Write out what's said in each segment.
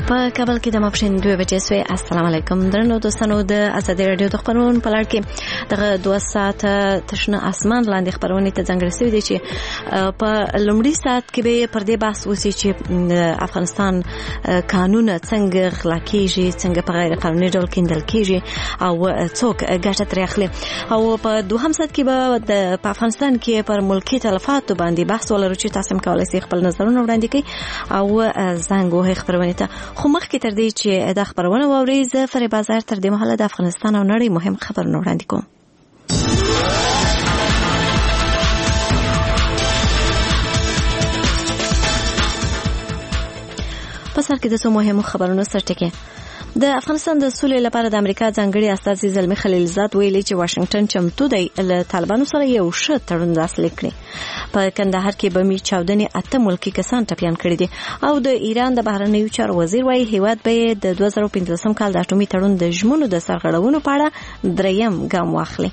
په کابل کې د ماپښین 2 بجې سوی. السلام علیکم درنو دوستانو، د ازادي رادیو د خبرونو په لړ کې دغه 2 ساعته تشنه اسمان لاندې خبرونه ته ځانګړي شوي دي چې په لومړي ساعت کې به پر دې بحث وشي چې د افغانستان قانون څنګه غلا کیږي، څنګه په غیر قانوني ډول کیندل کیږي او څوک ګټه ترې اخلي، او په دوهم ساعت کې به په افغانستان کې پر ملکی تلفاتو باندې بحث ولرو چې تاسو هم کولای شئ خپل نظرونه وړاندې کړئ او زنګ وهئ خبرونه ته. خو مخکې تر دې چې دا خبرونه واورئ، زه فرې بازار تر دې مهاله د افغانستان او نړۍ مهم خبرونه وړاندې کوم. په سر کې د څو مهمو خبرونو سرټکی. د افغانستان د سولې لپاره د امریکا ځانګړي استازي زلمي خلیلزاد ویلي چې واشنگټن چمتو دی له طالبانو سره یو ښه تړون لاسلیک کړي. په کندهار کې بمي چاودنې 8 ملکی کسان ټپیان کړي دي او د ایران د بهرنیو چارو وزیر وايي هیواد به د 2015 کال د اټومي تړون د ژمنو د سرغړونو په اړه دریم ګام واخلي.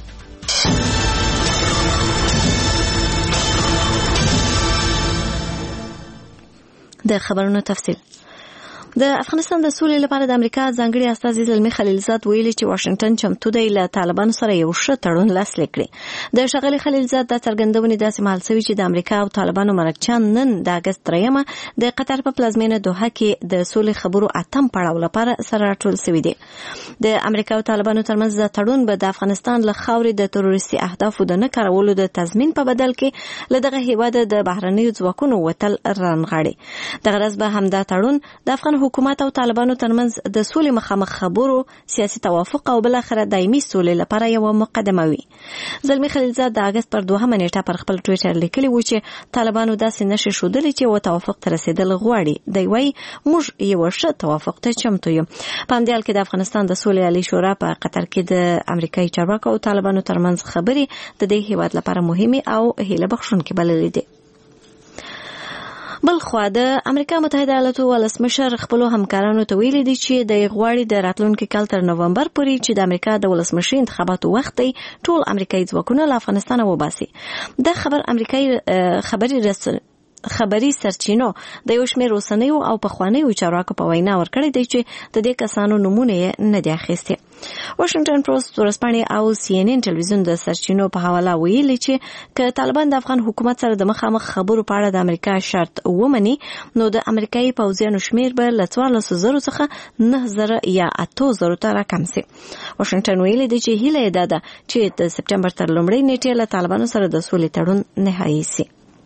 د خبرونو تفصیل. د افغانستان د سولې لپاره د امریکا ځانګړي استازي زلمي خلیلزاد ویلي چې واشنگټن چمتو دی له طالبانو سره یو ښه تړون لاسلیک کړي. د ښاغلي خلیلزاد د څرګندونې داسې مهال شوې چې د امریکا او طالبانو مرکچیان نن د اګست 3 د قطر په پلازمینه دوحه کې د سولې خبرو اتم پړاو لپاره سره راټول شوي دي. د امریکا او طالبانو ترمنځ د تړون به د افغانستان له خاورې د تروریستي اهدافو د نه کارولو د تضمین په بدل کې له دغه هیواد د بهرنیو ځواکونو وتل رانغاړي. دغه ورځ به همدا تړون د افغان حکومت او طالبانو ترمنځ د سولې مخامخ خبرو، سیاسي توافق او بل اخر دایمي سولې لپاره یو مقدمه وي. زلمي خلیلزاد د اگست پر 2 نیټه پر خپل ټوئیټر لیکلی و چې طالبانو داسې نشي شودلی چې و توافق ته رسیدل غواړي. دی وايي موږ یو ښه توافق ته چمتو یو. په همدې حال کې د افغانستان د سولې عالی شورا په قطر کې د امریکایي چارواکو او طالبانو ترمنځ خبرې د دې هیواد لپاره مهمه او هیله بخښونکې بللې دي. بل خو د امریکا متحده ایالاتو ولسمشر خپل همکارانو ته ویلي دي چې د غواړي د راتلونکي کال تر نومبر پورې چې د امریکا د ولسمشر انتخاباتو وخت ټول امریکایي ځواکونه له افغانستان وباسي. د خبر امریکایي خبري سرچینو د یو شمېر اوسنیو او پخوانیو چارواکو په وینا ورکړی دی چې د دې کسانو نمونه یې نه دي اخیستي. واشنگټن پوسټ ورځپاڼې او سی ان ان ټلویزیون د سرچینو په حواله ویلي چې که طالبان د افغان حکومت سره د مخامخ خبرو په اړه د امریکا شرط ومني نو د امریکایي پوځیانو شمېر به له 14,000 څخه 9,000 یا 8,000 ته راکم شي. واشنگټن ویلي دی چې هیله یې ده چې د سپټمبر تر لومړۍ نیټې له طالبانو سره د سولې تړون نهایی شي.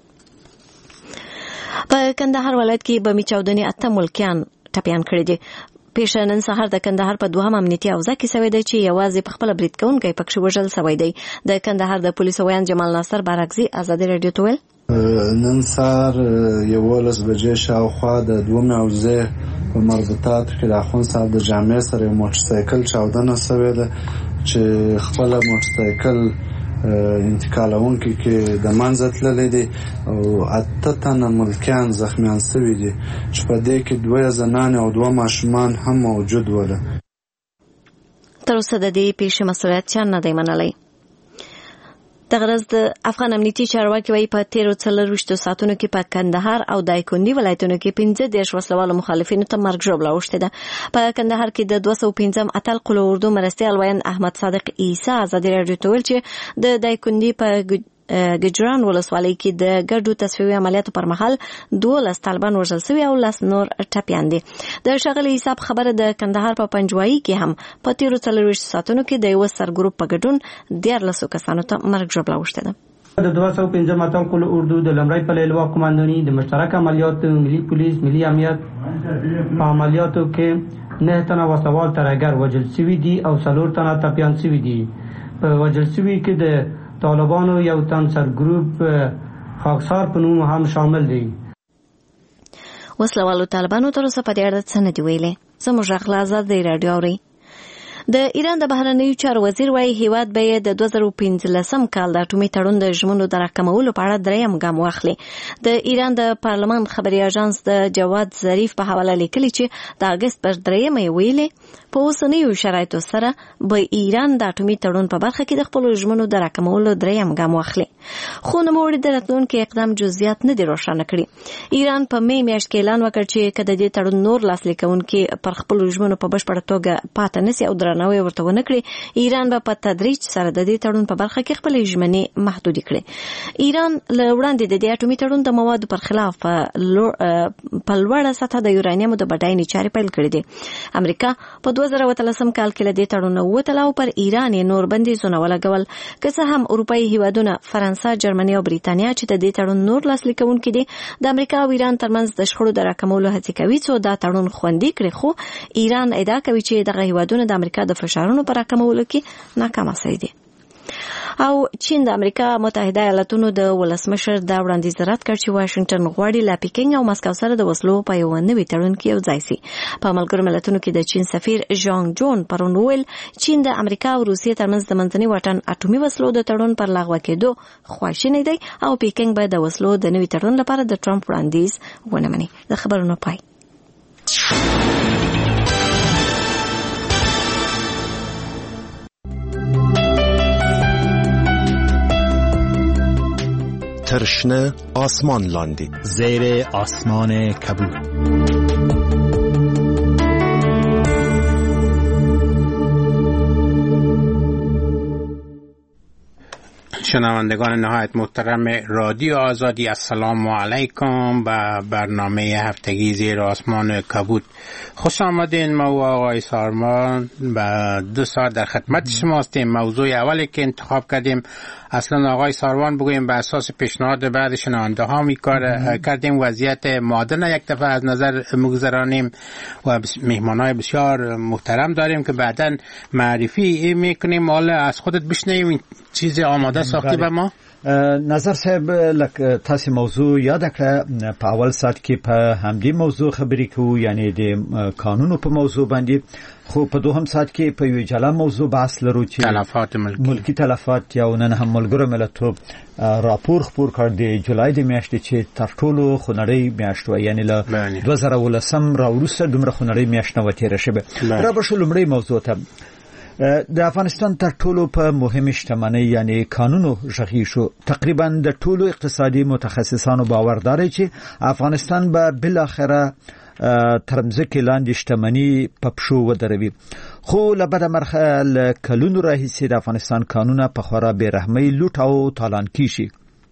په کندهار ولایت کې بمي چاودنې 8 ملکیان ټپیان کړي دي. پیښه نن سهار د کندهار په 2 امنیتي حوزه کې شوې ده چې یوازې په خپل برید کوونکی پکښې وژل شوی دی. د کندهار د پولیسو ویان جمال ناصر بارکزي ازادي رادیو ته ویل نن سهار 11 بجې شاوخوا د 2 حوزې په مربوطاتو کې د اخوند صاحب د جامع سره یو موټرسایکل چاودنه شوې ده چې خپل موټرسایکل انتقالونکي کې د منځ تللی دی او 8 تنه ملکیان زخمیان شوي دي چې په دې کې 2 زنانې او 2 ماشومان هم موجود ول. تر اوسه د دې پیښې مسؤلیت چا نه دی منلی. د غرض د افغان امنیتي چارواکي وايي په 13 ساعتونو کې په کندهار او دایکنډي ولایتونو کې 15 وسلوالو مخالفینو ته مرګ ژوبله اوښتې ده. په کندهار کې د 215 اتل قل اردو مرستیال ویان احمد صادق عیسی ازادي رادیو ته ویل چې د دایکنډي په ګجران ولسوالۍ کې د ګډو تصفیوي عملیاتو پر مهال 12 طالبان وژل شوي او 10 نور ټپیان دي. د ښاغلي حساب خبره د کندهار په پنجوایي کې هم په 13 ساعتونو کې د یو سر ګروپ په ګډون 14 کسانو ته مرګ ژوبله اوښتې ده. د 215 اتل قل اردو د لمړی په لوا قومانداني د مشترک عملیاتو ملي پولیس ملي امنیت په عملیاتو کې 9 تنه وسوال ترهګر وژل شوي دي او 4 تنه ټپیان شوي دي. په وژل شوي کې د طالبانو یو تن سر ګروپ خاکسار په نوم هم شامل دی. وسلوالو طالبانو تر اوسه په دې اړه څه نه دی ویلي. زموږ غږ له ازادي رادیو اوري. د ایران د بهرنیو چارو وزیر وايي هیواد به د 2015 کال د اټومي تړون د ژمنو د راکمولو په اړه دریم ګام واخلي. د ایران د پارلمان خبري اژانس د جواد ظریف په حواله لیکلي چې د اگست پر 3 ویلې په اوسنیو شرایطو سره به ایران د اټومي تړون په برخه کې د خپل ژمنو د راکمولو دریم ګام واخلي. خو نوموړي د راتلونکي اقدام جزئیات نه دي روښانه کړي. ایران په می میاشت کې اعلان وکړ چې کله د تړون نور لاسلیک کوونکي پر خپل ژمنو په بشپړه توګه پاتې نشي او درناوی ورته ونه کړي، ایران به په تدریج سره د دې تړون په برخه کې خپل ژمنې محدود کړي. ایران له وړاندې د دې اټومي تړون د موادو پر خلاف په لوړه سطحه د یورانیمو د بډاینې چارې پیل کړې دي. امریکا په 2013 کال کې له دې تړون ووتله او پر ایران یې نور بندیزونه ولګول. که څه هم اروپایي هیوادونه فرانسه، جرمني او بریتانیا چې د دې تړون نور لاسلیک کوونکي دي د امریکا او ایران ترمنځ د شخړو د راکمولو هڅې کوي څو دا تړون خوندي کړي، خو ایران ادعا کوي چې دغه هیوادونه د امریکا د فشارونو پر راکمولو کې ناکام شوي دي. او چین د امریکا متحده ایالاتونو د ولسمشر دا وړاندیز رد کړ چې واشنگټن غواړي له پیکینګ او مسکو سره د وسلو په یو نوي تړون کې یو ځای شي. په ملګرو ملتونو کې د چین سفیر ژانګ جون پرون ویل چین د امریکا او روسیې ترمنځ د منځني واټن اټومي وسلو د تړون پر لغوه کېدو خواشینی دی او پیکینګ به د وسلو د نوي تړون لپاره د ټرمپ وړاندیز ونه مني. د خبرونو پای. ترشنه آسمان لاندی زیر آسمان کبود. شنوندگان نهایت محترم رادیو آزادی، السلام علیکم. به برنامه هفتگی زیر آسمان کبود خوش آمدین. ما و آقای سارمان به 2 ساعت در خدمت شما هستیم. موضوع اولی که انتخاب کردیم اصلا آقای ساروان بگویم به اساس پیشنهاد بعد شنونده ها کردیم وضعیت معادن یک دفعه از نظر مگذرانیم و مهمانای بسیار محترم داریم که بعداً معرفی میکنیم. حالا از خودت بشنویم این چیز آماده ساختی به ما. نظر صاحب لکه تاسو موضوع یاد کړه په اول سات کې په همدې موضوع خبرې کوو، یعنی د قانونو په موضوع باندې، خو په دوهم سات کې په یو جلا موضوع بحث لرو چې تلفات ملکی تلفات یا نن هم ملګرو ملتونو راپور خپور کړ د جولای د میاشتې چې تر ټولو خونړۍ میاشت و، یعنی له 2013 راوروسته دومره خونړۍ میاشت نه وتیره شوه. را به شو لومړی موضوع ته د افغانستان تر ټولو په مهمه شتمنۍ یعنی قانونو ژغی شو. تقریبا د ټولو اقتصادي متخصصانو باور داري چې افغانستان به بل اخره ترمځکه لاندې شتمنۍ په پښو ودروي، خو لبد مرحله کلونو راهیسې د افغانستان قانونه په خورا بیرحمۍ لوټ او تالان کیشي.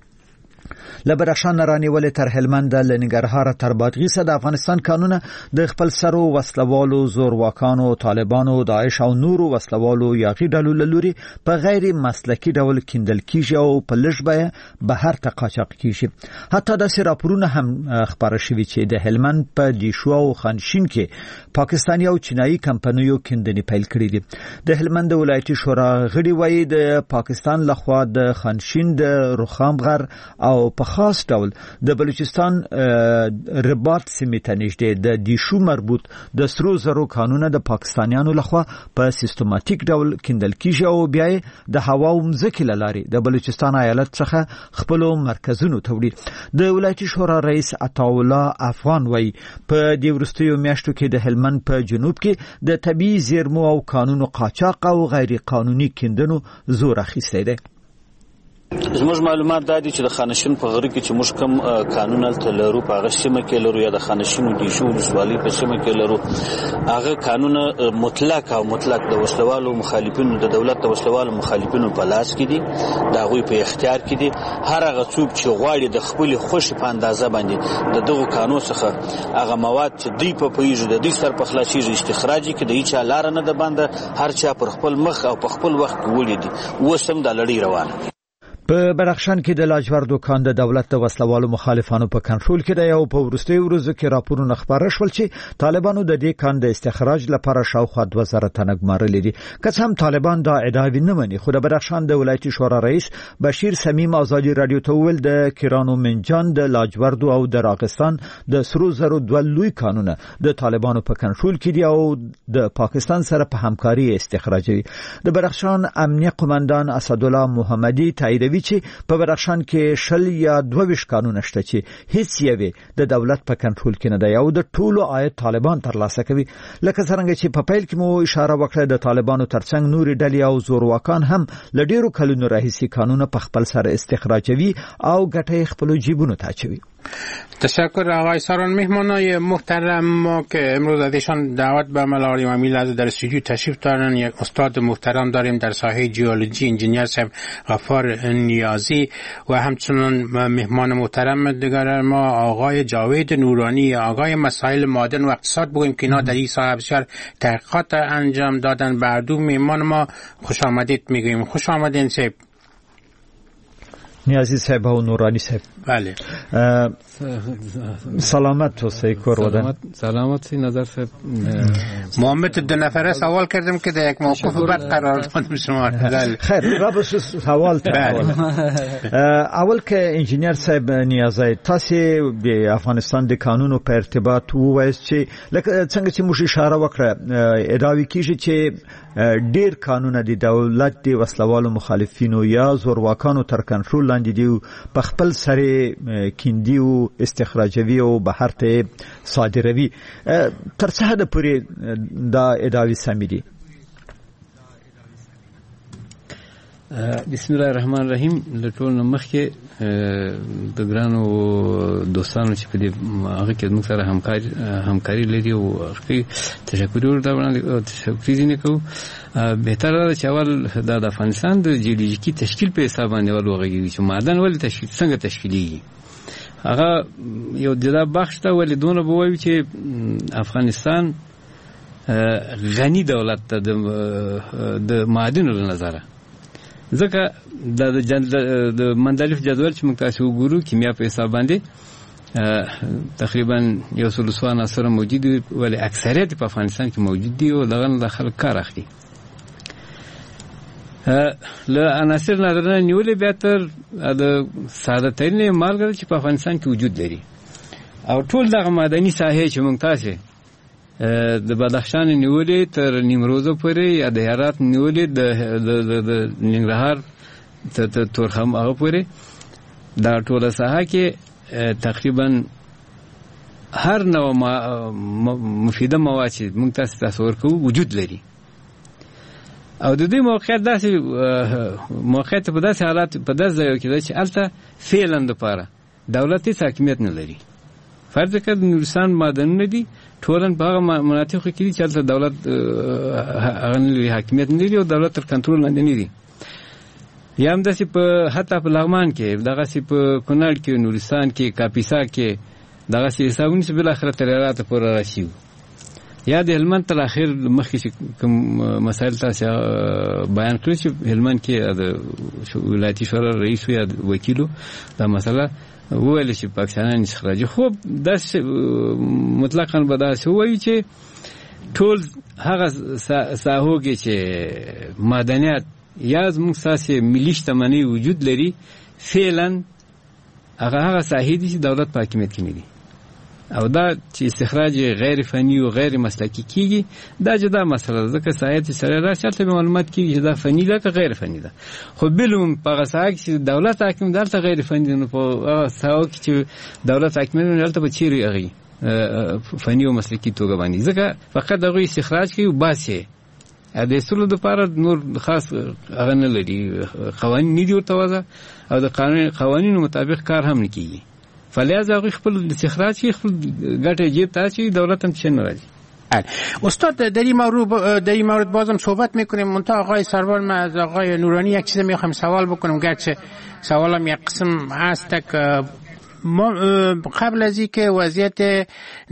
لبرشان رانیول تر هلمند لنګرهار تر بادغیس د افغانستان قانونه د خپل سرو وسلوالو، زورواکانو، طالبانو، داعش او نورو وسلوالو یا غیر ډلو لوري په غیر مسلکی ډول کیندل کیږي او په لږ بهر ته قاچاق کیږي. حتی د راپورونه هم خبره شوې چې د هلمند په دیشو او خانشین کې پاکستاني او چینایي کمپنیو کیندنې پیل کړې دي. د هلمند ولایتي شورا غړي وایي د پاکستان لخوا د خانشین د رخام غر او په خاص ډول د بلوچستان رباط سیمې ته نږدې د دیشو مربوط د سرو زرو قانونه د پاکستانیانو لخوا په سیستماتیک ډول کیندل کیږي او بیا د هوا او مځکې له لارې د بلوچستان ایالت څخه خپل مرکزونو ته وړي. د ولایتي شورا رئیس عطاالله افغان وایي په دې وروستیو میاشتو کې د هلمند په جنوب کې د طبیعي زیرمو او قانونو قاچاق او غیر قانوني کیندنو زور اخیستی دی. زموږ معلومات دا دي چې د خانشین په غره کې چې موږ کوم قانون الته لرو په هغه سیمه کې لرو یا د خانشین دیشو ولسوالۍ په سیمه کې لرو، هغه قانون مطلق د وسلوالو مخالفینو د دولت د وسلوالو مخالفینو په لاس کې دي، د هغوی په اختیار کې دي. هر هغه څوک چې غواړي د خپل خوښ په اندازه باندې د دغه قانون څخه هغه مواد چې دوی په پیژو د دې سر په خلاصي استخراجي کې د هیڅ لار نه ده بنده، هر چا پر خپل مخ او په خپل وخت وړي دي. وسم د لړۍ روانه په بدخشان کې د لاجوردو کان د دولت د وسلوالو مخالفانو په کنټرول کې دی او په وروستیو ورځو کې راپورونه خبره شول چې طالبانو د دې کان د استخراج لپاره شاوخوا 2000 تنه ګمارلي دي. که څه هم طالبان دا ادعا نه مني، خو د بدخشان د ولایتي شورا رئیس بشیر سمیم ازادي رادیو ته ویل د کیرانو منجان د لاجوردو او د راغستان د سرو زرو دوه لوی کانونه د طالبانو په کنټرول کې دي او د پاکستان سره په همکاري استخراجوي. د بدخشان امنیه قومندان اسدالله محمدي تایید چې په بدخشان کې 20 یا 22 قانون شته چې هیڅ یوه د دولت په کنټرول کې نه دی او د ټولو عاید طالبان ترلاسه کوي. لکه څنګه چې په پیل کې مو اشاره وکړه د طالبانو ترڅنګ نوري ډلې او زورواکان هم لډیرو کلونو راهیسي قانون په خپل سره استخراجوي او ګټه خپل جیبونو ته اچوي. تشکر آقای ساران. مهمانای محترم ما که امروز ازشان دعوت به عمل آوریم و میل در استودیو تشریف دارن، یک استاد محترم داریم در ساحه جیولوژی انجینیر صاحب غفار نیازی و همچنین مهمان محترم دیگر ما آقای جاوید نورانی، آقای مسائل معادن و اقتصاد بگویم که اینا در این ساحه بسیار تحقیقات انجام دادن. بر دو مهمان ما خوش آمدید میگویم. خوش آمدین صاحب. نیازی صاحب و نورانی صاحب. بله. سلامت اوسئ کور ودان. سلامت سی نظر صاحب. محمد دو نفره سوال کردم که در یک موقف بد قرار دادم شما. خیر را بس سوال اول که انجینیر صاحب نیازی تاسو د افغانستان د قانونو په ارتباط ووایست چې لکه څنګه چې موږ اشاره وکړه ادعای کیږي چې ډیر قانون د دولت د وسلوالو مخالفینو یا زورواکانو تر کنټرول لاندې دی په خپل سره کیندي او استخراجوي او بهر ته صادروي. تر څه حد پورې دا ادعای سمې دي؟ بسم الله الرحمن الرحیم. لټول مخکې د ګرانو دوستانو چې په دې هغه کې موږ سره همکاري لري او تشکر ورته تشکر نه کوو. بهتره ده چې اول د افغانستان د جیولوژیکي تشکیل په حساب باندې ولوغږي چې معدن ولې تشکیل څنګه تشکیلیږي. هغه یو جدا بخش ته ولې دونه بووي چې افغانستان غني دولت ته د معادن له نظره ځکه د مندلف جدول چې موږ تاسو وګورو کیمیا په حساب باندې تقریبا یو سلسله عناصر موجود دي ولی اکثریت په افغانستان کې موجود دي او دغه د خلک کار اخلي. له عناصر نظر نیولې بیا تر د ساده ترین مالګه چې په افغانستان کې وجود لري او ټول دغه معدني ساحې چې موږ تاسو د بدخشان نیولې تر نیمروزه پورې یا د هرات نیولې د ننګرهار ته تورخم هغه پورې دا ټوله ساحه کې تقریبا هر نوع مفیده مواد چې موږ تاسو تصور کوو وجود لري او د دې موقعیت داسې موقعیت په داسې حالات په داسې ځای کې ده چې الته فعلا لپاره دولت هیڅ حاکمیت نه لري. فرض کړه د نورستان معدنونه دي ټولن په هغه مناطقو کې دي چې الته دولت هغه حاکمیت نه لري او دولت تر کنټرول لاندې نه دي. یا هم داسې په حتی په لغمان کې دغسې په کونړ کې نورستان کې کاپیسا کې دغسې حسابونه چې بالاخره تر هراته پورې راشي یا د هلمند تر اخر مخکې چې کوم مسایل تاسو بیان کړی چې هلمند کې د ولایتي شورا رئیس یا وکیلو دا مسله وویل چې پاکستانیان استخراج خو داسې مطلقاً به داسې ووایي چې ټول هغه ساحو کې چې معدنیات یا زموږ ساسې ملي شتمنۍ وجود لري فعلا هغه ساحې دي چې دولت په حاکمیت کې نه دي او دا چې استخراج غیر فني او غیر مسلکي کیږي دا جدا مسله ده. ځکه ساحې چې سره راشي ته معلومات کیږي چې دا فني ده که غیر فني ده. خو بلوم په هغه ساحه چې دولت حاکم دلته غیر فني ده، نو په هغه ساحه کې چې دولت حاکم نه دلته به چیرې هغې فني او مسلکي توګه باندې ځکه فقط هغوی استخراج کوي او باسي د اصولو دپاره نور خاص هغه نه لري، قوانین نه دي ورته وضع او د قوانینو مطابق کار هم نه کیږي. فلذا هغوی خپل استخراج کوي، خپل ګټه جیب ته اچوي، دولت هم چه نه راځي. استاد در این مورد بازم صحبت میکنیم. منتها آقای سروار من از آقای نورانی یک چیز میخوام سوال بکنم، گرچه سوالم یک قسم هست که ما قبل از اینکه وضعیت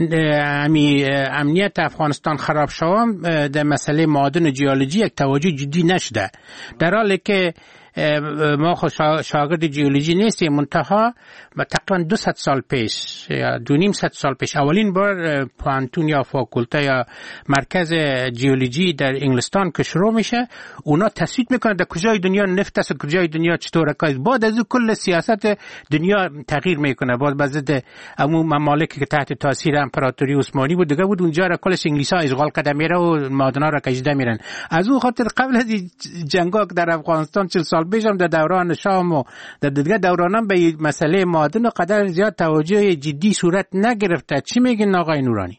امنیت افغانستان خراب شوم در مسئله معادن و جیولوژی یک توجه جدی نشده، در حالی که ما شاگرد جیولوژی نیستیم، منتها تقریبا 200 سال پیش یا 200 سال پیش اولین بار پانتون یا فاکولته یا مرکز جیولوژی در انگلستان که شروع میشه، اونا تثبیت میکنن در کجای دنیا نفت است، کجای دنیا چطور کار. بعد از کل سیاست دنیا تغییر میکنه. بعد بعضی عموم ممالکی که تحت تاثیر امپراتوری عثمانی بود دیگه بود، اونجا را کلش انگلیسا اشغال کرده میره و معدن‌ها را کشیده میرن. از اون خاطر قبل از جنگا که در افغانستان 40 سال پیش هم در دوران شام و در دیگه دورانم به مسئله معادن قدر زیاد توجه جدی صورت نگرفته. چی میگین آقای نورانی؟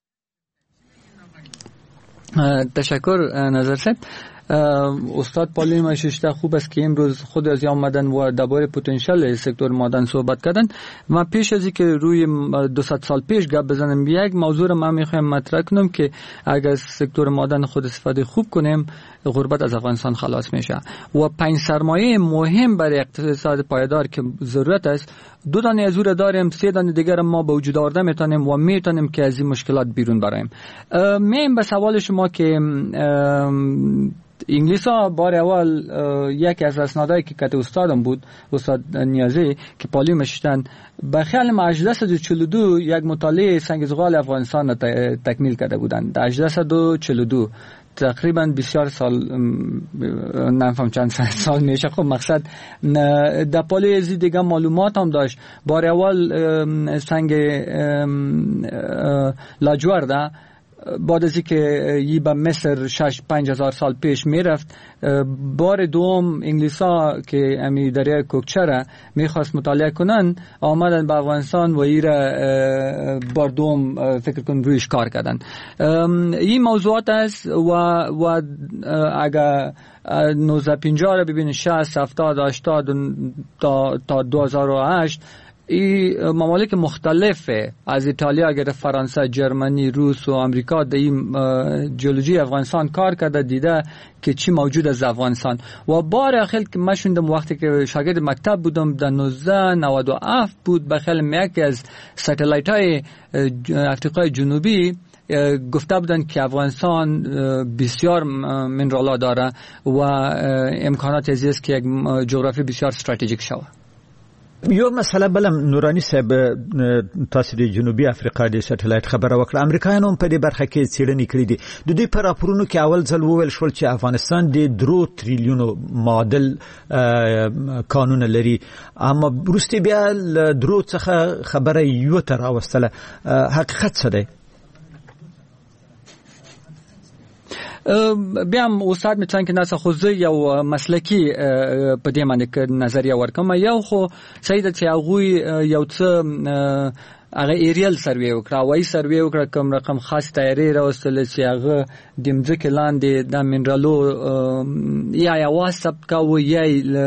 تشکر نظر صاحب. استاد پالی مششته خوب است که امروز خود از آمدن و درباره پتانسیل سکتور معدن صحبت کردن. من پیش از اینکه روی 200 سال پیش گپ بزنم، یک موضوع رو من میخوایم مطرح کنم که اگر سکتور معدن خود استفاده خوب کنیم، غربت از افغانستان خلاص میشه. و 5 سرمایه مهم برای اقتصاد پایدار که ضرورت است، 2 دانه از او داریم، 3 دانه دیگر ما به وجود آورده میتونیم و میتونیم که از این مشکلات بیرون برایم. میم به سوال شما که انگلیس ها بار اول یکی از اسنادایی که کت استادم بود، استاد نیازی که پالی مشتن، به خیال ما 1842 یک مطالعه سنگ زغال افغانستان تکمیل کرده بودند. 1842 تقریبا بسیار سال، نفهم چند سال میشه. خب مقصد در پالی ازی دیگه معلومات هم داشت. بار اول سنگ لاجورد بعد از اینکه یی به مصر 5,000 سال پیش میرفت، بار دوم انگلیسا که امی دریای کوکچه میخواست مطالعه کنن، آمدن به افغانستان و ایره بار دوم فکر کن رویش کار کردن. این موضوعات است و اگر 1950 رو ببینید، 60 70 80 تا 2008 این ممالک مختلف از ایتالیا گرفت فرانسه، جرمنی، روس و آمریکا در این جیولوژی افغانستان کار کرده، دیده که چی موجود از افغانستان. و بار اخیر که من شوندم وقتی که شاگرد مکتب بودم در 1997 بود، بخیل میگه از ساتلایت های افریقای جنوبی گفته بودن که افغانستان بسیار منرالا داره و امکانات ازی است که یک جغرافی بسیار استراتژیک شود. یو مسله بلم نورانی صاحب، تاسو د جنوبي افریقا د سټلایټ خبره وکړه. امریکایانو هم په دې برخه کې څېړنې کړې دي. د دوی په راپورونو کې اول ځل وویل شول چې افغانستان د 3 تریلیونو معادل کانونه لري، اما وروسته بیا له 3 څخه خبره یو ته راوستله. حقیقت څه دی؟ بیا استاد میتونن که ناسا خوزه یو مسلکی په دې باندې که نظریه ورکم. یو خو صحیح ده چې هغوی یو څه هغه ایریل سروې وکړه، هوایي سروې وکړه، کوم رقم خاص تیارې راوستله چې هغه د مځکې لاندې د منرالو یا یوه ثبت کوو یا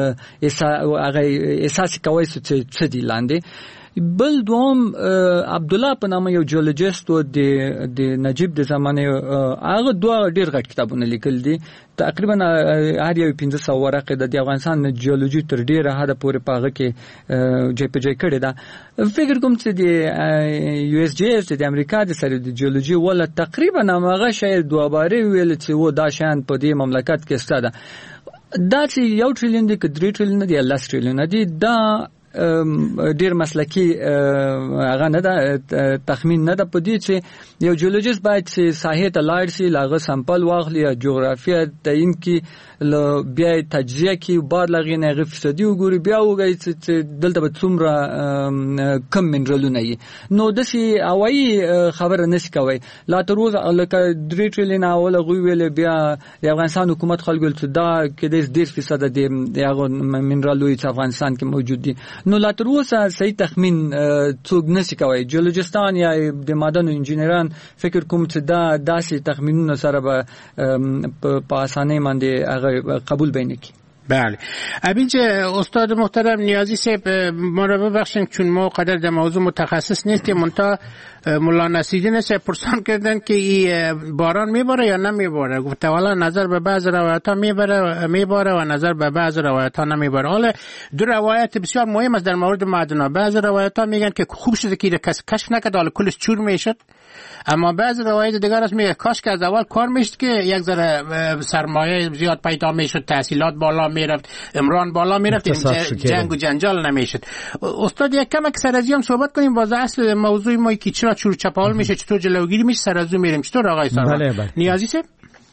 هغه احساس کوی چې څه دي لاندې. بل دوم عبدالله په نامه یو جیولوژیست و د نجیب د زمانه، هغه 2 ډیر غټ کتابونه لیکل دي، تقریبا هر یو 500 ورقه د افغانستان جیولوژي تر ډیره حد پورې پاغه کې جې په جې کړی دا. فکر کوم چې د یو اس جی اس د امریکا د سره د جیولوژي ولا تقریبا هغه شاید 2 باره ویل چې و دا شان په دې مملکت کې ستاده دا چې 1 تریلیون دی که 3 تریلیون دی 10 تریلیون دی، دا ډیر مسلکی هغه نه ده، تخمین نه ده په دې چې یو جیولوژیست باید چې ساحې ته لاړ شي، لاغه سمپل واخلي یا جغرافیه تعیین کی، بیا تجزیه کی، بعد لغې نه فیصدي وګوري، بیا وګوري چې دلته به څومره کم منرالونه وي. نو داسې هوایي خبره نشي کوي. لا تر اوسه لکه 3 تریلیون اول هغوی ویل، بیا د افغانستان حکومت خلکو چې دا کېدای 10% د هغو منرالو چې افغانستان کې موجود دي. نو لا تر اوسه صحیح تخمین څوک نشي کوي. جیولوژیستان یا د معدنو انجینران فکر کوم چې دا داسې تخمینونه سره به په اسانۍ باندې هغه قبول بینه کی. بله. ابینج استاد محترم نیازی صاحب، ما رو ببخشید چون ما قدر در موضوع متخصص نیستیم، منتها مولا نصیرالدین صاحب پرسان کردن که این باران میباره یا نمیباره. گفت والا نظر به بعض روایت ها میباره و نظر به بعض روایت ها نمیباره. حالا 2 روایت بسیار مهم است در مورد معدن. بعض روایت ها میگن که خوب شده که کس کشف نکرد، حالا کلش چور میشد، اما بعض روایت دیگر است میگه کاش که از اول کار میشد که یک ذره سرمایه زیاد پیدا میشد، تحصیلات بالا میرفت، عمران بالا میرفت، جنگ و جنجال نمیشد. استاد یک کم سر از هم صحبت کنیم باز اصل موضوع ما که چرا چور چپاول میشه، چطور جلوگیری میشه، سر از میریم. چطور آقای سارمان؟ بله. نیازی صاحب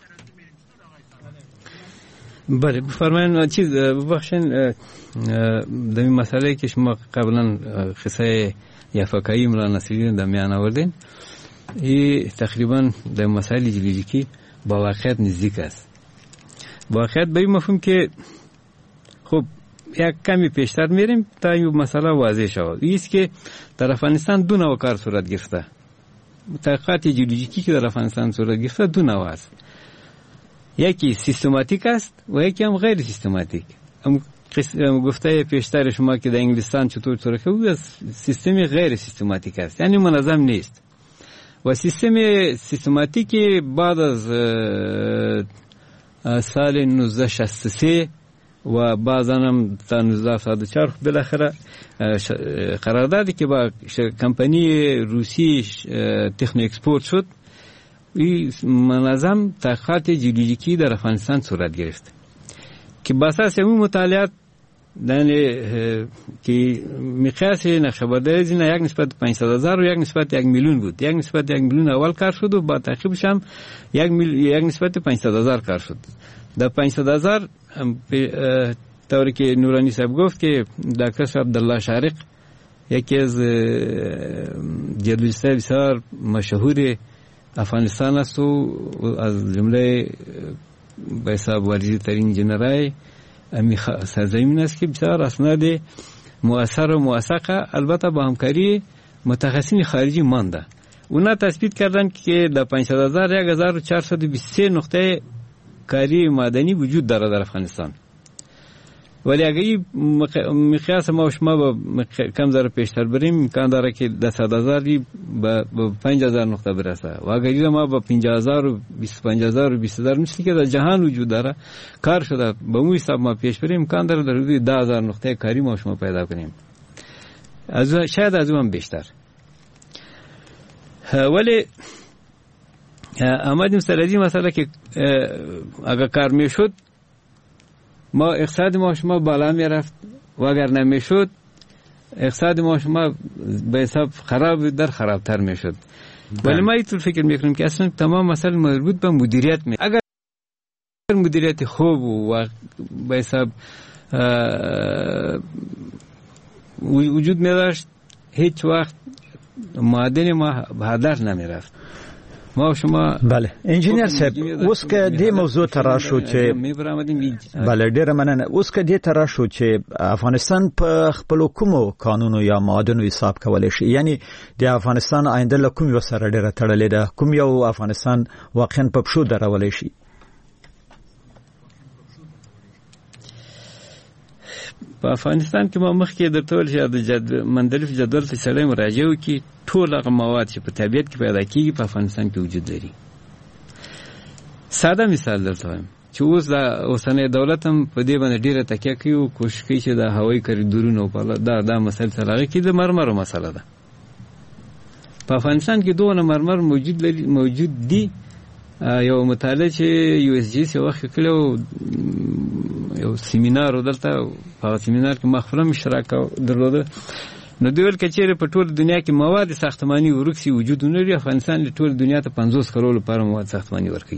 بله بفرمایید. چیز ببخشید در این مسئله که شما قبلا قصه یافکایی مولا نصیری در میان آوردین، این تقریبا در مسائل جیولوژیکی با واقعیت نزدیک است. واقعیت به این مفهوم که خب یک کمی پیشتر میریم تا این مسئله واضح شود. این است که در افغانستان دو نوع کار صورت گرفته. تحقیقات جیولوژیکی که در افغانستان صورت گرفته دو نوع است. یکی سیستماتیک است و یکی هم غیر سیستماتیک. گفته پیشتر شما که در انگلستان چطور صورت بود، سیستم غیر سیستماتیک است، یعنی منظم نیست. و سیستم سیستماتیکی بعد از سال 1963 و بعضا هم تا 1974 بالاخره قراردادی که با کمپانی روسی تخنو اکسپورت شد، این منظم تحقیقات جیولوژیکی در افغانستان صورت گرفت که با اساس اون مطالعات که مقیاس نقشه‌برداری زینا یک نسبت 500,000 و یک نسبت 1 میلیون بود. یک نسبت 1 میلیون اول کار شد و با تعقیبش هم یک نسبت 500,000 کار شد. در 500,000 طوری که نورانی صاحب گفت که دکتر عبدالله شارق یکی از جیولوژیست‌های بسیار مشهور افغانستان است و از جمله به حساب واردی ترین انجینرای سرزمین است که بسیار اسناد مؤثر و موثقه البته با همکاری متخصصین خارجی مانده. اونا تثبیت کردن که در 500,000 1423 نقطه کاری معدنی وجود داره در افغانستان. ولی اگه این مقیاس ما و شما با کم ذره پیشتر بریم امکان داره که در 100,000 به 5,000 نقطه برسه و اگه ما با 50,000 و 25,000 و 20,000 مثلی که در جهان وجود داره کار شده به اون حساب ما پیش بریم امکان داره در حدود 10,000 نقطه کاری ما و شما پیدا کنیم، شاید از اون بیشتر. ولی آمدیم سر از این مسئله که اگر کار میشد ما اقتصاد ما شما بالا می رفت و اگر نمی شد اقتصاد ما شما به حساب خرابتر می شد. ولی ما اینطور فکر می کنیم که اصلا تمام مسئله مربوط به مدیریت می. اگر مدیریت خوب و به حساب وجود می داشت هیچ وقت معادن ما به هدر نمی رفت. ما شما بله انجینیر صاحب اوس که دې موضوع ترا شو چې بله ډېر مننه. اوس که دې ترا شو چې افغانستان په خپل کومو قانونو یا معادنو حساب کولای شي، یعنی د افغانستان آینده له کوم یو سره ډېره تړلې ده، کوم یو افغانستان واقعا په پښو درولای شي؟ په افغانستان کې ما مخکې درته ویل چې مندلف جدول ته سړی مراجعه وکړي، ټول هغه مواد چې په طبیعت کې پیدا کېږي په افغانستان کې وجود لري. ساده مثال درته وایم چې اوس د اوسنۍ دولت هم په دې باندې ډېره تکیه کوي او کوشش کوي چې د هوایي کریډورونو دا مسایل سره هغې کې د مرمرو مسله ده. په افغانستان کې دونه مرمر موجود دي. یو مطالعه چې یو اس جی سی وخت کړو یو سیمینار دلته په سیمینار کې مخفله اشتراک درلوده، نو دوی ول کچېره په ټول دنیا کې مواد ساختماني ورکسي وجود نه لري، افغانستان ټول دنیا ته 50 کروڑ لپاره مواد ساختماني ورکوي.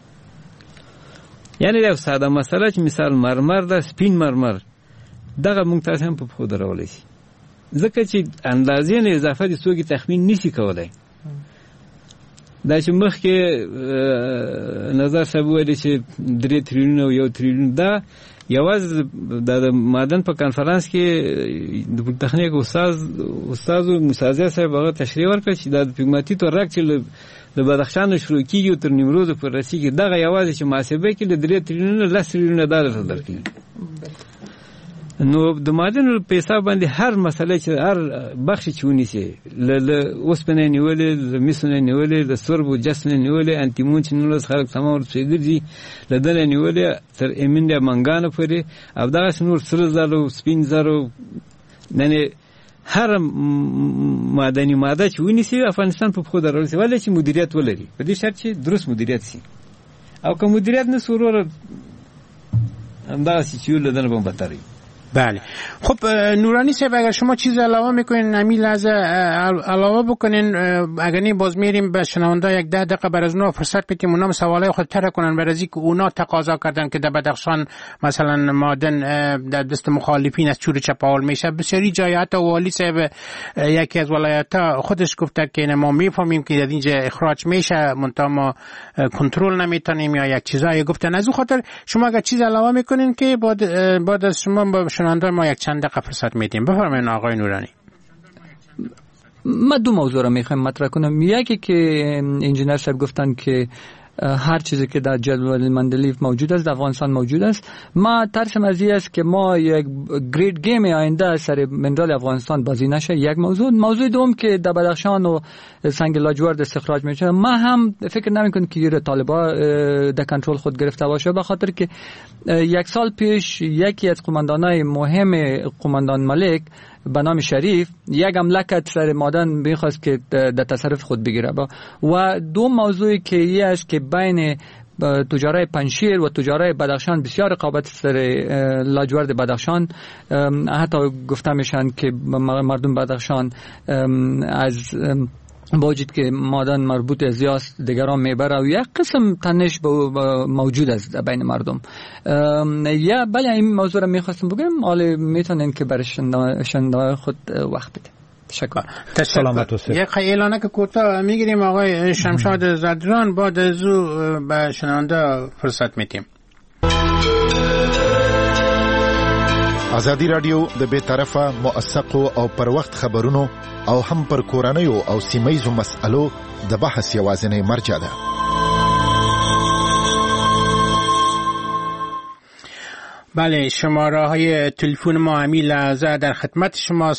یعنی دا ساده مسله چې مثال مرمر ده، سپین مرمر دغه مونږ تاسو هم په خو درولای شي، ځکه چې اندازې نه اضافه دي څوک تخمین نشي کولای. دا چې مخکې نظر صاحب ویلي چې 3 تریلیون او 1 تریلیون دا یوازې د معدن په کانفرنس کې د پولیټیکنیک استاد موسی صاحب هغه تشریح ورکړ چې د پیګماتیت ورک چې د بدخشان شروع کیږي تر نیمروز پورې رسیږي، دغه یوازې چې محاسبه کې د 3 تریلیون 10 تریلیون دا درکړي. نو د معدن په حساب باندې هر مسله چې هر بخش چې ونیسي له اوسپنې نیولې، له مسونه نیولې، د سرب او جسم نیولې، انټیمون چې نو خلک تمام ورڅېږي له دنه نیولې تر امین د منګانو پورې او دا نور سره زالو سپین زرو نه هر معدني ماده چې ونیسي افغانستان په خو درول ولې چې مدیریت ولري، په دې شرط چې درست مدیریت شي. او که مدیریت نه سورور همدغه چې له دنه به بهتري. بله. خب نورانی صاحب اگر شما چیز علاوه میکنین همین لحظه علاوه بکنین، اگر نه باز میریم به شنونده یک 10 دقیقه بر از اونا فرصت بدیم اونا سوالای خود طرح کنن بر از اینکه اونا تقاضا کردن که در بدخشان مثلا معدن در دست مخالفین از چور چپاول میشه. بسیاری جای حتی والی صاحب یکی از ولایت‌ها خودش گفته که ما میفهمیم که در اینجا اخراج میشه منتها ما کنترل نمیتونیم یا یک چیزایی گفتن. از اون خاطر شما اگر چیز علاوه میکنین که بعد از شما با شنونده ما یک چند دقیقه فرصت میدیم. بفرمایید آقای نورانی. ما 2 موضوع را میخوایم مطرح کنم. یکی که انجینر صاحب گفتن که هر چیزی که در جدول مندلیف موجود است در افغانستان موجود است. ما ترسم از این است که ما یک گریت گیم آینده سر منرال افغانستان بازی نشه. یک موضوع دوم که در بدخشان و سنگ لاجورد استخراج میشه، ما هم فکر نمیکنم که طالبان در کنترل خود گرفته باشه، به خاطر که 1 سال پیش یکی از قماندانای مهم قماندان ملک به نام شریف یک حمله کرد سر معدن، می‌خواست که در تصرف خود بگیره. و 2 موضوعی که این است که بین تجارای پنشیر و تجارای بدخشان بسیار رقابت سر لاجورد بدخشان، حتی گفته میشن که مردم بدخشان از با وجود که معدن مربوط از یاست دیگران میبره و یک قسم تنش موجود است بین مردم. یا بله این موضوع را میخواستم بگم، حالا میتونین که برای شنونده خود وقت بده. تشکر. یک اعلانه که کوتاه میگیریم آقای شمشاد زدران، بعد از او به شنونده فرصت میدیم. ازادي رادیو د بے طرفه موثقو او پر وخت خبرونو او هم پر کورنیو او سیمایزو مسألو د بحث یوازینی مرجع ده. بله، شماره های تلفن ما همین لحظه در خدمت شما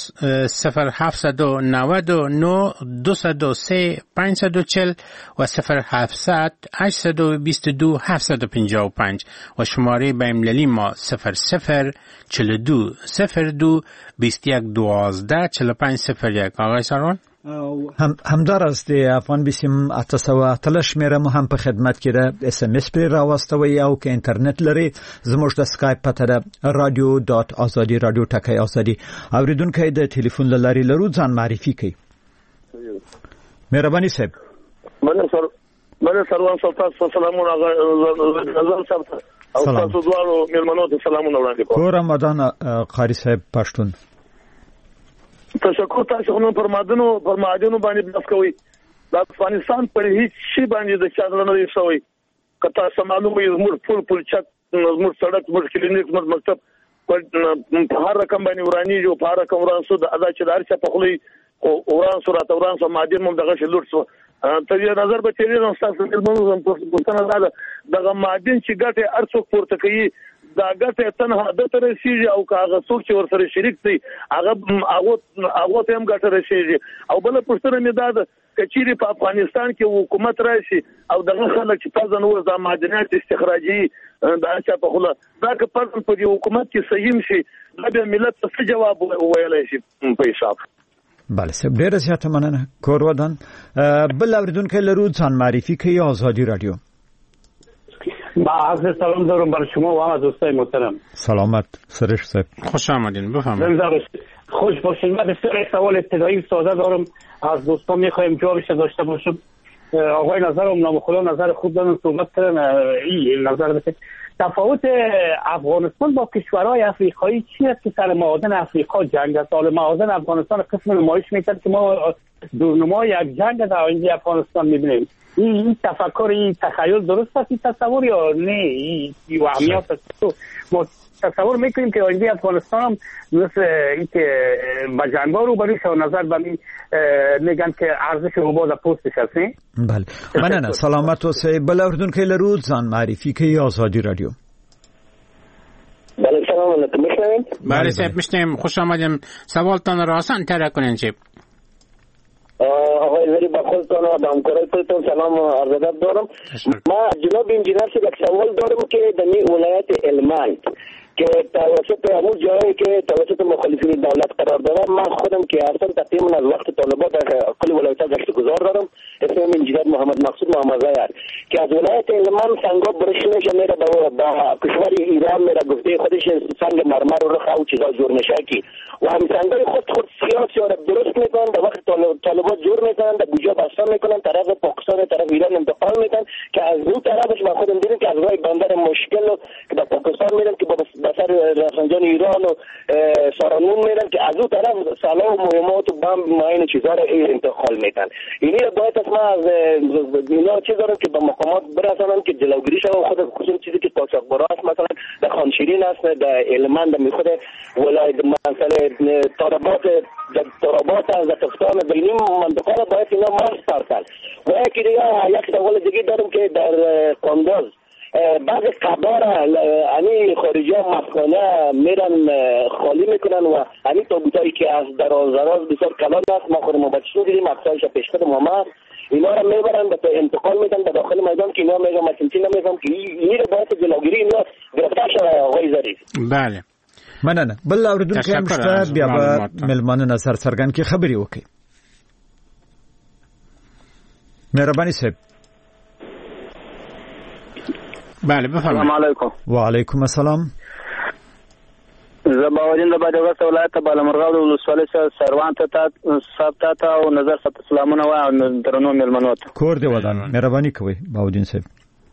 0799 203 540 و 0700 822 755 و شماره بین‌المللی ما 0042 02 21 12 45 01. آقای سروان همدار است د افغان بیسیم 813 میره مو هم په خدمت کې ده. اس ام اس پر راوستوي او که انټرنیټ لري زموږ د اسکایپ پته ده radio.azadi اوریدونکو د ټلیفون لاري لرو ځان معرفي کوي. مهرباني صاحب. منه سروان سلطان سلامونه نظر صاحب او تاسو دوه ملمنو ته سلامونه وړاندې کوم. کور رمضان قاری صاحب پښتون. تشکر تاسو نو پر معدنو باندې بحث کوي. د افغانستان پر هیڅ شي باندې د چاغلنه نه شوی. کته سمالو وي زموږ پول چت زموږ سړک زموږ کلینیک زموږ مکتب په هر رقم باندې ورانی جو په هر رقم ورانسو د ادا چې دار څه په خلی ورانسو معدن مم دغه شلوټ سو ته یې نظر به تیرې نو تاسو د موږ په پښتنه دغه معدن چې ګټه ارڅوک پورته کوي دا ګټه تنها د تر رسیږي او کاغه څوک چې ورسره شریک دي هغه هم ګټه رسیږي. او بل پښتنه مې دا کچيري په افغانستان کې حکومت راشي او دغه خلک چې پزن ور د معدنیات استخراجي دا چې په خله دا که پزن په حکومت کې صحیح شي دا به ملت څه جواب ویلای شي په حساب. بله سب ډیر زیاته مننه. کور ودان بل اوریدونکو لرو ځان معرفي کوي. آزادی رادیو. با عرض سلام دارم برای شما و همه دوستای محترم. سلامت سرش صاحب. خوش آمدین. بفرمایید. خوش باشین. من بسیار سوال ابتدایی ساده دارم از دوستان میخوایم جوابش داشته باشم. آقای نظرم نام خدا نظر خوب دارن صحبت کردن این نظر بده. تفاوت افغانستان با کشورهای افریقایی چی است که سر معادن افریقا جنگ است؟ حالا معادن افغانستان قسم نمایش میکرد که ما دورنمای یک جنگ در آینده افغانستان میبینیم. این تفکر این تخیل درست است این تصور یا نه این وهمیات است؟ ما تصور میکنیم که آینده افغانستان هم مثل این که با جنگا رو بریش و نظر به میگن که ارزش رو باز پوستش هست. بله مننه. سلامت و بل اردون که لرود زن معرفی که آزادی رادیو. بله سلام علیکم. میشنوید؟ بله صاحب میشنویم. خوش آمدیم. سوالتان را آسان تر کنین چه؟ آقای ولی با خودتان و همکارای خودتان سلام و عرض ادب دارم. ما جناب انجینر صاحب یک سوال دارم که در ولایت هلمند که توسط همون جایی که توسط مخالفین دولت قرار دارم، من خودم که اصلا تقریبا از وقت طالبان در کل ولایت‌ها گشت گذار دارم، اسمم انجینر محمد مقصود محمد زیار که از ولایت هلمند سنگاب برشنش میره با کشور ایران میره گفته خودش سنگ مرمر و رخ او چیزا جور نشه کی و هم سنگای خود سیاسی رو درست میکنن در وقت طالبات جور میکنن در بوجا بسته میکنن طرف پاکستان طرف ایران انتقال میکنن که از اون طرفش ما خودم دیدیم که از راه بندر مشکل که در پاکستان میرن که با بسر رفسنجان ایران و سارانون میرن که از اون طرف سلاح و مهمات و بمب معین چیزا رو انتقال میکنن. اینی باید از ما از اینا چیز دارن که به مقامات برسانن که جلوگیری شود. خود خصوص چیزی که قاچاقبرا است مثلا در خانشیرین است در هلمند می خود ولایت مثلا ترابات از تفتان بینی منطقه را باید اینا مارس پرسن. و یکی دیگه یک سوال دیگه دارم که در قندوز بعض کبار همی خارجی ها مسخانه میرن خالی میکنن و همی تابوتایی که از دراز بسیار کلان است ما خودمون بچشون دیدیم اقصایش پیش خود ما اینا را میبرن به انتقال میدن به داخل میدان که اینا میگم مسلمچی نمیگم که این را باید جلوگیری اینا گرفتار شده آقای ظریف. بله مننه. بل اوریدونکو هم شته بیا به ملمانه نظر څرګند کې خبري وکړي. مهرباني صاحب. بله بفرمایید. السلام علیکم. و علیکم السلام. زباورین د بادغیس ولایت بالامرغه د ولسوالۍ سروان ته ثبت او نظر ثبت سلامونه و درنو ملمنوت کور دی ودان مهرباني کوي باودین صاحب.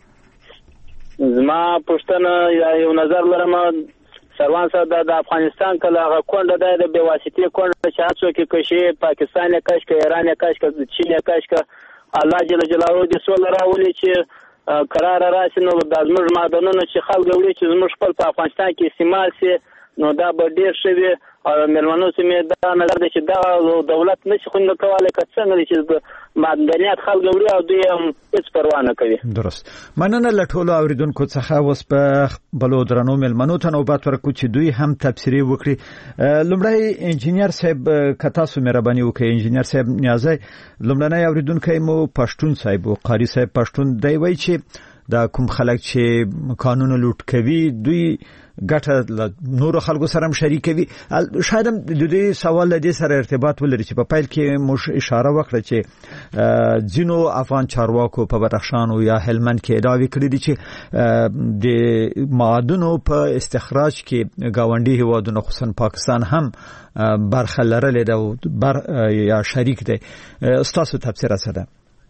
زما پښتنه یو نظر لرم سروان صاحب د افغانستان کله کونډه د بیواسطې کونډه چې هڅو کې کشي پاکستان کش کې ایران کش کې چین کش کې الله جل جلاله دې سول راولي چې قرار راشي نو د زموږ معدنونو چې خلک وړي چې زموږ خپل په افغانستان کې استعمال شي نو دا به ډیر شوی او ملمنو سیمه دا نظر دی چې دا دولت نشي خوند کولای که څنګه چې معدنیات خلک وړي او دوی هیڅ پروا نه کوي. درست. مننه لټولو اوریدونکو څخه اوس په بلو درنو ملمنو ته نوبت ورکو چې دوی هم تفسیری وکړي. لومړی انجینر صاحب کتا سو مهرباني وکړي. انجینر صاحب نیازه لومړنی اوریدونکو مو پښتون صاحب او قاری صاحب پښتون دی وای چې دا کوم خلک چې قانون لوټ کوي دوی ګټه نور خلکو سره هم شریکوي. شاید هم د دې سوال له دې سره ارتباط ولري چې په پیل کې موږ اشاره وکړه چې ځینو افغان چارواکو په بدخشان او یا هلمند کې ادعا وکړي دي چې د معادنو په استخراج کې گاونډي هیوادونو خصوصا پاکستان هم برخه لرلې ده او یا شریک دی. تاسو تفسیر سره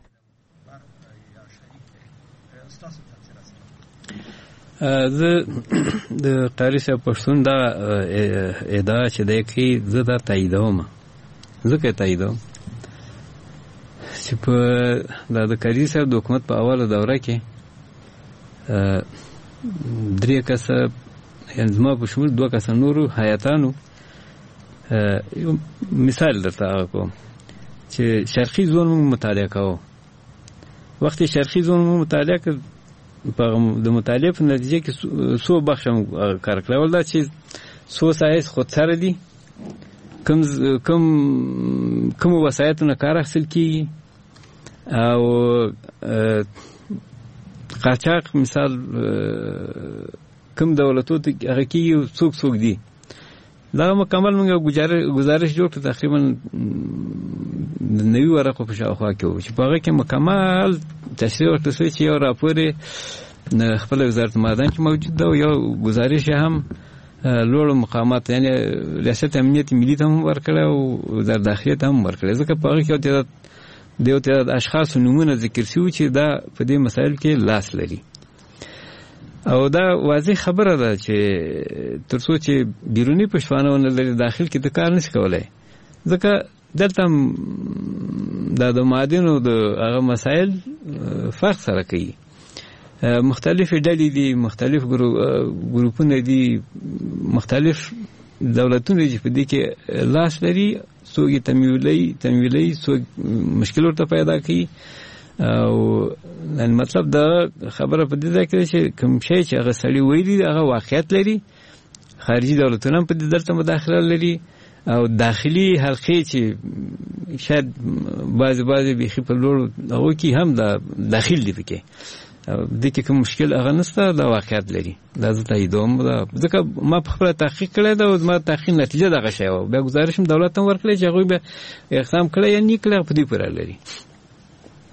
زه د قاری صاحب پښتون دا ادعا چې دی کې زه دا تاییدوم ځکه تاییدوم چې په د قاری صاحب د حکومت په اوله دوره کې درې کسه یعنې زما په شمول 2 کسه نورو حیاتانو یو مثال درته هغه کوم چې شرقي زون موږ مطالعه کوو. وختې شرقي زون موږ مطالعه کړ په د مطالعې په نتیجه کې څو بخښه کار کړل دا چې څو سایز خود سره دي کوم وسایتونه کار اخیستل کیږي او قاچاق مثال کوم دولتو ته هغه کیږي څوک دي. دا مکمل موږ گزارش جوړ کړ تقریبا د 90 ورقو په شاوخوا کې و چې په هغه کې مکمل تشریح ورته شوی چې یو راپور خپل وزارت معدن کې موجود ده او یو گزارش هم لوړ مقامات یعنی ریاست امنیت ملي ته هم ورکړی او وزارت داخلي ته هم ورکړی. ځکه په هغه کې د یو تعداد اشخاصو نومونه ذکر شوي چې دا په دې مسایل کې لاس لري او دا واضح خبره ده چې ترڅو چې بیرونی پښتانه ونه لري داخل کې د کار نشي کولای. ځکه دلته د معادنو د هغه مسایل فرق سره کوي. مختلف ډلې دي مختلف ګروپونه دي مختلف دولتونه چې په دې کې لاس لري څوک یې تمویلي څوک مشکل ورته پیدا کوي او مطلب دا خبره په دې ځای کې چې کوم شی چې هغه سړی ویلي هغه واقعیت لري. خارجي دولتونه په دې درته مداخله لري او داخلي حلقې چې شاید بعضی بیخي په لوړ هغو کې هم دا داخل دي پکې دې کې کوم مشکل هغه نشته دا واقعیت لري. دا زه تاییدوم ځکه ما په خپله تحقیق کړی ده او زما تحقیق نتیجه دغه شی وه. بیا گزارش هم دولت هم ورکړی چې هغوی به اقدام کړی یا نه کړی په دې پورې لري.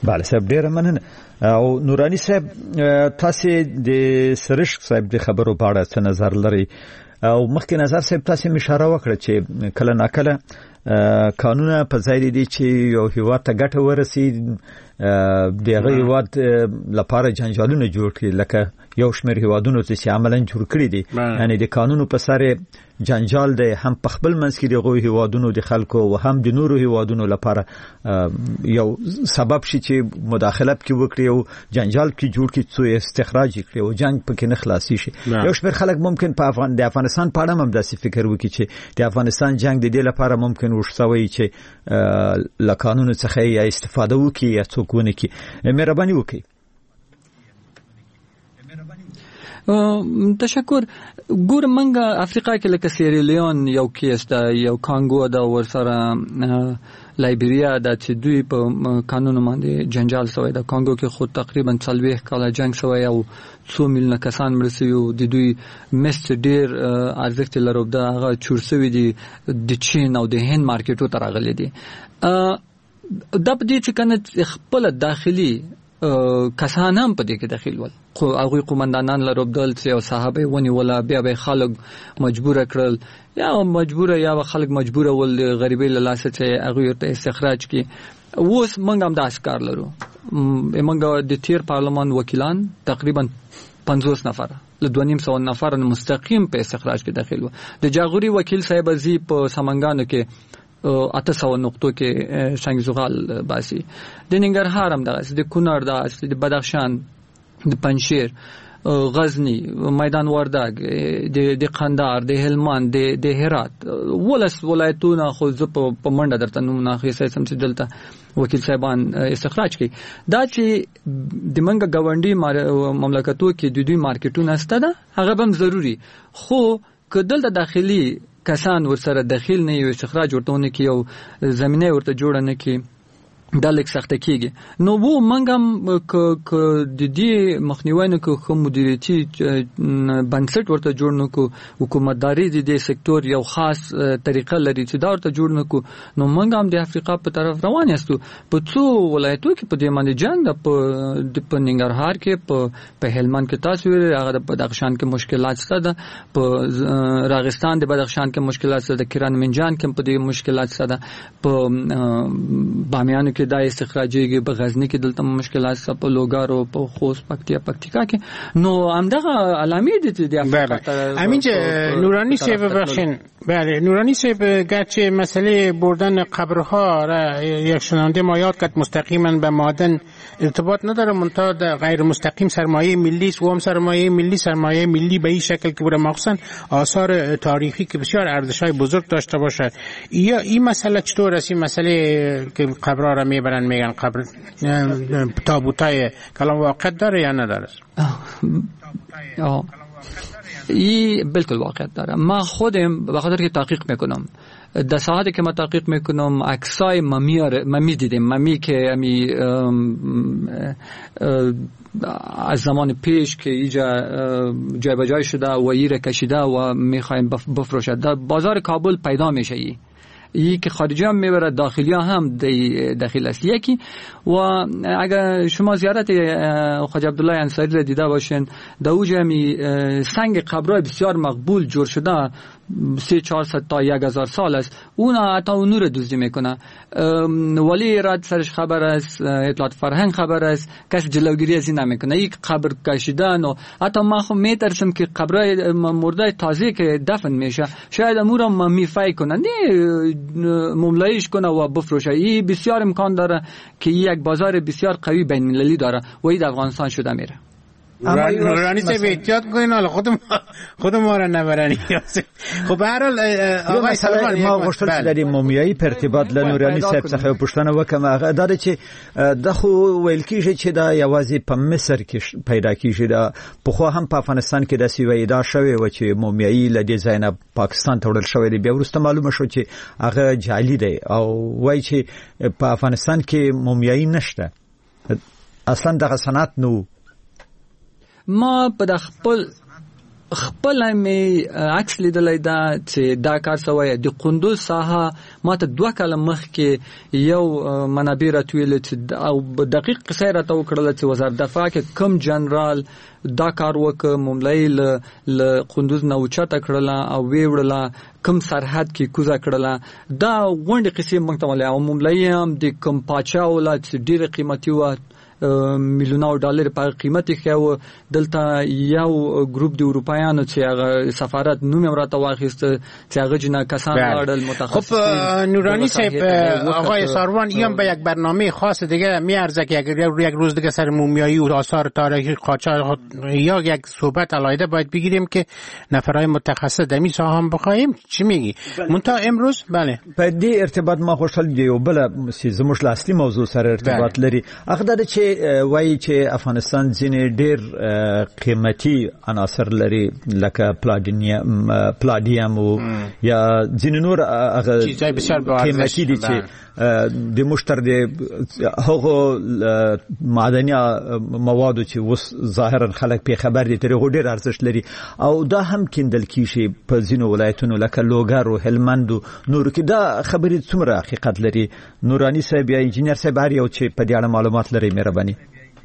بله صاحب ډیر مننه. او نورانی صاحب تاسو د سرشک صاحب د خبرو په اړه څه نظر لري؟ او مخکې نظر صاحب تاسو اشاره وکړه چې کله ناکله قانون په ځای دی چې یو هیواد ته ګټه ورسي دغه هیواد لپاره جنجالونه جوړ کړي، لکه یو شمېر هیوادونو چې عملاً جوړ کړي دي، یعنی د قانون په سر جنجال دی، هم په خپل منځ کې دغه هیوادونو د خلکو او هم د نورو هیوادونو لپاره یو سبب شي چې مداخله کې وکړي او جنجال کې جوړ کړي، څو استخراج کړي او جنگ پکې نه خلاصي شي. یو شمېر خلک ممکن په افغانستان په اړه هم داسې فکر وکړي چې د افغانستان جنگ د دې لپاره ممکن وشوي چې له قانون څخه یا استفاده وکړي یا څوک ونه کړي. مهرباني وکړئ. تشکر. ګور منګه افریقا کې لکه سیریلیون یو کیس دا، یو کانګو دا، ورسره لایبیریا دا چې دوی په قانون باندې جنجال شوی دا. کانګو کې خود تقریبا 40 کال جنگ شوی او 2 میلیون کسان مړ شوي، د دوی مست ډیر ارزښت لري دا هغه چورسوي دي د چین او د هند مارکیټو ته راغلي دي. دا په دې چې کنه خپل داخلي کسان هم په دې کې داخل ول، خو هغه قومندانان لروبدل چې او صحابه ونی ولا بیا به خلک مجبور کړل یا خلک مجبور ول غریبي لاسه چې هغه ته استخراج کی. اوس موږ هم داس کار لرو. موږ د تیر پارلمان وکیلان تقریبا 50 نفر له 2.5 نفر مستقیم په استخراج کې داخل و. د جاغوري وکیل صاحب ازي په سمنګانو کې 800 نقطو کې څنګه زغال باسي، د ننګرهار هم دغه، د کونړ دغه، د بدخشان، د پنجشیر، غزنی، میدان وردګ، د قندهار، د هلمند، د هرات ولایتونه خو زه په منډه درته نومونه اخیستی سم چې دلته وکیل صاحبان استخراج کوي. دا چې د منګه ګاونډي مملکتو کې د دوی مارکیټونه سته ده، هغه هم ضروري، خو که دلته داخلي کسان ورسره داخل نه یو استخراج ورته نه کی او زمينه ورته جوړ نه کی، دا لیک سخت کیږي. نو وو منګم ک د دې مخنیوي نه کو مدیریتي بنسټ ورته جوړ نه کو، حکومتداري د دې سکتور یو خاص طریقه لري چې دا ورته جوړ نه کو. نو منګم د افریقا په طرف روان یاستو. په څو ولایتو کې په دې باندې جنگ په ننګرهار کې، په هلمند کې تاسو ویل، هغه د بدخشان کې مشکلات شته ده، په راغستان د بدخشان کې مشکلات شته ده، کران منجان کې په دې مشکلات شته ده، په بامیان کې دا استخراجيږي، په غزنی کې دلته مشکلات شته، په لوګارو، په خوست، پکتیکا کې. نو همدغه علامې دي د افریقا. همین نورانی صاحب بخشین. بله نورانی صاحب گرچه مسئله بردن قبرها را یک شنونده ما یاد کرد مستقیما به معدن ارتباط نداره، منتها غیر مستقیم سرمایه ملی است و هم سرمایه ملی به این شکل که بوده، مخصوصا آثار تاریخی که بسیار ارزش‌های بزرگ داشته باشد. یا این مسئله چطور است؟ این مسئله که قبرها را میبرن میگن قبر تابوتای کلام واقع داره یا نداره؟ ای بالکل واقع داره. ما خودم به خاطر که تحقیق میکنم، در ساعتی که ما تحقیق میکنم عکسای ممی دیدیم، ممی که امی از زمان پیش که اینجا جای به جای شده و ایره کشیده و میخوایم بفروشد. در بازار کابل پیدا میشه. ای که خارجی هم میبره، داخلی هم داخل است. یکی و اگر شما زیارت خواجه عبدالله انصاری را دیده باشین، در اوج همی سنگ قبرهای بسیار مقبول جور شده، 300-400 تا 1000 سال است، اون حتی اونو رو دزدی میکنه. ولی راد سرش خبر است، اطلاعات فرهنگ خبر است، کس جلوگیری از این نمیکنه. یک قبر کشیدن و حتی ما خود میترسم که قبرهای مرده تازه که دفن میشه شاید امور هم ممیفای کنه، نه مملایش کنه و بفروشه. این بسیار امکان داره که یک بازار بسیار قوی بین المللی داره و این در افغانستان شده میره. نورانی صاحب احتیاط کنین، حالا خود ما را نبرن. خب به هر حال آقای سلمان ما غوښتل چې د مومیایي په ارتباط له نورانی صاحب څخه یو پوښتنه وکړم. هغه دا چې د خو ویل کېږي چې دا یوازې په مصر کې پیدا کېږي، دا پخوا هم په افغانستان کې داسې وایي دا شوی و چې مومیایي له دې ځای نه پاکستان ته وړل شوی دی. بیا وروسته معلومه شو چې هغه جعلي دی او وایي چې په افغانستان کې مومیایي نشته، اصلا دغه صنعت نو. ما په خپل خپل مې عکس لیدلای دا چې دا کار سوی د قندوز ساحه ماته 2 کال مخکې یو منابع راتویل چې او دقیق قصه راته وکړل چې وزارت دفاع کې کم جنرال دا کار وک مملای ل قندوز نو چاته کړل او وی وړل کم سرحد کې کوزا کړل دا غونډه قصې مونږ ته ولې او مملای هم د کم پاچا ولات ډیره قیمتي و میلیونو ډالر په قیمت کې دلته یو ګروپ د اروپایانو چې هغه سفارت نوم راته واخیست چې هغه جنا کسان لاړل متخصصین. خب نورانی صاحب آقای ساروان این به یک برنامه خاص دیگه میارزه که یک روز دیگه سر مومیایی و آثار تاریخی قاچاق یا یک صحبت علیحده باید بگیریم که نفرای متخصص دمی ساحه هم بخوایم. چی میگی؟ منتها امروز بله په دې ارتباط ما خوشحال دی او بل زموږ اصلي موضوع سره ارتباط لري. هغه د چې وایي چې افغانستان ځینې ډېر قیمتي عناصر لري لکه پلاډیم یا ځینې نور هغه قیمتي دي چې د مشتر د هغو معدني موادو چې اوس ظاهرا خلک په خبر دي ترې ډېر ارزښت لري او دا هم کیندل کیږي په ځینو ولایتونو لکه لوګر او هلمند نور کې. دا خبرې څومره حقیقت لري؟ نورانی صاحب یا انجینر صاحب هر یو چې په دې اړه معلومات لري مهرباني.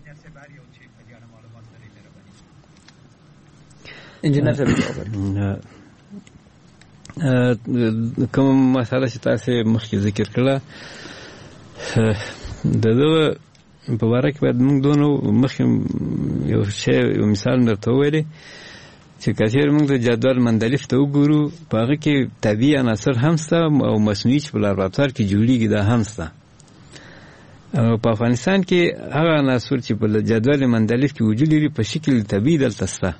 انجینر صاحب کوم مسله چې تاسو مخکې ذکر کړه دغه په واره کې باید موږ دونو مخکې یو شی یو مثال درته وویل چې کثیر موږ د جدول مندلیف ته وګورو په هغه کې طبیعي عناصر هم شته او مصنوعي چې په لابراتوار کې جوړیږي دا هم شته. په افغانستان کې هغه عناصر چې په جدول مندلیف کې وجود لري په شکل طبیعي دلته شته.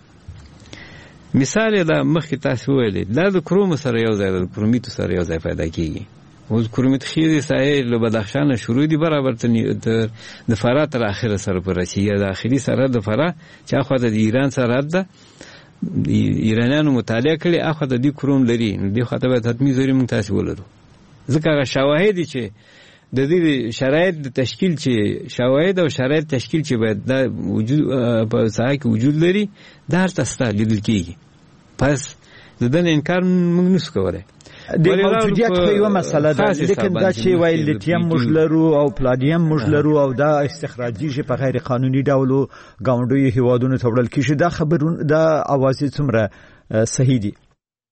مثال دا مخکې تاسو ویلې دا د کروم سره یو ځای د کرومیت سره یو ځای پیدا کیږي. اوس کرومیت خیزې سایه له بدخشان شروع دي برابر ته د فراه تر اخره سره پر رسیدي. د اخري سره د فراه چې اخو د ایران سره ده ایرانیانو مطالعه کړي اخو د دې کروم لري نو دې خاطر به حتمی زوري موږ تاسو ولرو. ځکه هغه شواهد چې د دې شرایط د تشکیل چې شواهد او شرایط تشکیل چې باید د وجود په ساحه کې وجود لري دا هر تاسو لیدل کیږي. پس د دې انکار موږ نشو کولای. د موجودیت په یو مسله ده لیکن دا چې وایي لیتیم موږ لرو او پلاډیم موږ لرو او دا استخراجي په غیر قانوني ډول گاونډي هیوادونو ته وړل کیږي. دا خبرونه دا اوازې څومره صحیح دي؟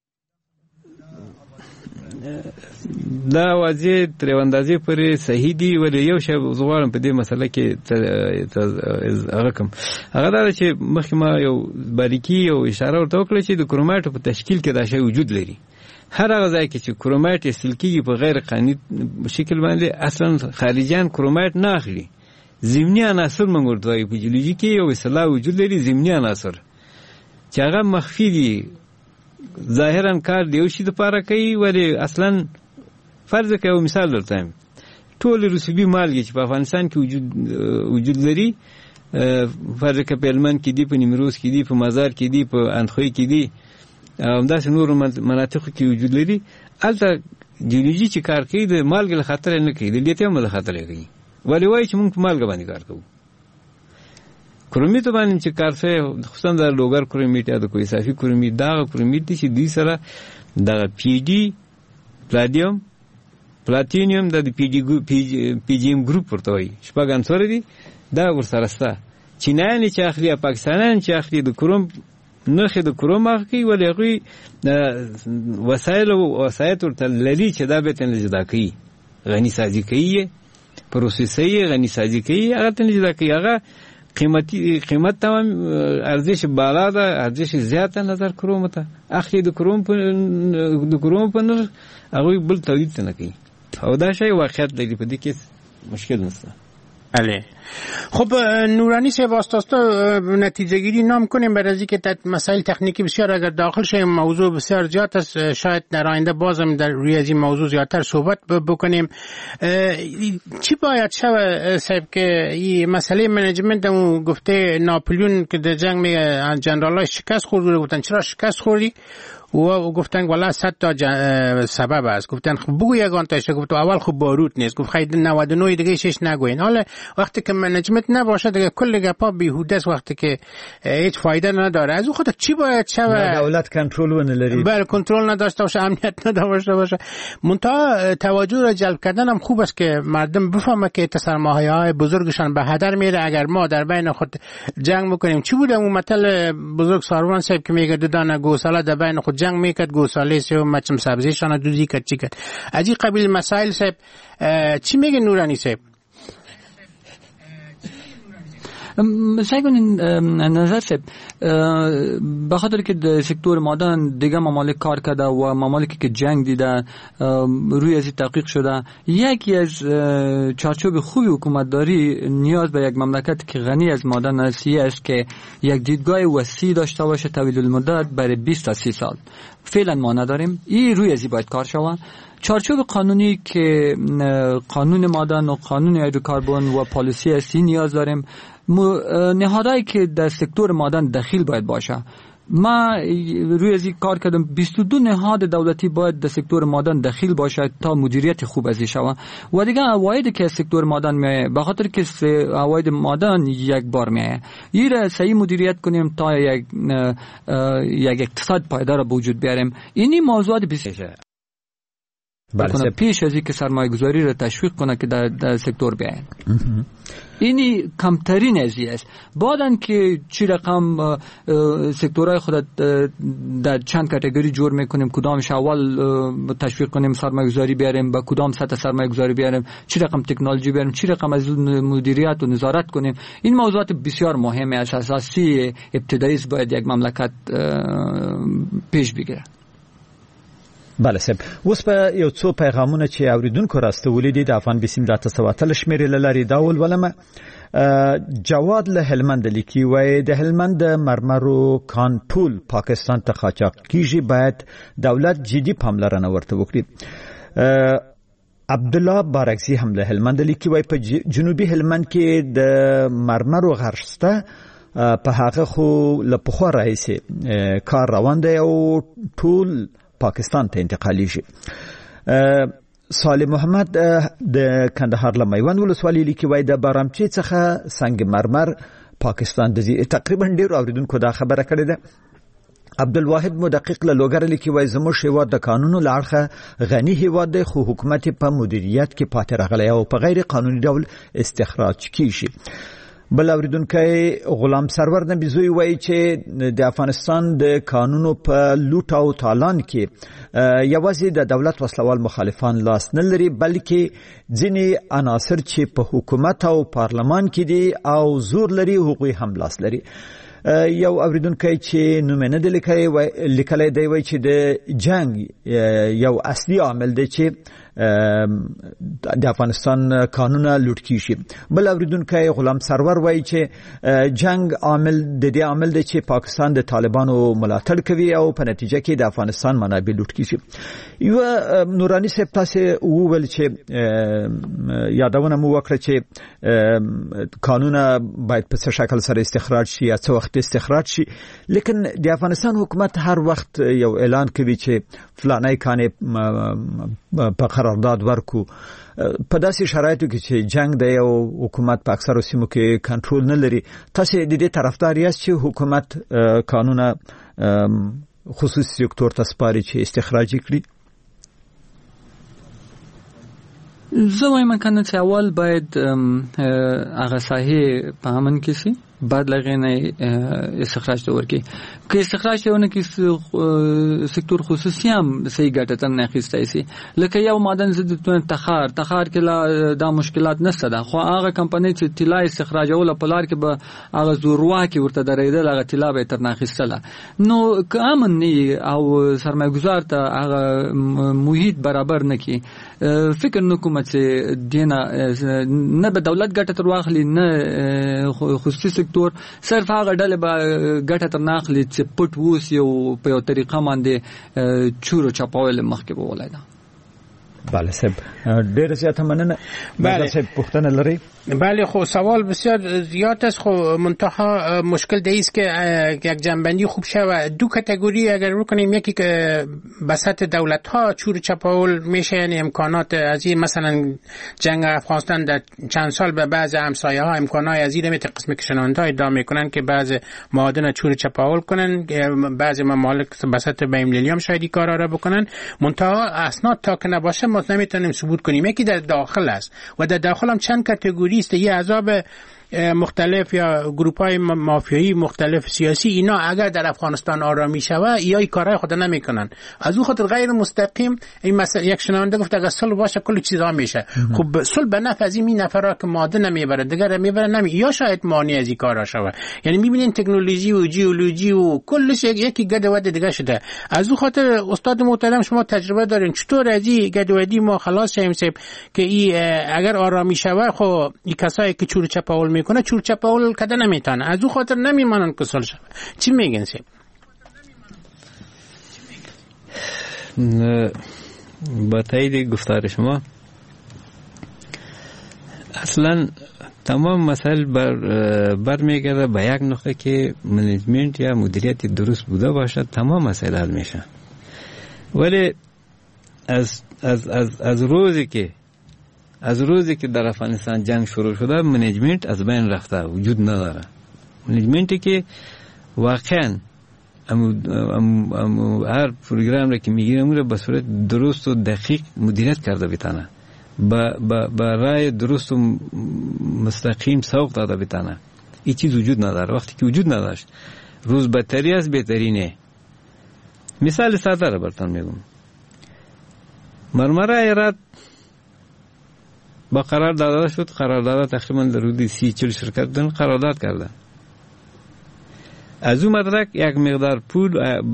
دا واځي تر اندازې پورې صحیح دي ولې یو شی زغوارم په دې مسله کې هغه کوم هغه دا چې مخکې ما یو باریکی او اشاره ورته وکړه چې د کرومات په تشکیل کې دا شی وجود لري. هر هغه ځای کې چې کرومات اصل کېږي په غیر قانوني شکل باندې اصلا خارجيان کرومات نه اخلي. ضمني عناصر موږ ورته وایو په جیولوژي کې یو اصطلاح وجود لري ضمني عناصر چې هغه مخفي دي ظاهرا کار دیو شي د پاره کوي ولی اصلا فرض کوي. مثال درته ټول رسوبي مالګي چې په افغانستان کې وجود لري فرض کوي په هلمند کې دي په نیمروز کې دي په مزار کې دي په اندخوی کې دي همداسې نور مناطقو کې وجود لري. البته جیولوژي چې کار کوي د مالګې له خطر نه کوي د لیتیم له خطر کوي ولی وایي چې موږ په مالګه باندې کار کوو. کرومیت باندې چې کار کوي خصوصا د لوګر کرومیت یا د کوی صافي کرومیت دا کرومیت چې دوی سره د پی ډي پلاډیم پلاتینیم د پی جی ام ګروپ ورته وایي شپږ عنصر دي دا ورسره سته. چینایان چې اخلي پاکستانیان چې اخلي د کروم نخې د کروم اخلي ولې هغوی وسایل ورته لري چې دا به تنه جدا کوي غني سازي کوي پروسسي غني سازي کوي هغه تنه جدا کوي. هغه قیمت تمام ارزش بالا ده ارزش زیاته نظر کروم ته اخلي د کروم په نور هغه بل تولید نه کوي او دا شی واقعیت دی په دې کې مشکل نشته. بله خب نورانی صاحب واسطه نتیجه گیری نام کنیم برای از اینکه مسائل تکنیکی بسیار اگر داخل شه موضوع بسیار زیاد است شاید در آینده بازم در روی از این موضوع زیادتر صحبت بکنیم. چی باید شود صاحب که این مسئله منیجمنت اون گفته ناپلیون که در جنگ می جنرالای شکست خوردی گفتن چرا شکست خوردی و گفتن والا 100 تا سبب است. گفتن خب بگو یگان تاشه. گفت اول خب باروت نیست. گفت خیلی 99 دیگه شش نگوین. حالا وقتی که منیجمنت نباشه دیگه کل گپا بیهوده است، وقتی که هیچ فایده نداره. از اون خاطر چی باید شود؟ دولت کنترل نداره. بله کنترل نداشته باشه، امنیت نداشته باشه. منتها توجه را جلب کردن هم خوب است که مردم بفهمه که سرمایه‌های بزرگشان به هدر میره اگر ما در بین خود جنگ میکنیم. چی بود اون مثل بزرگ ساروان صاحب که میگه ددان گوساله در بین خود جنگ میکرد، گوساله سه و مچم سبزیشان دوزی کرد چی کرد. از این قبیل مسائل صاحب چی میگه نورانی صاحب؟ سعی کنین نظر صاحب به خاطر که در سکتور معدن دیگه ممالک کار کرده و ممالکی که جنگ دیده روی از تحقیق شده، یکی از چارچوب خوبی حکومتداری نیاز به یک مملکت که غنی از معدن است که یک دیدگاه وسیع داشته باشه طویل المدت برای 20 تا 30 سال. فعلا ما نداریم. این روی ازی باید کار شود. چارچوب قانونی که قانون معدن و قانون هیدروکاربن و پالیسی هستی نیاز داریم. نهادهایی که در سکتور معدن دخیل باید باشه. ما روی ازی کار کردم. 22 نهاد دولتی باید در سکتور معدن دخیل باشه تا مدیریت خوب ازی شود. و دیگه عوایدی که سکتور معدن میه به خاطر که عواید معدن یک بار میه، این را صحیح مدیریت کنیم تا یک اقتصاد پایدار به وجود بیاریم. اینی موضوعات بسیار بکنه پیش از اینکه سرمایه گذاری را تشویق کنه که در سکتور بیاین. اینی کمترین ازی است. بعدن که چی رقم سکتورهای خود در چند کاتگوری جور میکنیم، کدامش اول تشویق کنیم سرمایه گذاری بیاریم، با کدام سطح سرمایه گذاری بیاریم، چی رقم تکنولوژی بیاریم، چی رقم از مدیریت و نظارت کنیم. این موضوعات بسیار مهمه است، اساسی ابتدایی است باید یک مملکت پیش بگیره. بله صاحب، اوس په یو څو پیغامونه چې اوریدونکو راستولې دي د افغان بسیم د تسواتل شمیرې لري داول ولمه جواد له هلمند لیکي وای د هلمند مرمرو کانټول پاکستان ته قاچاق کیږي، باید دولت جدي پاملرنه ورته وکړي. عبد الله بارکزی هم له هلمند لیکي وای په جنوبي هلمند کې د مرمرو غرشته په هغه خو له پخوا راځي کار روان دی او ټول پاکستان ته انتقالی شي. صالح محمد د کندهار لمایوان ولسوالۍ لیکي وای د بارامچی څخه سنگ مرمر پاکستان د تقریبا ډیر اوریدونکو دا خبره کړې ده. عبدالواحد مدقق له لوګر لیکي وای زموږ هیواد د قانونو لاړخه غنی هیواد دی، خو حکومت په مدیریت کې پاتې راغلی او په غیر قانوني ډول استخراج کیږي. بل اوریدونکي غلام سرور نبیزوی وایي چې د افغانستان د قانونو په لوټ او تالان کې یوازې د دولت وسلوال مخالفان لاس نه لري، بلکې ځینې عناصر چې په حکومت او پارلمان کې دي او زور لري هغوی هم لاس لري. یو اوریدونکي چې نوم نه دی لیکلی دی وایي چې د جنگ یو اصلي عامل دی چې د افغانستان قانونه لوټ کیږي. بل اوریدونکي غلام سرور وایي چې جنگ عامل د دې عامل دی چې پاکستان د طالبانو ملاتړ کوي او په نتیجه کې د افغانستان منابع لوټ کیږي. یو نورانی صاحب تاسو وویل چې یادونه مو وکړه چې قانونه باید په څه شکل سره استخراج شي یا څه وخت استخراج شي، لیکن د افغانستان حکومت هر وخت یو اعلان کوي چې فلانه کانه په قرارداد ورکو. په داسې شرایطو کې چې جنگ دی او حکومت په اکثرو سیمو کې کنټرول نه لري، تاسو د دې طرفدار یاست چې حکومت قانونه خصوصي سکتور ته سپاري چې استخراج کړي؟ زه وایم کنه چې اول باید هغه ساحه په امن کې شي، بعد لغینه استخراج ته ورکی. که استخراج ته ونه کې سکتور خصوصي هم صحیح ګټه نه اخیستای شي. لکه یو معدن زدتون تخار کې دا مشکلات نشته ده، خو هغه کمپنی چې طلا استخراجول په لار کې به هغه زوروا کې ورته درېدل، هغه طلا به تر نه اخیستله. نو که امن نه او سرمایه‌گذار ته هغه محیط برابر نه کی، فکر نکوم چې دینه نه به دولت ګټه تر واخلي نه خصوصي سکتور، صرف هغه ډلې به ګټه تر نه اخلي چې پټ ووسي او په یو طریقه باندې چورو چاپول مخکې به ولای ده. بله صاحب ډېر زیاته مننه. بله صاحب پوښتنه لري؟ بله خب سوال بسیار زیاد است. خب منتها مشکل ده است که یک جنبندی خوب شود. دو کاتگوری اگر رو کنیم، یکی که بسط دولت ها چور چپاول میشه، یعنی امکانات از این مثلا جنگ افغانستان در چند سال به بعض همسایه ها امکانات از این میت قسم کشنانده ها ادعا میکنن که بعض معادن چور چپاول کنن، بعض ممالک بسط به ملی هم شاید این کارا را بکنن. منتها اسناد تا که نباشه ما نمیتونیم ثبوت کنیم. یکی در داخل است و در داخل هم چند کاتگوری است. یه عذاب مختلف یا گروپ‌های مافیایی مختلف سیاسی، اینا اگر در افغانستان آرامی شود یا این کارهای خود نمیکنن. از اون خاطر غیر مستقیم این مثلا یک شنونده گفت اگر صلح باشه کل چیزا میشه. خب صلح به نفع از این نفرا که ماده نمیبره دیگر میبره نمی، یا شاید مانع از این کارا شود. یعنی میبینین تکنولوژی و جیولوژی و کلش یکی گدواد دیگه شده. از اون خاطر استاد محترم شما تجربه دارین چطور از این گدوادی ما خلاص شیم که این اگر آرامی شود خب این کسایی که چور چپاول میکنه چور چپاول کده نمیتونه، از اون خاطر نمیمانن که صلح شود. چی میگن سید؟ با تایید گفتار شما اصلا تمام مسائل برمیگرده به یک نقطه که منیجمنت یا مدیریت درست بوده باشد تمام مسائل حل میشه. ولی از روزی که در افغانستان جنگ شروع شده منیجمنت از بین رفته، وجود نداره. منیجمنتی که واقعا هر پروگرام را که میگیرم رو به صورت درست و دقیق مدیریت کرده بتانه، با رای درست و مستقیم سوق داده بتانه. این چیز وجود نداره. وقتی که وجود نداشت روز بدتری از بهترینه. مثال ساده را براتون میگم. مرمره ایراد با قرار داده شد. قرار داده تقریبا در حدود 30-40 شرکت دن قرارداد کردن. از اون مدرک یک مقدار پول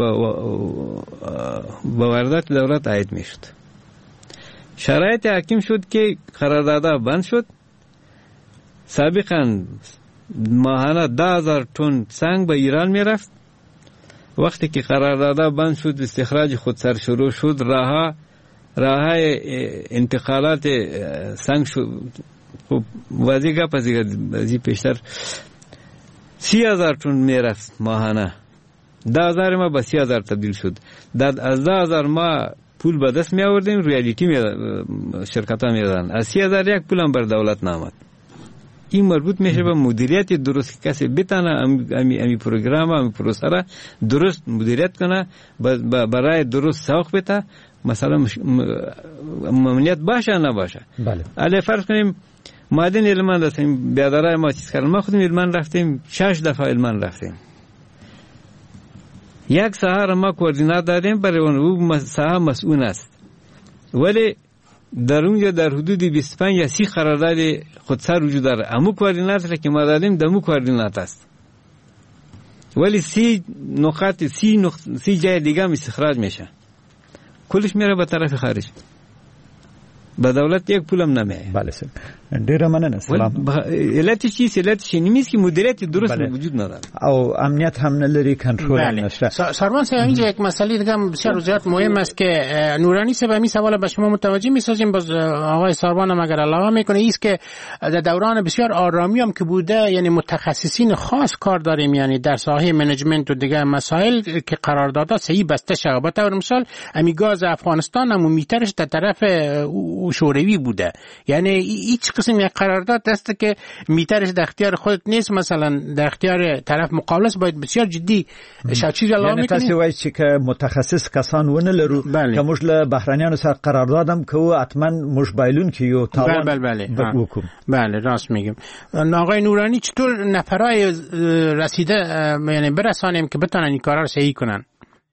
با واردات دولت عاید میشد. شرایط حاکم شد که قراردادها بند شد. سابقا ماهانه 10,000 تن سنگ به ایران میرفت. وقتی که قراردادها بند شد استخراج خودسر شروع شد. راههای انتقالات سنگ شد. خب وضعی گپ از پیشتر 30,000 تن میرفت ماهانه. 10,000 ما به 30,000 تبدیل شد. از 10,000 ما پول به دست می آوردیم، ریالیتی شرکت ها می دادن. از 30,000 یک پول هم بر دولت نامد. این مربوط میشه به مدیریت درست. کسی بتانه امی پروگرام امی پروسه را درست مدیریت کنه، برای درست سوق بده. مثلا ممنوعیت باشه نباشه. بله. علی فرض کنیم معدن علمان رفتیم، بیادرای ما چیز کردن، ما خودم علمان رفتیم 6 دفعه علمان رفتیم. یک ساحه ما کوردینات دادیم برای اون ساحه مسئول است. ولی در اونجا در حدود 25 یا 30 قرارداد خودسر وجود داره. امو کوردینات را که ما دادیم دمو کوردینات است. ولی 30 نقاط 30 جای دیگه هم استخراج میشه. کلش میره به طرف خارج. به دولت یک پولم نمیه. بله سر. ډیره مننه. سلام. علت چیست؟ علت نیست که مدیریت درست وجود نداره. او امنیت هم نداری، کنترل نشه. سروان صاحب اینجا یک مسئله دیگه بسیار زیاد مهم است که نورانی صاحب این سوال به شما متوجه میسازیم. باز آقای سروان هم اگر علاوه میکنه ایست که در دوران بسیار آرامی هم که بوده، یعنی متخصصین خاص کار داریم، یعنی در ساحه منیجمنت و دیگه مسائل که قراردادها صحیح بسته شده. به طور مثال امی گاز افغانستان هم میترش در طرف شوروی بوده. یعنی هیچ قسم یک قرارداد دسته که میترش در اختیار خودت نیست، مثلا در اختیار طرف مقابل است. باید بسیار جدی شاچیز علاوه میکنیم. یعنی تاسو وایي چې متخصص کسان ونه لرو که موږ له بهرانیانو سره قراردادم کوو، حتما موږ بایلون که یو تاوان وکوم. بله راست میگم. آقای نورانی چطور نفرای رسیده یعنی برسانیم که بتونن این کارا رو صحیح کنن؟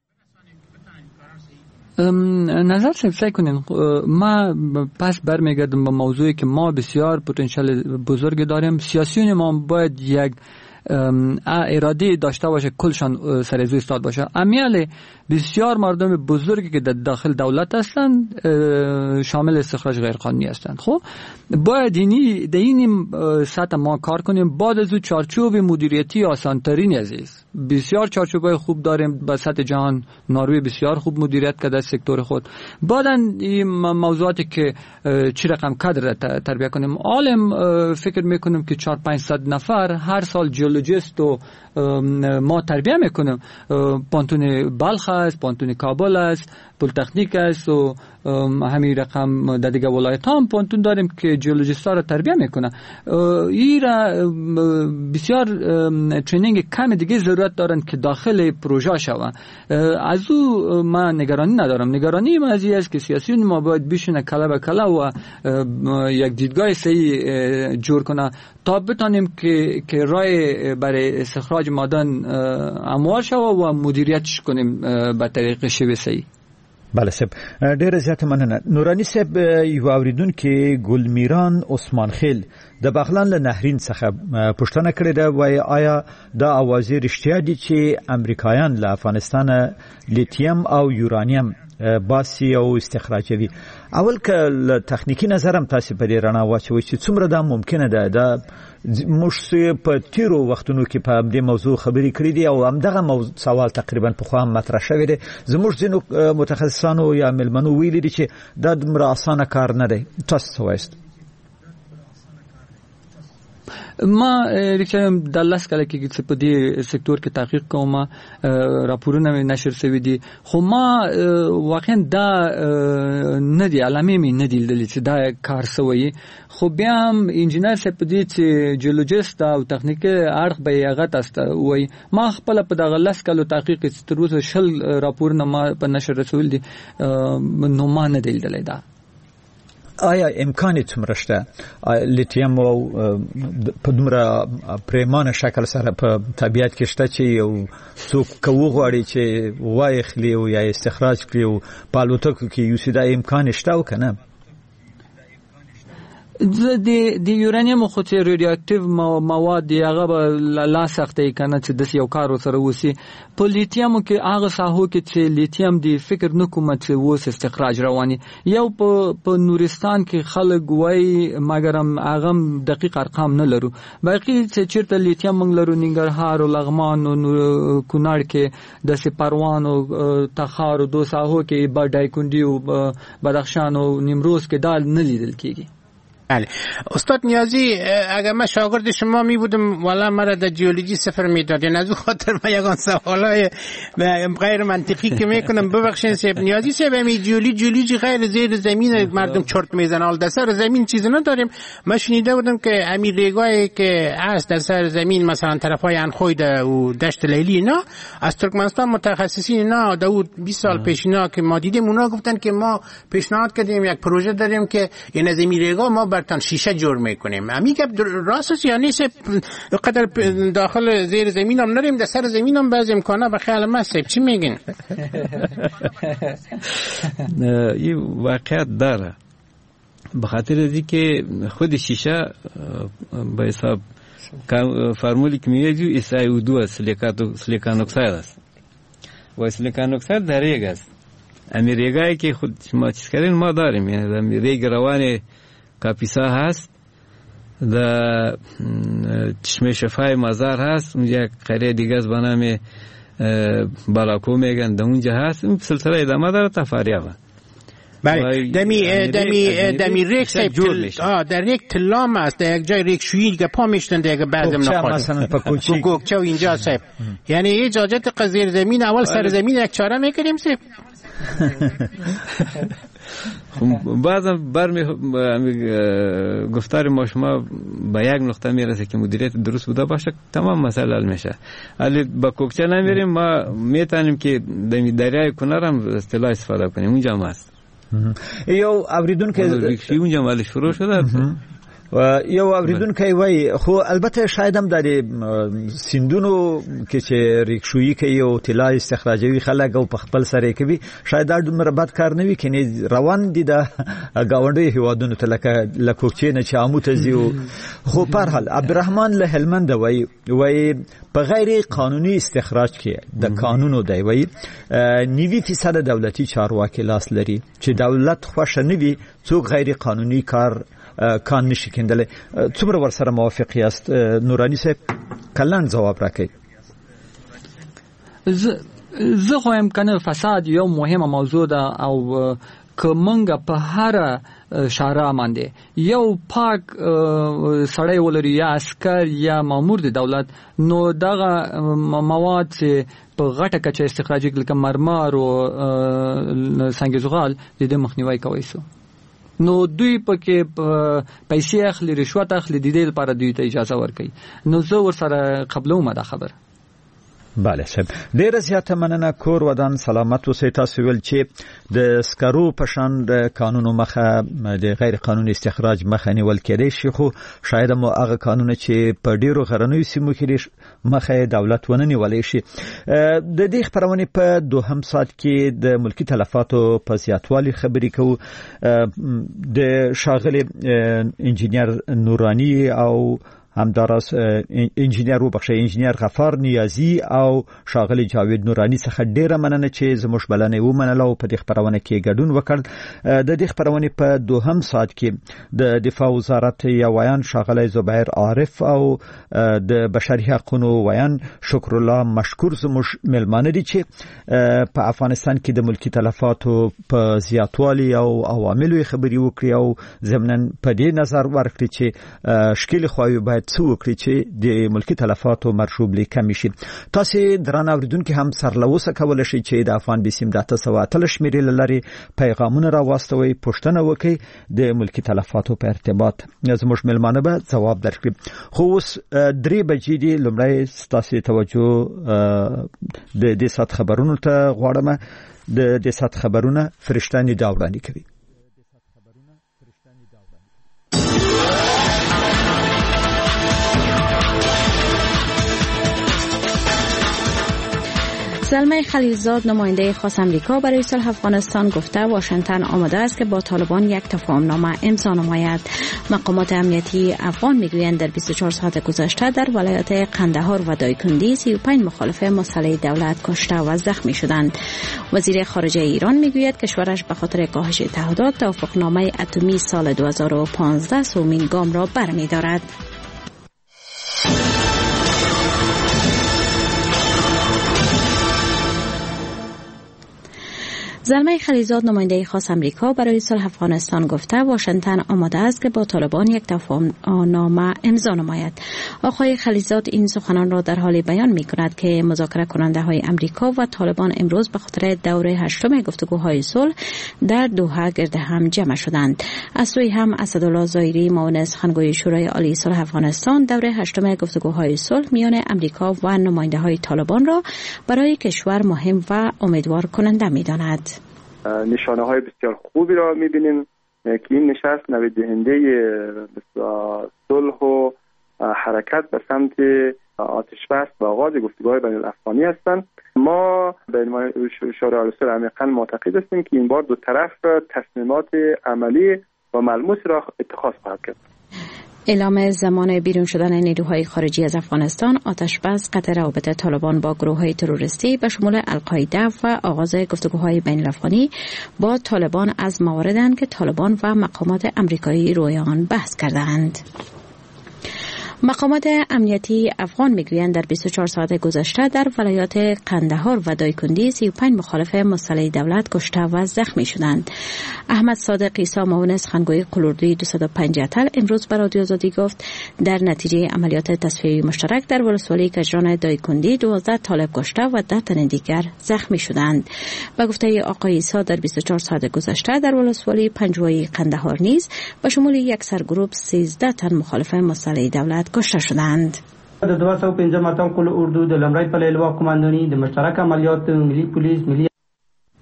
نظر سعی کنین. ما پس برمیگردم به موضوعی که ما بسیار پتانسیل بزرگ داریم. سیاسیون ما باید یک اراده داشته باشه کلشان سرزوی استاد باشه. امیال بسیار مردم بزرگی که در داخل دولت هستند شامل استخراج غیرقانونی هستند. خب باید در این سطح ما کار کنیم. بعد از اون چارچوب مدیریتی آسانترین عزیز، بسیار چارچوبای خوب داریم به سطح جهان. نروژ بسیار خوب مدیریت کرده از سکتور خود. بعدن این موضوعاتی که چی رقم کادر تربیت کنیم. عالم فکر میکنیم که 400-500 نفر هر سال جیولوژیست و ما تربیت میکنیم. پانتون بلخ است، پانتون کابل است، پلیتکنیک است و همین رقم در دیگه ولایت هم پانتون داریم که جیولوژیستا را تربیت میکنه. این را بسیار ترینینگ کم دیگه ضرورت دارن که داخل پروژه شوند. از او من نگرانی ندارم. نگرانی من از این است که سیاسیون ما باید بشینه کله به کله و یک دیدگاه صحیح جور کنه تا بتانیم که راه برای استخراج معدن اموال شوه و مدیریتش کنیم به طریق شیوه صحیح. بله صاحب، ډېر زیات مننه. نورانی صاحب، یو اوریدونکي ګلمیران عثمان خیل د بغلان له نهرین څخه پوښتنه کړې ده، وایي آیا دا اوازې رښتیا دي چې امریکایان له افغانستان لیتیم او یورانیم باسي او استخراجوي؟ اول که له تخنیکی نظر هم تاسو په دې رڼا واچوئ چې څومره دا ممکنه ده. دا موږ په تیرو وختونو کې په دې موضوع خبرې کړې دي او همدغه سوال تقریبا پخوا هم مطرح شوی دی. زموږ ځینو متخصصانو یا مېلمنو ویلي دي چې دا دومره اسانه کار نه دی. تاسو څه وایست؟ ما ریکم د لاس کله کې په دې سکتور کې تحقیق کوم، راپورونه مې نشر شوي دي، خو ما واقعا دا نه دی علامه مې نه دی لیدلې چې دا کار شوی. خو بیا هم انجینر څه په دې چې جیولوژیست او تخنیکی اړخ به هغه تاسو وای. ما خپل په دغه لاس کلو تحقیق چې تر اوسه 10 راپورونه ما په نشر رسول دي، نو ما نه دی لیدلې. دا آیا امکان څومره شته لیتیم او په دومره پریمانه شکل سره په طبیعت کې شته چې یو څوک کوو غواړي چې وایخلي او یا استخراج کړي او په الوتکو کې یوسي؟ دا امکان شته او که نه؟ د یورانیم خو چې ریډیواکټیو مواد هغه به لا سختې کنه چې د یو کار سره وسی. په لیتیم کې هغه ساحو کې چې لیتیم دی فکر نکوم چې وس استخراج رواني. یو په نورستان کې خلک وای مګرم هغه دقیق ارقام نه لرو. باقي چې چیرته لیتیم موږ لرو ننګرهار او لغمان او کونړ کې د سپروان او تخار او دو ساحو کې بډای کندی او بدخشان او نیمروز کې دال نه لیدل کیږي. بله استاد نیازی، اگر من شاگرد شما می بودم والا مرا در جیولوژی صفر میداد، یعنی از اون خاطر من یکان سوالای غیر منطقی که میکنم ببخشین صاحب نیازی صاحب. همین جیولوژی غیر زیر زمین مردم چرت میزنن، حال در سر زمین چیزی نداریم. من شنیده بودم که همین ریگایی که هست در سر زمین مثلا طرفای انخوید و دشت لیلی اینا از ترکمنستان متخصصین اینا داود 20 سال پیش اینا که ما دیدیم اونا گفتن که ما پیشنهاد کردیم یک پروژه داریم که این از این ریگا ما برتن شیشه جور میکنیم. همین که راست یا نیست قدر داخل زیر زمین هم نریم، در سر زمین هم بعضی امکانه به خیال ما سیب. چی میگین؟ این واقعیت داره، به خاطر ازی که خود شیشه به حساب فرمولی که میگه SiO2 سیلیکان اکساید است و سیلیکان اکساید در ریگ است. امی ریگایی که خود شما چیز کردین ما داریم، یعنی امی ریگ روان کاپیسا هست، در چشمه شفای مزار هست، اونجا قریه دیگه است به نام بالاکو میگن، در اونجا هست. این سلسله ادامه داره تا فاریابه. بله دمی ریک سیب در یک تلام است، در یک جای ریک شویی که پا میشتن دیگه بعدم نخواد گوگچه و اینجا سیب. یعنی اجازت زیر زمین اول سر زمین یک چاره میکنیم سیب. بعضم برمی گفتار ما شما به یک نقطه میرسه که مدیریت درست بوده باشه تمام مسئله حل میشه. ولی با کوکچه نمیریم، ما میتونیم که دریای کنار هم اصطلاح استفاده کنیم، اونجا هم هست. یو اوریدون که اونجا مالش شروع شده. یو اوریدونکو وای خو البته شاید هم د سیندونو کې چې ریکشویی کوي او طلا استخراجوي خلک او په خپل سره کوي شاید دا دومره بد کار نه وي کني روان دي د گاونډي هیوادونو ته لکه چینه چې عامو ته زیو خو په هر حال عبدالرحمن له هلمند وای په غیر قانوني استخراج کې د قانونو دی وای 90% دولتي چارواکي لاس لري چې دولت خوښ نه وي څوک غیر قانوني کار کان نشي کېندل. څومره ورسره موافق یاست نورانی صاحب؟ کلان جواب راکړئ. زه خو امکانه فساد یو مهمه موضوع ده او کومنګ په هر شارع باندې یو پاک سړی ولري یا عسكر یا مامور د دولت نو دغه مواد په غټه کچه استخراجي لکه مرمر او سنگ زغال د مخنیوي کوي سو نو دوی پکې پیسې اخلي رشوت اخلي د دې لپاره دوی ته اجازه ورکړي نو زه ورسره قبلومه دا خبر. بله صاحب ډیره زیاته مننه. کور ودان سلامت اوسئ. تاسو ویل چې د سکرو په شان د قانونو مخه د غیر قانوني استخراج مخه نیول کېدای شي خو شاید مو هغه قانون چې په ډیرو غرنیو سیمو کې مخه دولت ونه نیولای شي. د دې خبرونه په دوهم ساعت کې د ملکی تلفاتو په زیاتوالي خبرې کوو. د شاغل انجینیر نورانی او همداراز انجینیر غفار نیازی او شاغل جاوید نورانی څخه ډیره مننه چې زموږ بلنه ومنله او په دې خبرونه کې ګډون وکړ. د دې خبرونه په دوهم ساعت کې د دفاع وزارت یا ویان شاغل زبیر عارف او د بشري حقوقو ویان شکر الله مشکور زموږ ملمانه دي چې په افغانستان کې د ملکی تلفاتو په زیاتوالي او عواملو خبري وکړي او ضمناً په دې نظر ورکړي چې شکل خوایي باید څه وکړي چې د ملکی تلفاتو مرشوب کم شي. تاسو درنه اوریدونکو هم سرلوسه کول شي چې د افغان بسیم داته سواتل شمیرې لري پیغامونه راوستوي پښتنه وکي د ملکی تلفاتو په ارتباط زموږ ملمانه به جواب درکړي. خو اوس 3 بجې دی لمړی تاسو توجه د دې سات خبرونو ته غواړم. د دې سات خبرونه فرشتانی دا وړاندې کوي. زلمه خلیلزاد نماینده خاص امریکا برای صلح افغانستان گفته واشنگتن آماده است که با طالبان یک تفاهمنامه امضا نماید. مقامات امنیتی افغان میگویند در 24 ساعت گذشته در ولایات قندهار و دایکندی 35 مخالف مسلح دولت کشته و زخمی شدند. وزیر خارجه ایران میگوید کشورش به خاطر کاهش تعهدات توافقنامه اتمی سال 2015 سومین گام را برمی‌دارد. زلمه خلیلزاد نماینده خاص امریکا برای صلح افغانستان گفته واشنگتن آماده است که با طالبان یک تفاهمنامه امضا نماید. آقای خلیلزاد این سخنان را در حال بیان می‌کند که مذاکره کننده های امریکا و طالبان امروز به خاطر دوره 8 گفتگوهای صلح در دوحه گرد هم جمع شدند. از سوی هم اسدالله ظاهری معاون سخنگوی شورای عالی صلح افغانستان دوره 8 گفتگوهای صلح میان امریکا و نماینده های طالبان را برای کشور مهم و امیدوار کننده می‌داند. نشانه های بسیار خوبی را می‌بینیم که این نشست نوید دهنده صلح و حرکت به سمت آتش بس و آغاز گفتگوهای بین الافغانی هستند. ما به عنوان شورای عالی صلح عمیقاً معتقد هستیم که این بار دو طرف تصمیمات عملی و ملموس را اتخاذ خواهد کرد. اعلام زمان بیرون شدن نیروهای خارجی از افغانستان، آتش‌بس، قطع روابط طالبان با گروه‌های تروریستی به شمول القاعده و آغاز گفتگوهای بین الافغانی با طالبان از مواردند که طالبان و مقامات آمریکایی روی آن بحث کردند. مقامات امنیتی افغان میگویند در 24 ساعت گذشته در ولایات قندهار و دایکندی 35 مخالف مسلح دولت کشته و زخمی شدند. احمد صادق عیسی معاون سخنگوی قلوردوی 205 اتل امروز به رادیو آزادی گفت در نتیجه عملیات تصفیه مشترک در ولسوالی کجران دایکندی 12 طالب کشته و 10 تن دیگر زخمی شدند. به گفته آقای عیسی در 24 ساعت گذشته در ولسوالی پنجوایی قندهار نیز به شمول یک سرگروپ 13 تن مخالف مسلح دولت کشته شدند. د 205 اتم قل اردو د لمړی پلیلوا کماندونی د مشترک عملیات ملی پولیس ملی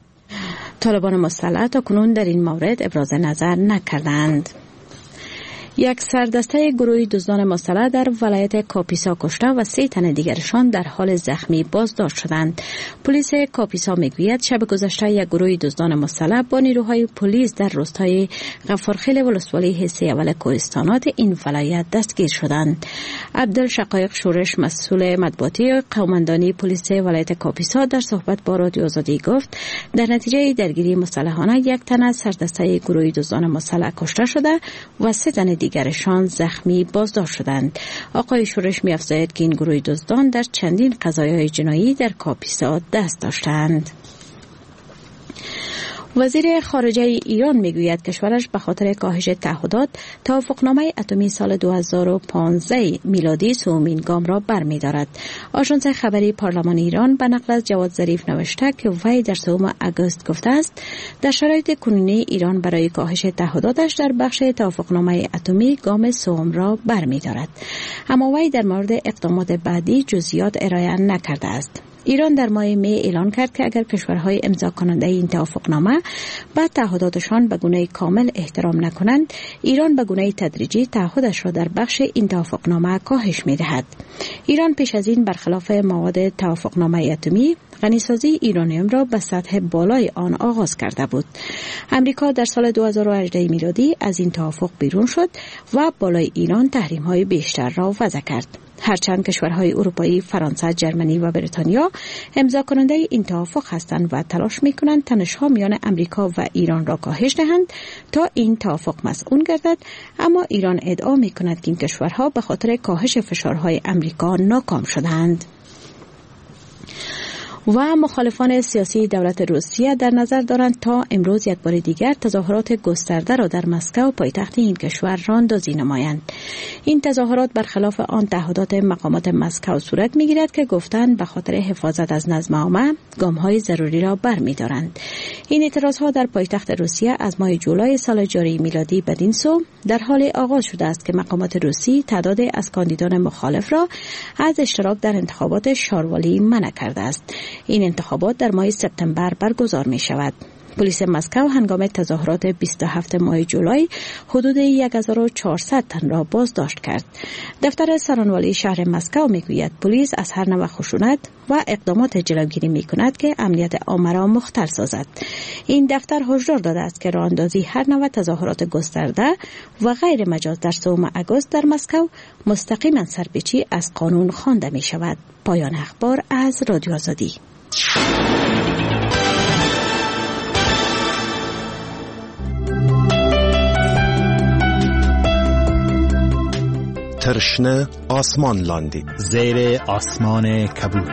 طالبان مسلح تا کنون در این مورد ابراز نظر نکردند. یک سردسته گروه دزدان مسلح در ولایت کاپیسا کشته و 3 تن دیگرشان در حال زخمی بازداشت شدند. پلیس کاپیسا میگوید شب گذشته یک گروه دزدان مسلح با نیروهای پلیس در روستای غفارخیل ولسوالی حصه اول کوهستانات این ولایت دستگیر شدند. عبدالشقایق شورش مسئول مطبوعاتی قوماندانی پلیس ولایت کاپیسا در صحبت با رادیو آزادی گفت در نتیجه درگیری مسلحانه 1 تن از سردسته گروه دزدان مسلح کشته شده و 3 تن دیگرشان زخمی بازداشت شدند. آقای شورش می‌افزاید که این گروه دزدان در چندین قضایای جنایی در کاپیسا دست داشتند. وزیر خارجه ایران میگوید کشورش به خاطر کاهش تعهدات توافقنامه اتمی سال 2015 میلادی سومین گام را برمی‌دارد. آژانس خبری پارلمان ایران به نقل از جواد ظریف نوشته که وی در 3 آگوست گفته است در شرایط کنونی ایران برای کاهش تعهداتش در بخش توافقنامه اتمی گام سوم را برمی‌دارد. اما وی در مورد اقدامات بعدی جزئیات ارائه نکرده است. ایران در ماه می اعلان کرد که اگر کشورهای امضا کننده این توافقنامه به تعهداتشان به گونه کامل احترام نکنند، ایران به گونه تدریجی تعهدش را در بخش این توافقنامه کاهش می‌دهد. ایران پیش از این برخلاف مواد توافقنامه اتمی غنیسازی یورانیم را به سطح بالای آن آغاز کرده بود. امریکا در سال 2018 میلادی از این توافق بیرون شد و بالای ایران تحریم‌های بیشتر را وضع کرد. هرچند کشورهای اروپایی، فرانسه، جرمنی و بریتانیا امضا کننده این توافق هستند و تلاش می‌کنند تنش‌ها میان امریکا و ایران را کاهش دهند تا این توافق مسئول گردد، اما ایران ادعا می‌کند که این کشورها به خاطر کاهش فشارهای امریکا ناکام شدند. و مخالفان سیاسی دولت روسیه در نظر دارند تا امروز یک بار دیگر تظاهرات گسترده را در مسکو پایتخت این کشور راندازی نمایند. این تظاهرات برخلاف آن تعهدات مقامات مسکو صورت می‌گیرد که گفتند به خاطر حفاظت از نظم عامه گام‌های ضروری را برمی‌دارند. این اعتراضها در پایتخت روسیه از ماه جولای سال جاری میلادی بدین سو در حال آغاز شده است که مقامات روسی تعداد از کاندیدان مخالف را از اشتراک در انتخابات شاروالی منع کرده است. این انتخابات در ماه سپتامبر برگزار می شود. پلیس مسکو هنگام تظاهرات 27 ماه جولای حدود 1400 تن را بازداشت کرد. دفتر سرانوالی شهر مسکو میگوید پلیس از هر نوع خشونت و اقدامات جلوگیری میکند که امنیت عامه را مختل سازد. این دفتر هشدار داده است که راهاندازی هر نوع تظاهرات گسترده و غیر مجاز در 3 آگوست در مسکو مستقیما سرپیچی از قانون خوانده می شود. پایان اخبار از رادیو آزادی. ترشنه آسمان لاندی زیر آسمان کبود.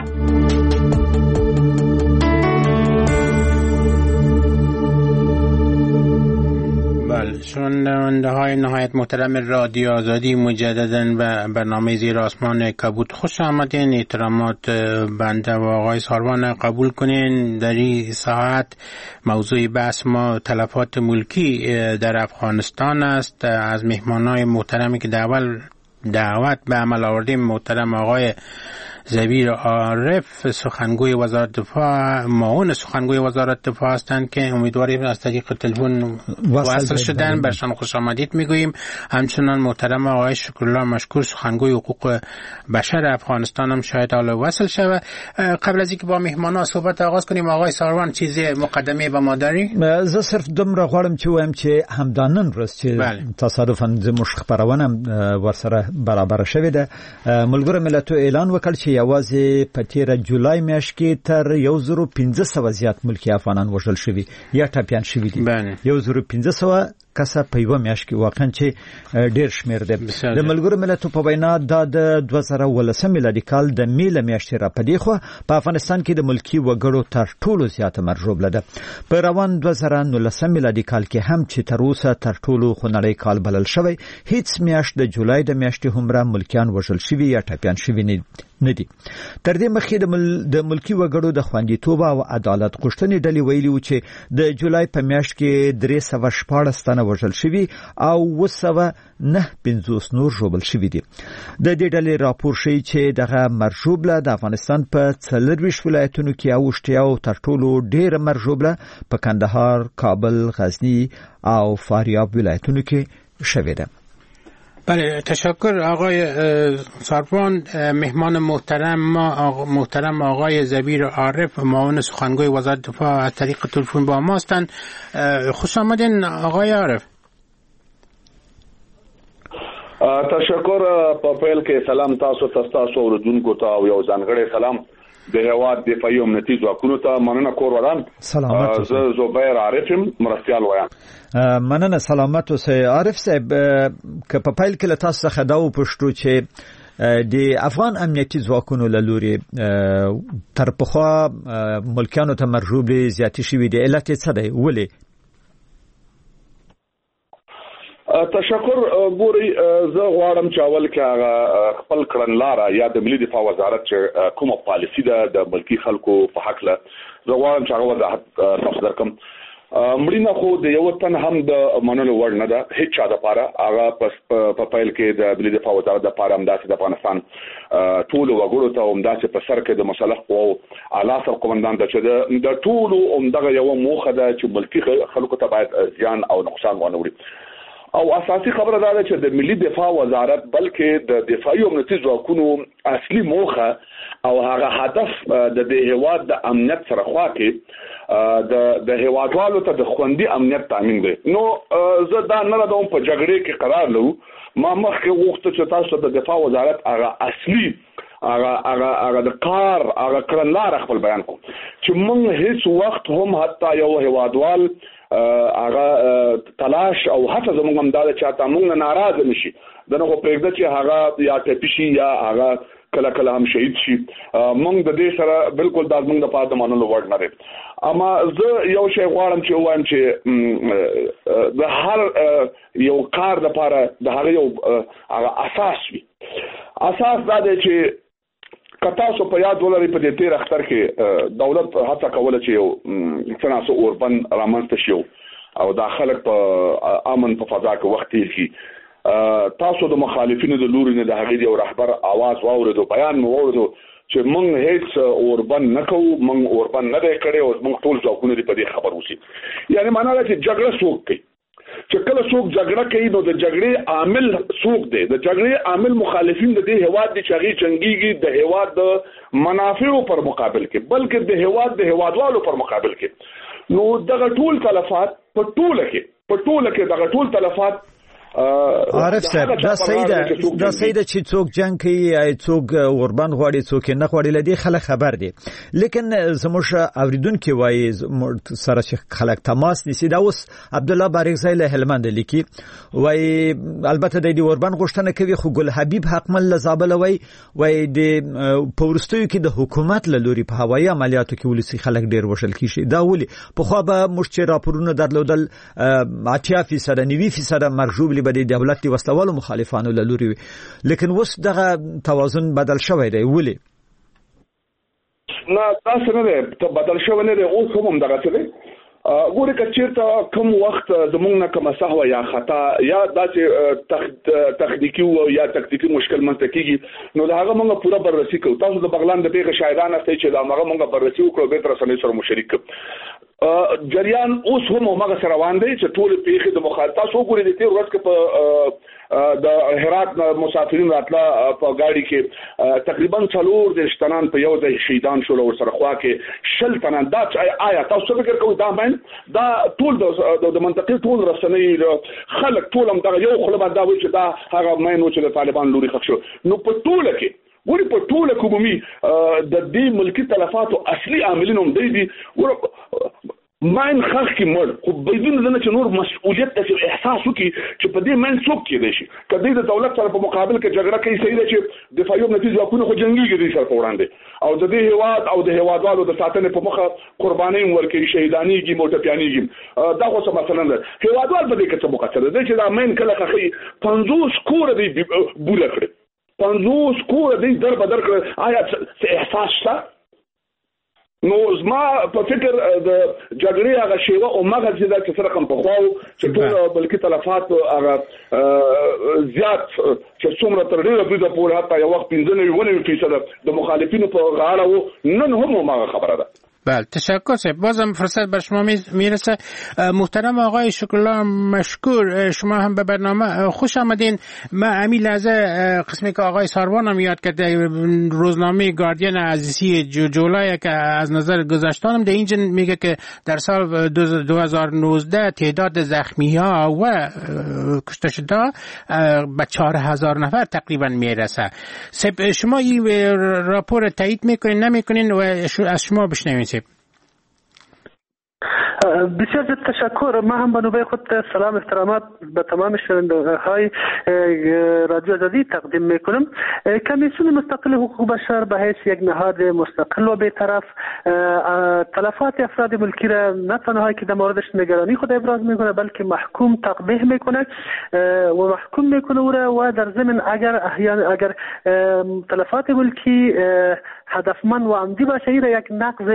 بله، شنونده های نهایت محترم رادیو آزادی مجدداً به برنامه زیر آسمان کبود خوش آمدین. احترامات بنده و آقای ساروان قبول کنین. در این ساعت موضوع بحث ما تلفات ملکی در افغانستان است. از مهمانای محترمی که دعوت به عمل آوردیم محترم آقای زبیر عارف سخنگوی وزارت دفاع، معاون سخنگوی وزارت دفاع هستند که امیدواریم از طریق تلفن وصل شدن. برشان خوش آمدید میگوییم. همچنان محترم آقای شکرالله مشکور سخنگوی حقوق بشر افغانستان هم شاید حالا وصل شود. قبل از اینکه با مهمانا صحبت آغاز کنیم آقای ساروان چیزی مقدمه به ما داری؟ زه صرف دومره غواړم چې وایم چې همدانن روز چې تصادفاً زموږ خبرونه ورسره برابر شوې ده. ملګرو ملتونو اعلان وکړ چې یوازې په تیره جولای میاشت کې تر 1500 زیات ملکی افغانان وژل شوي یا ټپیان شوي دي. 1500 کسه په یو میاشت کې واقعا چې ډیر شمیر ده. د ملګرو ملتونو په وینا د 2013 میلادي کال د میله میاشتې را پدې خو په افغانستان کې د ملکی وګړو تر ټولو زیاته مرجوب ده. په روان 2019 میلادي کال کې هم چې تر اوسه تر ټولو خونړی کال بلل شوی، هیڅ میاشت د جولای د میاشتې همره ملکیان وژل شوي یا ټپیان شوي نه دي. تر دې مخکې د ملکی وګړو د خوندیتوب او عدالت غوښتنې ډلې ویلي و چې د جولای په میاشت کې 314 تنه وژل شوي او 250 نور ژوبل شوي دي. د دې ډلې راپور ښیي چې دغه مرژوبله د افغانستان په 24 ولایتونو کې اوښتې او تر ټولو ډېره مرژوبله په کندهار، کابل، غزني او فاریاب ولایتونو کې شوې ده. بله تشکر آقای ساربان. مهمان محترم آقای زبیر عارف معاون سخنگوی وزارت دفاع از طریق تلفن با ما هستند. خوش آمدین آقای عارف. تشکر. په پیل کې سلام تاسو اوریدونکو ته او یو ځانګړی سلام د هیواد دفاعي امنیتي ځواکونو ته. مننه کور ودان. سلامت. زه زبیر عارفم مرستيال وایم. مننه سلامت اوسئ عارف صاحب. که په پیل کې تاسو څخه دا وپوښتو چې د افغان امنیتي ځواکونو له لوري تر پخوا ملکیانو ته مرجوبې زیاتې شوې دي، علت یې څه دی؟ ولې؟ تشکر. ګوري زه غواړم چې اول کې هغه خپل کړنلاره یا د ملي دفاع وزارت چې کومه پالیسی ده د ملکی خلکو په حق له زه غواړم چې هغه وضاحت تاسو درکم. مړینه خو د یو تن هم د منلو وړ نه ده هیڅ چا د پاره. هغه په پیل کې د ملي دفاع وزارت د پاره همداسې د افغانستان ټول وګړو ته همداسې په سر کې د مسلح قواو اعلی سرقومندان د چې د ټول همدغه یو موخه ده چې ملکی خلکو ته باید زیان او نقصان ونه وړي. او اساسي خبره ده چې د ملي دفاع وزارت بلکې د دفاعي امنیتي ځواکونو اصلي موخه او هغه هدف د هیواد د امنیت سره خوا کې د هیوادوالو ته د خوندي امنیت تامین دی. نو زه دا نه راځم په جګړه کې قرار لرو. ما مخکې وغوښتل چې تاسو د دفاع وزارت هغه اصلي هغه د کار هغه کړنلاره خپل بیان کوم چې موږ هیڅ وخت هم حتی یو هیوادوال هغه تلاش او هڅه زموږ هم دا چاته موږ ناراضه نشي دنه خو پرېږده چې هغه یا تپشي یا هغه کله هم شهید شي. موږ د دې سره بالکل د موږ د پاتې مانلو وړ نه لري. اما زه یو شی غواړم چې وایم چې د هر یو کار لپاره د هغه یو هغه اساس وي. اساس دا دی چې کتاسو په یاد ولري په دې تیر اختر کې دولت هڅه کوله چې یو څنګه سو اوربن رامنځته شي او د خلک په امن په فضا کې وخت تیر کی. تاسو د مخالفینو د لوري نه د هغې یو رهبر आवाज واورېدو، بیان مو واورېدو چې موږ هیڅ اوربن نه کوو، موږ اوربن نه دی کړی او موږ ټول ځواکونه دې په دې خبر اوسي. یعنی معنا دا چې جګړه څوک کوي، چې کله څوک جګړه کوي نو د جګړې عامل څوک دی؟ د جګړې عامل مخالفین د دې هیواد دي چې هغه جنگيږي د هیواد د منافعو پر مقابل کې، بلکې د هیواد د هیوادوالو پر مقابل کې. نو دغه ټول تلفات په ټوله کې دغه ټول تلفات عارف صاحب دا صحیح ده چې څوک جنگ کوي یا څوک اوربن غواړي څوک نه غواړي لدی خلک خبر دي. لیکن زموږ اوریدونکو وایي سره چې خلک تماس نیسي. دا اوس عبد الله بارکزی له هلمند لیکي وایي البته د اوربن غوښتنه کوي خو ګل حبیب حقمل لزابل وایي د پورستوي کې د حکومت له لوري په هوایي عملیاتو کې ولسی خلک ډیر وشل کیږي. دا ولي په خو به مشت راپورونه درلودل 80% 90% مرجوب به د دولت دی وسلوالو مخالفانو له لوري، لیکن اوس دغه توازن بدل شوی دی. ولې؟ نه تاسو نه دی بدل شوی نه دی. اوس هم دغه څه دی. ګوره کچیرته کوم وخت زمونږ نه کوم سهو یا خطا یا داسې تخنیکی او یا تکتیکی مشکل منطقيږي نو دا هغه موږ پوره بررسي کوو. تاسو د بغلان د پیغه شاعران استئ چې دا موږ بررسي وکړو به تر سره سره مشارک جریان اوس هم موږ سره روان دي چې ټول پیغه د مخالفت سو ګوري د تیر ورځ کې په د هرات مسافرین راتله په گاډي کې تقریبا 4 شتنان په یو ځای شهیدان شول او سره خوا کې 10 تنان. دا آیا تاسو فکر کوئ دا ټول د منطقي ټول رسنۍ خلک ټول هم دا یو خلک دا وایي چې دا هغه مینو چې د طالبان لوري خښ شو. نو په ټول کې ګوري په ټول کومي د دې ملکی تلفاتو اصلي عاملین هم دي ماین خخ کې مړ خو بدون نه چې نور مسؤلیت ته احساس وکي چې په دې من څوک کې دي شي کله د دولت سره په مقابل کې جګړه کوي صحیح ده چې دفاعي نتیجه کو نه خو جنگي دي سره وړاندې او د دې هواد او د هوادوالو د ساتنې په مخه قرباني ورکړي شهیدانيږي موټپیانيږي دا خو څه مثلا ده هوادوال په دې کې څه مقصد ده چې دا مین کله خخي 50 کور دی بوله کړ 50 کور دی در بدر کړ. آیا څه احساس شته؟ نو زما په فکر د جګړې هغه شیوه او مغز چې سره کوم په خواو چې ټول بلکې تلفات هغه زیات چې څومره تر ډیره بده پورې حتی یو وخت 15% د مخالفینو په غاړه وو نن هم هغه خبره ده. بله تشکر سه. بازم فرصت بر شما میرسه. محترم آقای شکرالله مشکور، شما هم به برنامه خوش آمدین. من همین لحظه قسمی که آقای ساروان هم یاد کرده روزنامه گاردین عزیزی جولای که از نظر گذشتانم در اینجا میگه که در سال 2019 تعداد زخمی ها و کشته شده به 4000 نفر تقریبا میرسه. شما این راپور تایید میکنین نمیکنین و از شما بشنوین سیب. بسیار تشکر. من هم به نوبه خود سلام احترامات به تمام شنونده های رادیو آزادی تقدیم میکنم. کمیسیون مستقل حقوق بشر به حیث یک نهاد مستقل و بی‌طرف تلفات افراد ملکی را نه تنها که در موردش نگرانی خود ابراز میکنه بلکه محکوم تقبیح میکنه و محکوم میکنه او را و در ضمن اگر تلفات ملکی هدفمند و عمدی باشه این را یک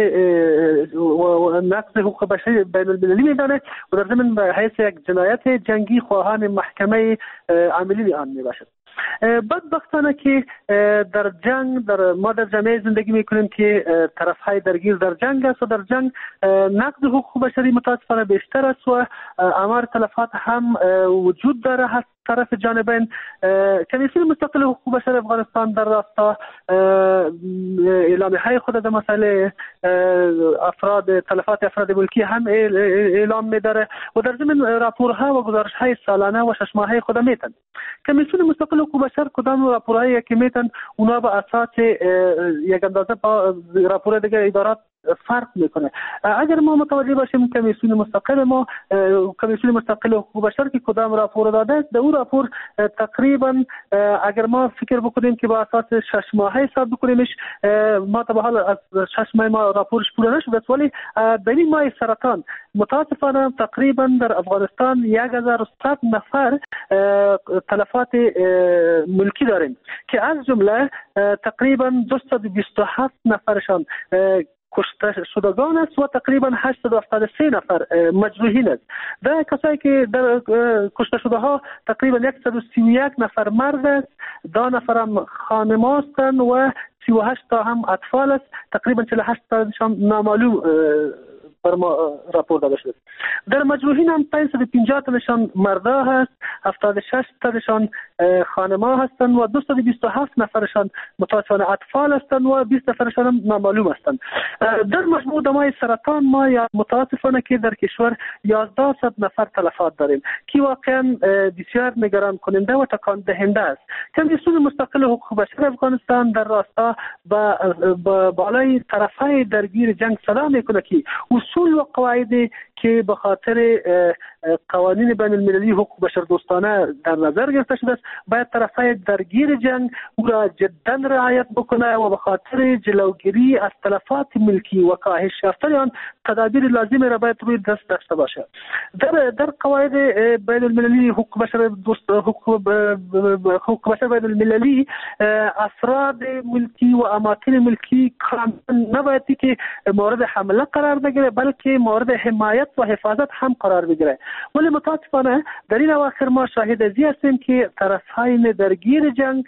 نقض حقوق بشری بین المللی میدانه و در ضمن به حیث یک جنایت جنگی خواهان محکمه عاملین آن میباشد. بدبختانه که در جنگ ما در جامعه زندگی میکنیم که طرفهای درگیر در جنگ است و در جنگ نقض حقوق بشری متاسفانه بیشتر است و آمار تلفات هم وجود داره هست طرف جانبین. کمیسیون مستقل حقوق بشر افغانستان در راستا اعلامیه‌های خود در مسئله تلفات افراد ملکی هم اعلام می‌داره و در ضمن راپورها و گزارش‌های سالانه و 6 ماهه خود میتن. کمیسیون مستقل حقوق بشر کدام راپورهایی که میتن اونا به اساس یک اندازه با راپور دیگه ادارات فرق میکنه. اگر ما متوجه باشیم کمیسیون مستقل حقوق بشر که کدام راپور داده در اون راپور تقریبا اگر ما فکر بکنیم که با اساس 6 ماهه حساب بکنیمش ما تا به حال از 6 ماه ما راپورش پوره نشده ولی در این ماه سرطان متاسفانه تقریبا در افغانستان 1100 نفر تلفات ملکی داریم که از جمله تقریبا 227 نفرشان کشته شدگان است و تقریبا 873 نفر مجروحین است. در کسایی که در کشته شده ها تقریبا 131 نفر مرد است، 2 نفر هم خانم هستند و 38 تا هم اطفال است. تقریبا 48 تاشان نامعلوم بر ما راپور داده شده. در مجروحین هم 550 تاشان مردا هست، 76 تاشان خانما هستند و 227 نفرشان متاسفانه اطفال هستند و 20 نفرشان هم نامعلوم هستند. در مجموع دمای سرطان ما یا متاسفانه که در کشور 1100 نفر تلفات داریم که واقعا بسیار نگران کننده و تکان دهنده است. کمیسیون مستقل حقوق بشر افغانستان در راستا با بالای طرفهای درگیر جنگ صدا میکنه که اصول و قواعدی که به خاطر قوانین بین المللی حقوق بشر دوستانه در نظر گرفته شده است باید طرفهای درگیر جنگ او را جدا رعایت بکنه و به خاطر جلوگیری از تلفات ملکی و کاهش یافتن آن تدابیر لازم را باید روی دست داشته باشه. در قواعد بین المللی حقوق بشر بین المللی افراد ملکی و اماکن ملکی کاملا نباید که مورد حمله قرار بگیره بلکه مورد حمایت و حفاظت هم قرار بگیره. ولی متاسفانه در این اواخر ما شاهد ازی هستیم که طرفین درگیر جنگ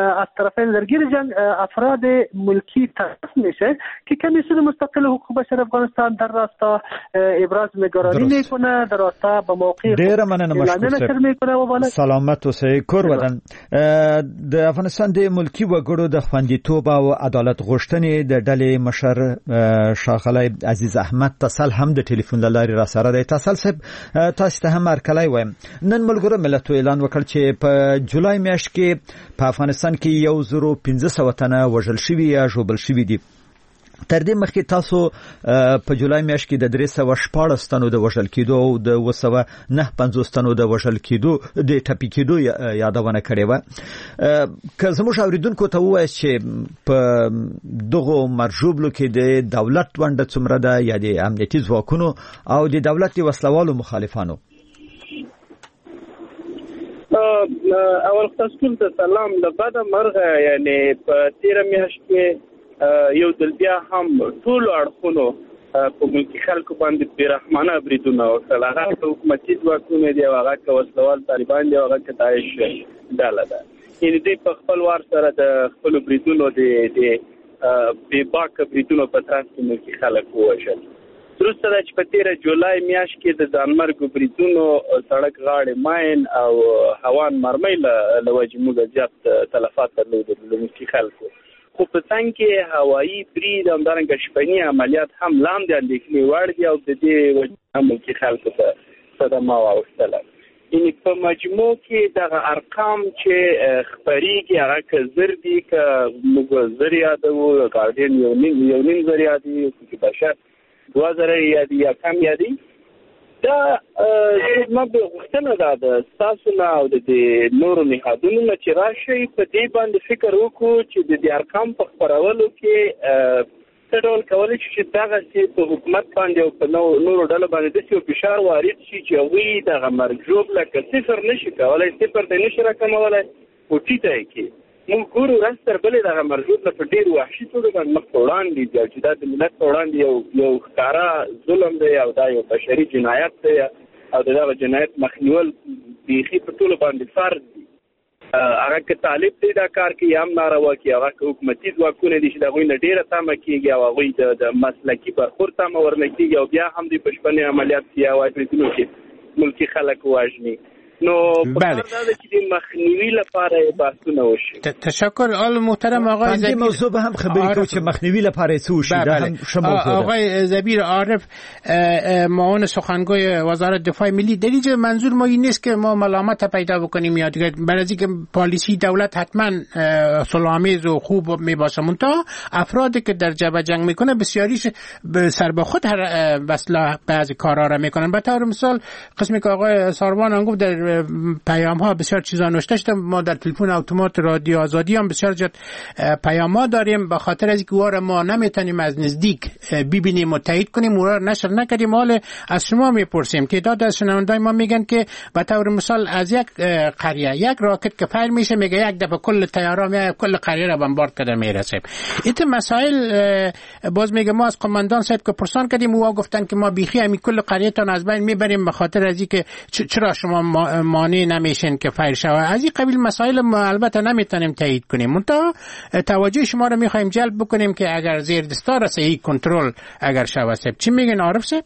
افراد ملکی طرف میشه که کمیسیون مستقل حقوق بشر افغانستان در راستا ابراز نگرانی میکنه، در راستا به موقع ډیر مننه مشکور سلامت اوسئ کور ودان. د افغانستان د ملکی وګړو د خوندیتوب او عدالت غوښتنې د ډلې مشر شاغلی عزیز احمد تسل هم د ټلیفون لارې را سره دی. تسل صاحب تاسو ته هم ارکلای وایم نن ملګرو ملتونو اعلان وکړ چې په جولای میاشت کې په افغانستان کې 1500 تنه وژل شوي یا ژوبل شوي دي. تر دې مخکې تاسو په جولای میاشت کې د 314 تنو د وژل کېدو او د 259 تنو د وژل کېدو د ټپي کېدو یادونه کړې وه. که زموږ اوریدونکو ته ووایاست چې په دغو مرژوبلو کې د دولت ونډه څومره ده یا د امنیتي ځواکونو او د دولت د وسلوالو مخالفانو. اول تاسو ته سلام. له بعد مرغه یعنی په تیر میاشت کې یو دل بیا هم ټول اړخونو په ملکی خلکو باندې بیرحمانه بریدونه وکړل. هغه حکومتي ځواکونه دي او هغه وسلوال طالبان دي او هغه داعش ډله ده. یعنې دوی په خپل وار سره د خپلو بریدونو د بې باکه بریدونو په ترڅ کې ملکي خلک ووژل. وروسته دا چې په 13 جولای میاشت کې د ځانمرګو بریدونو سړک غاړې ماین او هوان مرمۍ له وجې موږ زیات تلفات درلودل د ملکي خلکو. خو په څنګ کې هوایي برید او همدارنګه شپني عملیات هم لاندې اندېښنې وړ دي او د دې وجې ملکي خلکو ته صدمه واوښتله. یعنې په مجموع کې دغه ارقام چې خپرېږي هغه که زر دي که موږ زر یادوو ګارډین یو نیم زر یادوي حقوق بشر 2000 یادي یا کم یادي. دا زما غوښتنه ده د ستاسو نه او د نورو نهادونو نه چې راشئ په دې باندې فکر وکړو چې د دې ارقام په خپرولو کې څه ډول کولی شي چې دغسې په حکومت باندې او په نورو ډلو باندې داسې یو فشار وارد شي چې هغوی دغه مرګ ژوب لکه صفر نه شي کولی، صفر ته نه شي راکمولی خو ټیټه یې کړي. موږ ګورو ورځ تر بلې دغه مرګ نه په ډېر وحشي توګه باندې مخ په وړاندې دي او چې دا د ملت په وړاندې یو ښکاره ظلم دی او دا یو بشري جنایت دی او د دغه جنایت مخنیول بیخي په ټولو باندې فرض دي. هغه که طالب دی دا کار کوي هم ناروا کوي، هغه که حکومتي ځواکونه دي چې د هغوی نه ډېره تمه کېږي او هغوی د مسلکي برخورد تمه ورنه کېږي او بیا هم دوی په شپنې عملیات کې یا واجبیتونو کې ملکي خلک وژني. نو بله چې مخنیوي لپاره بحثونه وشي. تشکر آل محترم آقای زبیر. موضوع به هم خبری کو چې مخنیوی لپاره څه وشي ده هم شما آقای زبیر عارف معاون سخنگوی وزارت دفاع ملی در اینجا منظور ما این نیست که ما ملامت پیدا بکنیم یا دیگه، برای اینکه پالیسی دولت حتما صلح‌آمیز و خوب میباشه، منتها افرادی که در جبهه جنگ میکنه بسیاریش سر به خود بعضی کارا را میکنن. به طور مثال قسمی که آقای ساروان گفت در پیام ها بسیار چیزا نوشته شده، ما در تلفن اتومات رادیو آزادی هم بسیار جد پیام ها داریم، به خاطر از اینکه اونها ما نمیتونیم از نزدیک ببینیم و تایید کنیم، اونها نشر نکردیم. حال از شما میپرسیم که تعداد از شنوندای ما میگن که به طور مثال از یک قریه یک راکت که فایر میشه میگه یک دفعه کل طیاره میاد کل قریه را بمبارد کرده میرسه. این مسائل باز میگه ما از قماندان صاحب که پرسان کردیم و گفتن که ما بیخی همین کل قریه تان از بین میبریم به خاطر از اینکه چرا شما مانع نمیشن که فایر شود. از این قبیل مسائل ما البته نمیتونیم تایید کنیم، منتها توجه شما رو میخوایم جلب بکنیم که اگر زیر دستار صحیح کنترل اگر شود. چی میگن عارف صاحب؟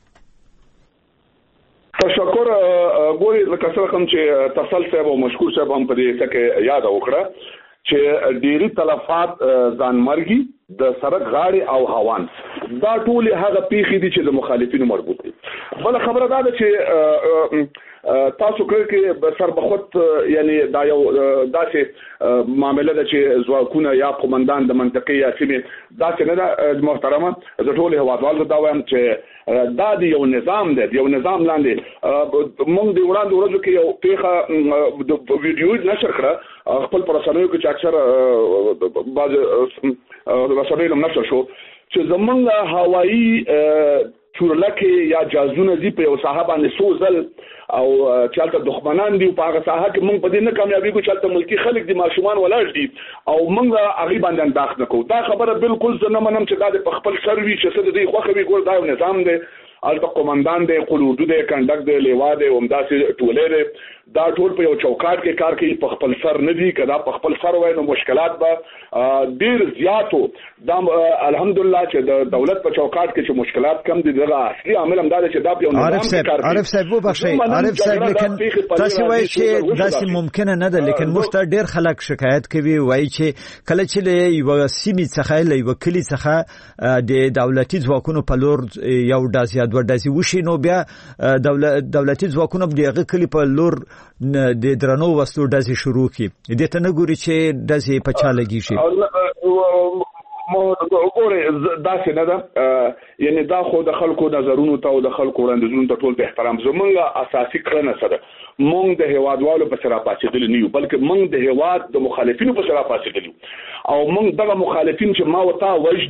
تشکر. ګوري لکه څنګه کوم چې تفصیل صاحب او مشکور صاحب هم په دې څخه یاد وکړه چې ډيري تلفات ځانمرګي د سړک غاړې او هوان دا ټول هغه پیښې دي چې د مخالفینو مربوط دي. بل خبره دا ده چې تاسو کې سر بخوت یعنی دا یو داسې معاملې ده چې ځواکونه یا قومندان د منطقې یا سیمې داسې نه ده. محترمه زه ټول هوادوالو دا وایم چې دا د یو نظام دی، یو نظام لاندې موږ د وړاندې ورځو کې یو پیښه د ویډیو نشر کړه خپل پر رسنیو کې چې اکثر بعض رسنیو هم نشر شو چې زمونږ هوایي چورلکه یا جازونه دي په یو ساحه باندې سوزل او چالت دښمنان دي په هغه ساحه کې موږ په دې نه کامیابی کو چالت ملکی خلک دي ماشومان ولاړ دي او موږ هغه باندې انداخ نه کوو. دا خبره بالکل زه نه منم چې دا په خپل سروي چې څه دي خوخه وي ګور دا نظام دی، الته قومندان دی، قلودو دی، کنډک دی، لیوا دی، همداسې ټولې دی. دا ټول په یو چوکاټ کې کار کوي، په خپل سر نه دي. کدا په خپل سر وای نو مشکلات به ډیر زیاتو. دا الحمدلله چې د دولت په چوکاټ کې چې مشکلات کم دي، دا اصلي عامل هم دا چې دا په نظام کار کوي. عارف صاحب وبخښئ، عارف صاحب لیکن تاسو وایي چې داسې ممکنه نه ده، لیکن موږ ته ډیر خلک شکایت کوي وایي چې کله چې یو سیمې څخه له یو کلی څخه د دولتي ځواکونو په لور یو ډاز یا دوه ډازې وشي نو بیا دولتي ځواکونه دغه کلی په لور د درنو وسلو ډزې شروع کی. دې ته نه ګوري چې ډزې په چا لګي شي. مو ګوره داسې نه ده، یعنی دا خو د خلکو نظرونو ته او د خلکو وړاندیزونو ته ټول په احترام. زمونږ اساسي کړنه سره مونږ د هوادوالو په سره پاتېدل نه یو، بلکې مونږ د هواد د مخالفینو په سره پاتېدل او مونږ دغه مخالفین چې ما وتا وجدي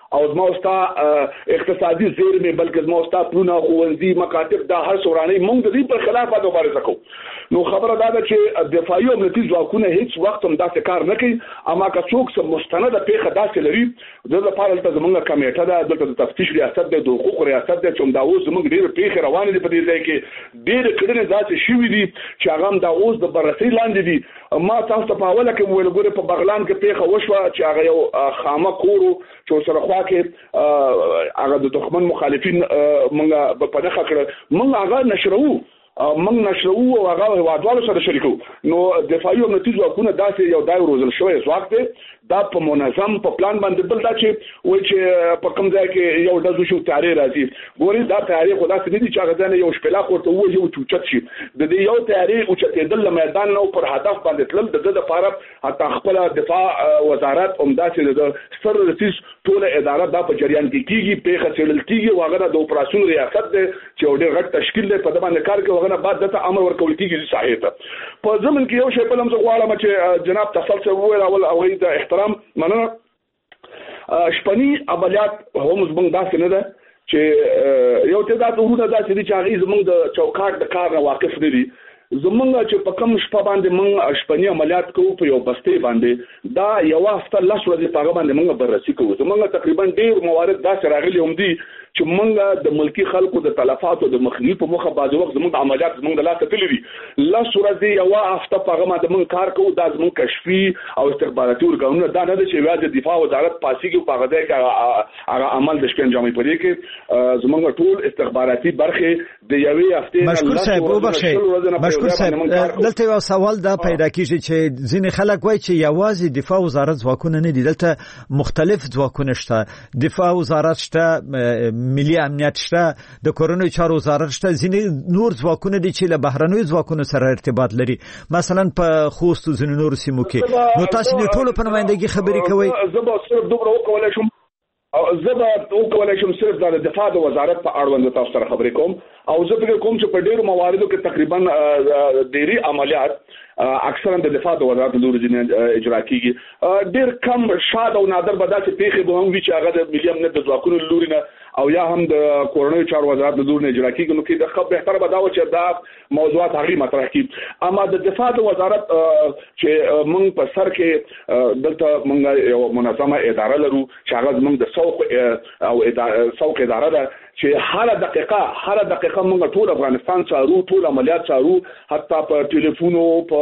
او زما اوستا اقتصادي زیرمې بلکې زما اوستا پرونه خوندي مکاتب دا هر سوراني موږ د دې پر خلاف مبارزه کوو. نو خبره دا ده چې دفاعي او امنیتي ځواکونه هیڅ وخت هم داسې کار نه کوي، اما که څوک څه مستنده پیښه داسې لري د لپاره دلته زموږ کمیټه ده، دلته د تفتیش ریاست ده، د حقوق ریاست ده، چې دا اوس زموږ ډېرې پیښې روانې دي په دې ځای کې، ډېرې کړنې داسې شوي دي چې هغه هم دا اوس د بررسۍ لاندې دي. ما تاسو ته په اوله کې وویل ګوره په بغلان کې پیښه وشوه چې هغه یو خامه کور و چې ورسره خوا کې هغه د دښمن مخالفین موږ په نښه کړه، موږ هغه نشروو او هغه هیوادوالو سره شریکو. نو دفاعي او امنیتي ځواکونه داسې یو دای روزل شوی ځواک دی، دا په منظم په پلان باندې بل دا چې وایي چې په کوم ځای کې یو ډزو شو تیاری راځي. ګوري دا تیاری خو داسې نه دي چې هغه ځای یو شپلاخ ورته وایي یو چوچت شي، د دې یو تیاری او چتېدل له میدان نو پر هدف باندې تلل د لپاره حتی خپل دفاع وزارت همداسې د سر رئیس ټول اداره دا په جریان کې کیږي، پیښه څېړل کیږي، هغه د اپراسیون ریاست دی چې ډېر غټ تشکیل دی په دغه کار کې، هغه بعد دته امر ورکول کیږي صحیح ته. په ضمن کې یو شی په لمزه غواړم چې جناب تسلسل وویل اول او غي د احترام مننه. شپنی عملیات هم زمونږ داسې نه ده چې یو تعداد ورونه داسې دي چې هغه زمونږ د چوکاټ د کار نه واقف نه دي. زمونږ چې په کوم شپه باندې موږ شپنی عملیات کوو په یو بستې باندې دا یو هفته لس ورځې په هغه باندې موږ بررسي کوو. زمونږ تقریبا ډېر موارد داسې راغلي هم دي چې موږ د ملکی خلکو د تلفاتو د مخنیوي په مخه بعض وخت زموږ عملیات زموږ د لاسه تللي دي. لس ورځې یو هفته په هغه باندې موږ کار کوو. دا زموږ کشفي او استخباراتي ارګانونه دا نه ده چې یوازې دفاع وزارت پاسيږي په هغه ځای کې هغه عمل د شپې انجامي پرې کې زموږ ټول استخباراتي برخې د یوې هفتې مشکور صاحب دلته یو سوال دا پیدا کیږي چې ځینې خلک وایي چې یوازې دفاع وزارت ځواکونه نه دي، دلته مختلف ځواکونه شته، دفاع وزارت شته، ملي امنیت شته، د کورونو چارو وزارت شته، ځینې نور ځواکونه دي چې له بهرنیو ځواکونو سره ارتباط لري، مثلا په خوست او ځینې نور سیمو کې. نو تاسو د ټولو په نمائندګۍ خبرې کوئ؟ زه به صرف دومره وکولای شم صرف د دفاع د وزارت په اړوند تاسو سره خبرې کوم، او زه فکر کوم چې په ډیرو مواردو کې تقریبا ډیری عملیات اکثرا د دفاع د وزارت له لوري اجرا کیږي. ډیر کم شاد او نادر به داسې پیښې به هم وي چې هغه د ملي امنیت د ځواکونو له لوري نه او یا هم د کورنیو چارو وزارت له لوري اجرا کیږي. نو کې د خو بهتره به دا و چې دا موضوعات هغه مطرح کړي. اما د دفاع د وزارت چې موږ په سر کې دلته موږ یو منظمه اداره لرو چې هغه موږ د سوق اداره ده چې هر دقیقه موږ ټول افغانستان څارو، ټول عملیات څارو، حتی په ټلیفونو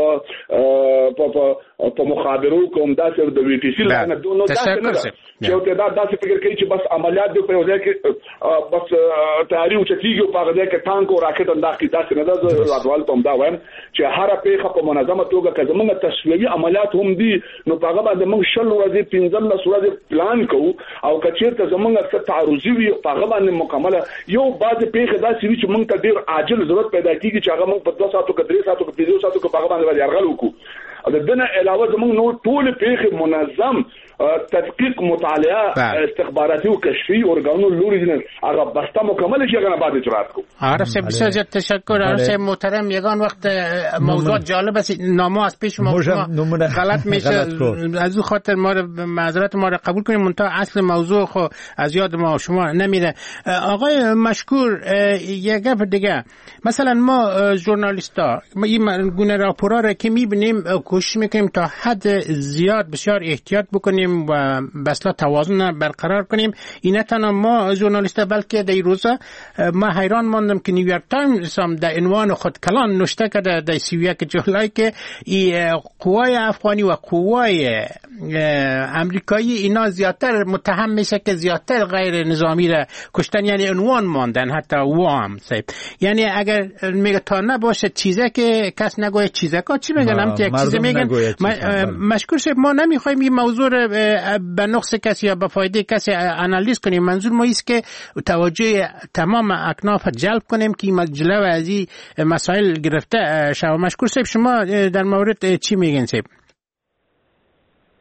په مخابرو کوم داسې د وی ټي سي لانه دونو داسې نه چې یو داسې فکر کوي چې بس عملیات دی په یو ځای کې بس تیاری او چتیږي په هغه ځای کې ټانک او راکټ انداخي داسې نه ده. راډوال ته دا وایم چې هر پیښه په منظمه توګه که زموږ تسویوي عملیات هم دي نو په هغه باندې موږ 15 ورځې 15 ورځې پلان کوو، او که چیرته زموږ څه تعرضي وي په هغه باندې مکمله یو بعض پیښه داسې وي چې موږ ته ډیر عاجل ضرورت پیدا کیږي چې هغه موږ په 2 ساعتو کې 3 ساعتو کې 5 ساعتو کې په هغه باندې یرغل وکړو. د دنه علاوه زموږ نور ټول پیښې منظم تحقیق مطالعه استخباراتي او کشفي ارګانونو لوري دي هغه بسته مکمل شي هغه بعد اجرات کو. عارف صاحب بسیار زیاد تشکر. عارف صاحب محترم، یگان وقت موضوعات جالب است، نامه از پیش ما غلط میشه، از اون خاطر ما معذرت ما را قبول کنیم، منتها اصل موضوع خو از یاد ما شما نمیره. آقای مشکور، یک گپ دیگه، مثلا ما ژورنالیستا این گونه راپورا را که میبینیم کوشش میکنیم تا حد زیاد بسیار احتیاط بکنیم و بسلا توازن برقرار کنیم. این نه تنها ما ژورنالیستا بلکه در روزا ما حیران ماندم که نیویورک تایمز هم در عنوان خود کلان نوشته کرده در 31 جولای که قوای افغانی و قوای امریکایی اینا زیادتر متهم میشه که زیادتر غیر نظامی را کشتن، یعنی عنوان ماندن حتی وام صاحب. یعنی اگر میگه تا نباشه چیزه که کس نگوید چیزه که چی میگن هم یک چیزه میگن. مشکور صاحب، ما نمیخوایم این موضوع رو به نقص کسی یا به فایده کسی آنالیز کنیم. منظور ما است که توجه تمام اکناف جلب کنیم که این جلو از این مسائل گرفته شما. مشکور صاحب، شما در مورد چی میگن صاحب؟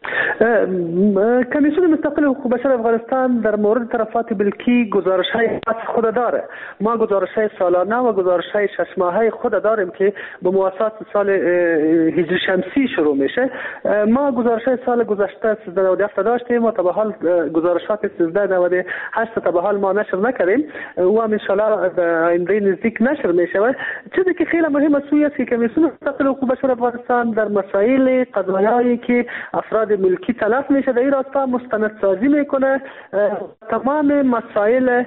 کمیسیون مستقل حقوق بشر افغانستان در مورد تلفات ملکی گزارش‌های خود داره. ما گزارش‌های سالانه و گزارش‌های 6 ماهه خود داریم که به مواسات سال هجری شمسی شروع میشه. ما گزارش‌های سال گذشته 1397 داشتیم و تا به حال گزارشات 1398 تا به حال ما نشر نکردیم و ان شاء الله در آینده نزدیک نشر میشه. چیزی که خیلی مهم است که کمیسیون مستقل حقوق بشر افغانستان در مسائل قضایایی که افراد ملکی تلف میشه در این راستا مستندسازی میکنه، تمام مسائل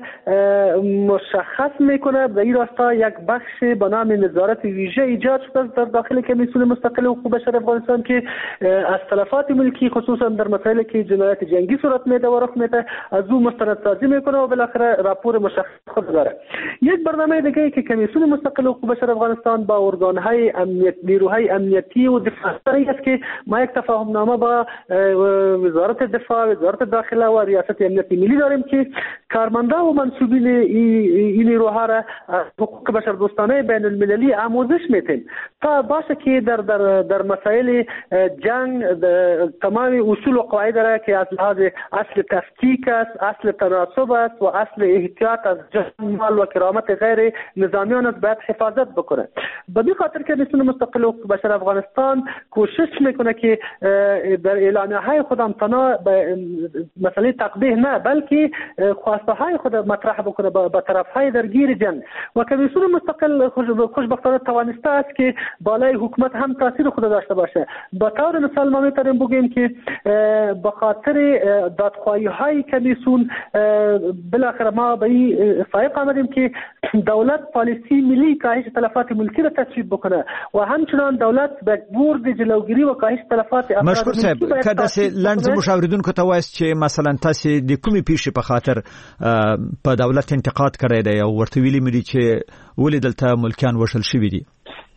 مشخص میکنه. در این راستا یک بخش به نام نظارت ویژه ایجاد شده در داخل کمیسیون مستقل حقوق بشر افغانستان که از تلفات ملکی خصوصا در مسائلی که جنایت جنگی صورت میده و رخ میده از او مستندسازی میکنه و بالاخره راپور مشخص خود داره. یک برنامه دیگه که کمیسیون مستقل حقوق بشر افغانستان با ارگان‌های امنیت، نیروهای امنیتی و دفاعی است که ما یک تفاهم نامه با وزارت دفاع، وزارت داخله و ریاست امنیت ملی داریم که کارمندا و منصوبین این نیروها را حقوق بشر دوستانه بین المللی آموزش میدیم تا باشه که در مسائل جنگ تمام اصول و قواعد را که از لحاظ اصل تفکیک است، اصل تناسب است و اصل احتیاط از جان، مال و کرامت غیر نظامیان است باید حفاظت بکنه. به این خاطر که کمیسیون مستقل حقوق بشر افغانستان کوشش میکنه که در اعلامیه‌های خودم تنها مسئله تقبیح نه بلکه خواسته های خود مطرح بکنه با طرف‌های درگیر جنگ و کمیسیون مستقل خوشبختانه توانسته است که بالای حکومت هم تاثیر خود داشته باشه. به طور مثال ما میتونیم بگیم که به خاطر دادخواهی های کمیسیون بالاخره ما به این فایق آمدیم که دولت پالیسی ملی کاهش تلفات ملکی را تصویب بکنه و همچنان دولت به بورد جلوگیری و کاهش تلفات مشکور صاحب کدا سه لنډ مشاوردونکو ته وایي چې مثلا تاسو د کومې پیښې په خاطر په دولت انتقاد کړی دی او ورته ویلي مې دي چې ولې دلته ملکیان وشل شوي دي.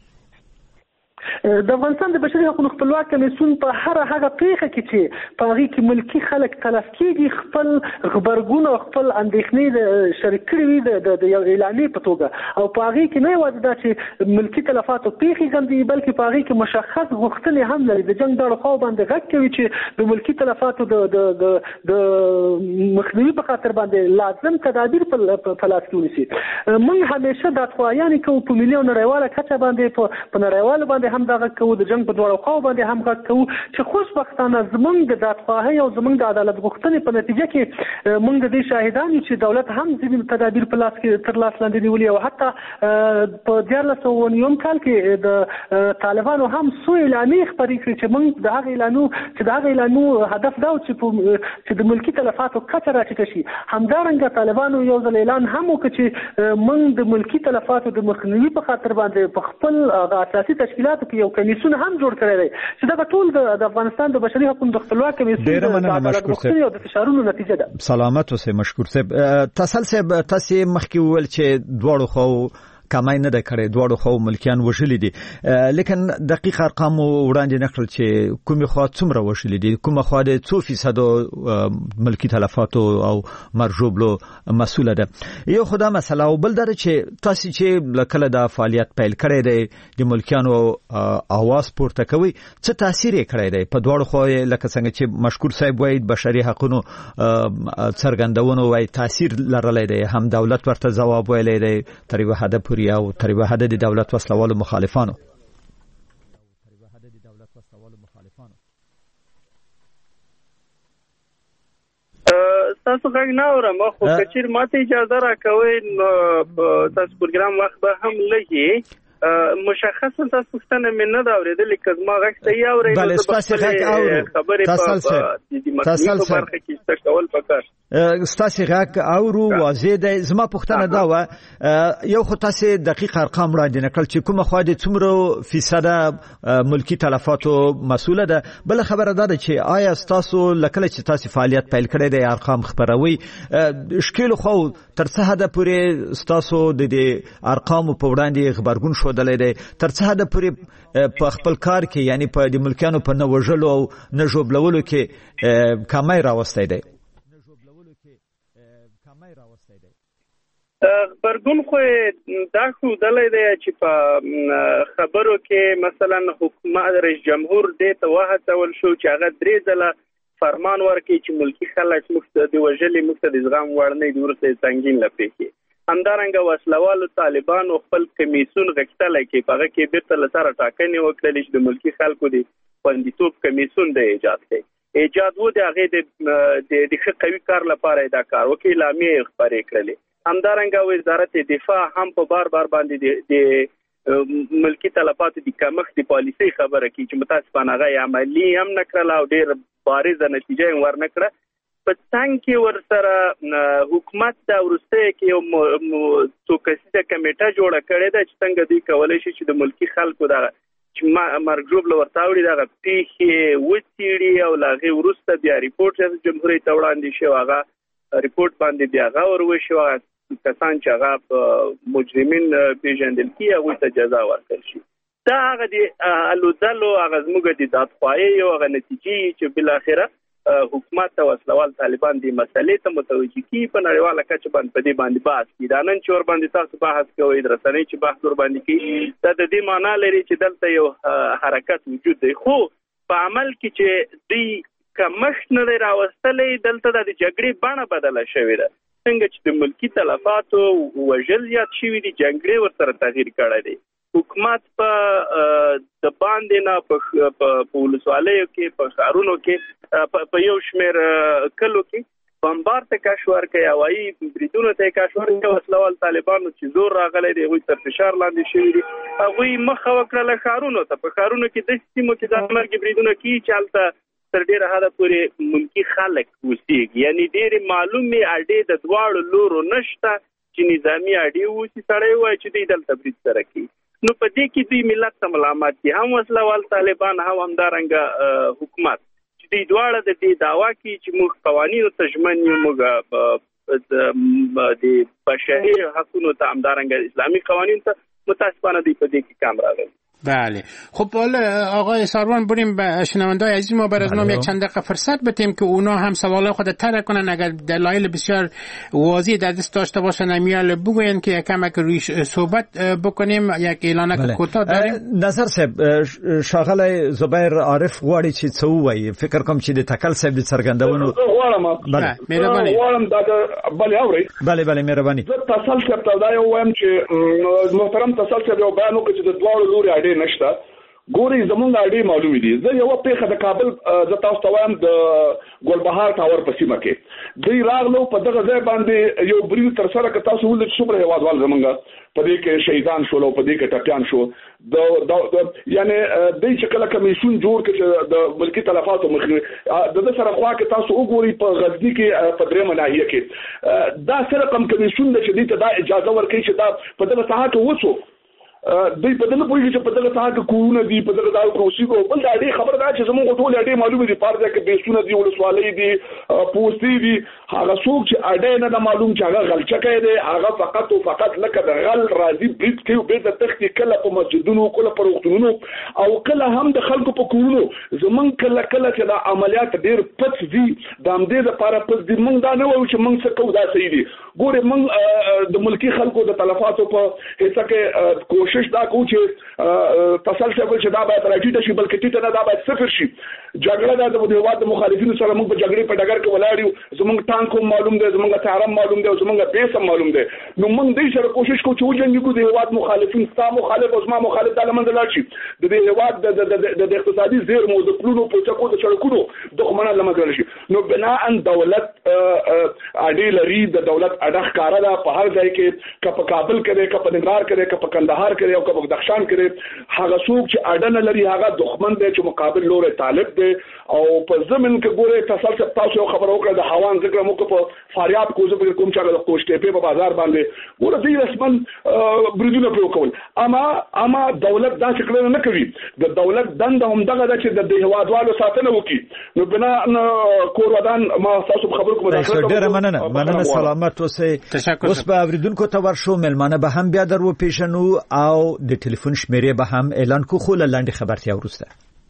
د افغانستان د بشري حقوقو خپلواک کمیسیون په هر هغه پیښه کې چې په هغه کې ملکی خلک تلف کیږي خپل خبرګون او خپل اندېښنې شریک کړي وي د یو اعلاني په توګه او په هغه کې نه یوازې دا چې ملکی تلفات او پیښې غندي بلکې په هغه کې مشخص غوښتنې هم لري د جنگ دغه خو باندې غږ کوي چې د ملکی تلفاتو د مخنیوي په خاطر باندې لازم تدابیر په لاس کې ونیسي. موږ همیشه د اتوایانې کوو په ملي او نړیواله کچه باندې په نړیواله باندې هم دغه کوو د جنگ په دواړو خواو باندې هم غږ کوو چې خوشبختانه زمونږ د دادخواهۍ او زمونږ د عدالت غوښتنې په نتیجه کې موږ د دې شاهدان یو چې دولت هم ځینې تدابیر په لاس کې تر لاس لاندې نیولي او حتی په 1409 کال کې د طالبانو هم څو اعلامیې خپرې کړې چې موږ د هغه اعلانو هدف دا و چې د ملکي تلفاتو کچه راټیټه شي. همدارنګه طالبانو یو ځل اعلان هم وکړ چې موږ د ملکي تلفاتو د مخنیوي په خاطر باندې په خپل اساسي تشکیلاتو کې یو کمیسیون هم جوړ کړی دی چې دا ټول د افغانستان د بشري حقوقو د خپلواک کمیسیون د عدالت غوښتنې او د فشارونو نتیجه ده. سلامت اوسئ. مشکور صاحب. تاسو مخکې وویل چې دواړو خو کمای نه ده کړې، دواړو خو ملکیان وشلي دي، لیکن دقیق ارقام وړاندې نه کړل چې کومه خوا څومره وشلي دي، کومه خوا د 2% ملکی تلفاتو او مرجوبلو مسؤله ده. یو خدا مسله او بل در چې تاسو چې کله د فعالیت پیل کړی دی د ملکیانو اواز پورته کوي څه تاثیر یې کړی دی په دواړو خوا، لکه څنګه چې مشکور صاحب وایي بشري حقوقو څرګندونو وایي تاثیر لرلی دی، هم دولت ورته ځواب ویلی دی تر یوه حده پورې او تر یوه حده د دولت وسلوالو مخالفانو. تاسو غږ نه اورم خو کچیر ماته اجازه راکوي تاسو پروګرام وخت به هم لګي مشخصا تاسو پښتنه مې نه دا اورېدلې کزما غږ صحیح اورې بله ستاسو غږ اورو خبرې په برخه کې تشکول پکار ستاسو غږ اورو واضح دی. زما پښتنه دا و یو خو تاسو دقیق ارقام وړاندې نکړل چې کومه خوا د څومره فیصد ملکی تلفاتو مسؤله ده. بل خبره ده چې آیا تاسو لکه چې تاسو فعالیت پیل کړی دی ارقام خبروي شکل خو تر څه حد پورې تاسو د دې ارقام په وړاندې خبرګون شودلې دی، تر څه حد پورې په خپل کار کې یعنی په د ملکیانو په نوژلو او نجوبلولو کې کمای راوستي دی؟ خبرګون خو دا خو دلې دی چې په خبرو کې مثلا حکومت رئیس جمهور دې ته وهڅول شو چې هغه درې ځله فرمان ورکړي چې ملکی خلک موږ د وژلې موږ د زغم وړ نه دي ورته سنگین لپې کې همدارنګه وسلوالو طالبانو خپل کمیسون غښتلای کې هغه کې بیرته لسره ټاکنې وکړلې چې د ملکی خلکو د خوندیتوب کمیسون د ایجاد کړي ایجاد وو د هغه د قوي کار لپاره دا کار وکړي اعلامیه خبرې کړلې همدارنګه وزارت دفاع هم په بار باندې د ملکی تلفاتو د کمښت د پالیسي خبره کوي چې متاسفانه هغه عملی هم نکړل او ډېر بارزه نتیجه یې ورنکړه په څنګه کې ورسره حکومت دا ورسته کې یو توکسیده کمیټه جوړه کړې ده چې څنګه دوی کولای شي چې د ملکی خلکو دا چې مرګ ورتاوړي دا پیښې وڅېړي او لاغي ورسته بیا ریپورت ریاست جمهوریت ته وړاندې شي هغه ریپورت باندې بیا غور وشي کسان چې هغه مجرمین پیژندل کی هغه ته جزا ورکړي شي دا هغه د الودلو هغه زموږ د دادخواهي او هغه نتیجې چې بل اخره حکومت او وسلوال طالبان دې مسلې ته متوجي کی په نړیواله کچه باندې په دې باندې بحث کی دا نن چې ور باندې تاسو بحث کوئ درسنۍ چې بحث ور باندې کی دا د دې معنی لري چې دلته یو حرکت وجود دی خو په عمل کې چې دې کمښت نه راوستلې دلته د جګړې بڼه بدله شوې ده څنګه چې د ملکی تلفاتو وژل زیات شوي دي جګړې ورسره تغییر کړی دی حکومت په د باندې نه په ولسوالیو کې په ښارونو کې په یو شمېر کلو کې بمبار ته کشور کوي هوایي بریدونو ته کشور کوي وسلوال طالبانو چې زور راغلی دی هغوی تر فشار لاندې شوي دي هغوی مخه وکړله ښارونو ته په ښارونو کې داسې سیمو کې د مرګ بریدونه کیږي چې هلته تر ډېره حده پورې ملکي خلک اوسېږي یعنې ډېرې معلومې اډې د دواړو لورو نشته چې نظامي اډې اوسي سړی وایي چې دوی دلته برید سره کوي نو په دې کې دوی ملت ته ملامت دي هم وسلوال طالبان هم همدارنګه حکومت چې دوی دواړه د دې دعوا کوي چې موږ قوانینو ته ژمن یو موږ د بشري حقوقو ته همدارنګه اسلامي قوانین ته متاسفانه دوی په دې کې کم راغلي بله خب حالا آقای ساروان بریم به شنونده‌های عزیز ما بر از نام یک چند دقیقه فرصت بدیم که اونا هم سوالای خود طرح کنن اگر دلایل بسیار واضحی در دست داشته باشن امیال بگوین که یکم روی صحبت بکنیم یک اعلان کوتاه داریم نظر صاحب شاغلی زبیر عارف غواړي چې څه وایي فکر کوم چې د تکل صاحب د څرګندونو بله مهرباني غواړم دا بله اوري بله مهرباني زه تاسو ته دا وایم چې محترم تاسو ته یو بیان وکړم چې د دواړو لوري نشته ګوري زمونږ اړې معلومې دي زه یو پیښه د کابل ز تاسو ته وایم د ګلبهار ټاور په سیمه کې دوی راغلو په دغه ځای باندې یو برید تر سره که تاسو ولې څومره هیوادوال زمونږ په دې کې شهیدان شول او په دې کې ټپیان شو یعنی دوی چې کله کمیسون جوړ کړي د ملکی تلفاتو مخنیوي د سره خوا کې تاسو وګورئ په غزنی کې په درېمه ناحیه کې دا سره کم کمیسون د شدید دا اجازه ورکړي چې دا په دغه ساحه کې وڅو دوی په دغه پوهیږي چې په دغه ساحه کې کورونه دي په دغه ځای کوسي کو بل دا ډېر خبر ده چې زموږ ټول ډېر معلومه دي پارځه کې بیسونه دي ولسوالۍ دي پوسټي دي هغه څوک چې اډې نه معلوم چې هغه غلچه کوي هغه فقط او فقط لکه د غل راضي برید کوي به د تختی کله په مسجدونو کله په روغتونونو او کله هم د خلکو په کورونو زمونږ کله چې د عملیات ډېر پټ دي د همدې لپاره پټ دي موږ دا نه وایو چې موږ څه کوو دا صحیح دي ګوره موږ د ملکی خلکو د تلفاتو په هڅه کې کوشش دا کوو چې تسلسل چې دا باید راټیټ شي بلکې ټیټ نه دا باید صفر شي جګړه د هیواد د مخالفینو سره موږ په جګړې په ډګر کې ولاړ یو زموږ ټانک هم معلوم دی زموږ طیارم معلوم دی زموږ بیس هم معلوم دی نو موږ دې سره کوشش کوو چې وجنګو د هیواد مخالفین ستا مخالف او زما مخالف د لمنځه لاړ شي د هیواد د اقتصادي زیرمو د پلونو په چکو د سړکونو دښمنان لمنځه لاړ شي نو بناء دولت اډې لري د دولت اډه ښکارا ده په هر ځای کې که په کابل کې که په ننګرهار کې که په کندهار کې او که په بدخشان کې هغه څوک چې اډه نه لري هغه دښمن دی چې مقابل لوري طالب دی او په زمين کې ګوره تسلسل تاسو خبر وکړه د حوان ذکر مو په فاریاب کوزه په کوم چې د کوشټې په بازار باندې ګوره دې رسمن بریدونه په وکول اما دولت دا څه نه کوي د دولت دنده هم دغه چې د هوادوالو ساتنه وکړي نو بنا کور ودان ما تاسو خبر کوم ډېر مننه سلامت اوسئ اوس به اوریدونکو ته ورشو ملمانه به هم بیا درو پیژنو او د ټلیفون شمیرې به هم اعلان کو خو لاندې خبرتیا ورسته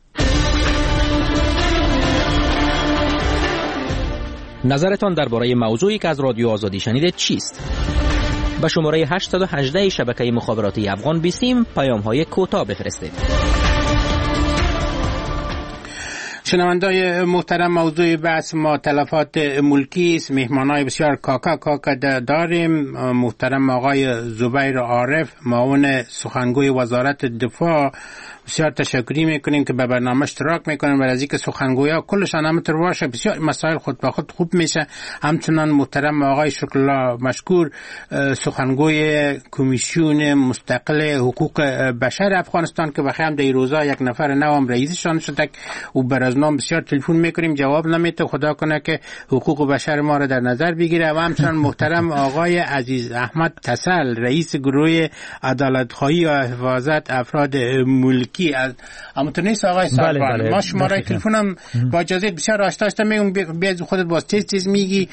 نظرتان درباره موضوعی که از رادیو آزادی شنیدید چیست؟ به شماره 818 شبکه مخابراتی افغان بیسیم پیام‌های کوتاه بفرستید. شنوندای محترم، موضوع بحث ما تلفات ملکی است. مهمانای بسیار کاکا داریم. محترم آقای زبیر عارف، معاون سخنگوی وزارت دفاع، بسیار تشکری میکنیم که به برنامه اشتراک میکنیم و از اینکه سخنگویا کلشان همینطور باشه، بسیار مسائل خود به خود خوب میشه. همچنان محترم آقای شکرالله مشکور، سخنگوی کمیسیون مستقل حقوق بشر افغانستان که بخیر در روزا یک نفر نوام رئیسشان شده و بر از نام بسیار تلفن میکنیم جواب نمیده. خدا کنه که حقوق بشر ما را در نظر بگیره. و همچنان محترم آقای عزیز احمد تسل، رئیس گروه عدالت‌خواهی و حفاظت افراد ملکی. همونطور نیست آقای سربان؟ ما شماره تلفنم با اجازه بسیار آشنا میگم، بیاد خودت باز تیز میگی.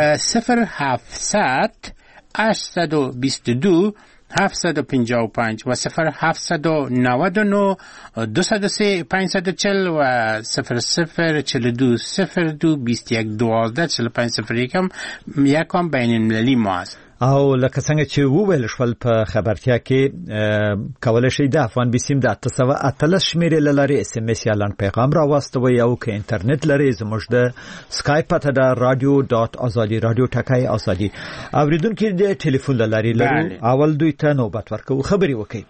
0700 822 755 و 0799 203 540 و 0042 02 21 12 45 01 یکم بین المللی ما است. او لکه څنګه چې وویل شول په خبرتیا کې کولای شي د افغان بیسیم د 813 شمیرې لارې اس ام اس اعلان پیغام راوستوي او که انټرنیټ لري زموږ د سکایپ پته د radio.azadi radio ټکای ازادي اوریدونکو د ټلیفون لارې لري. اول دوی ته نوبت ورکو، خبري وکي.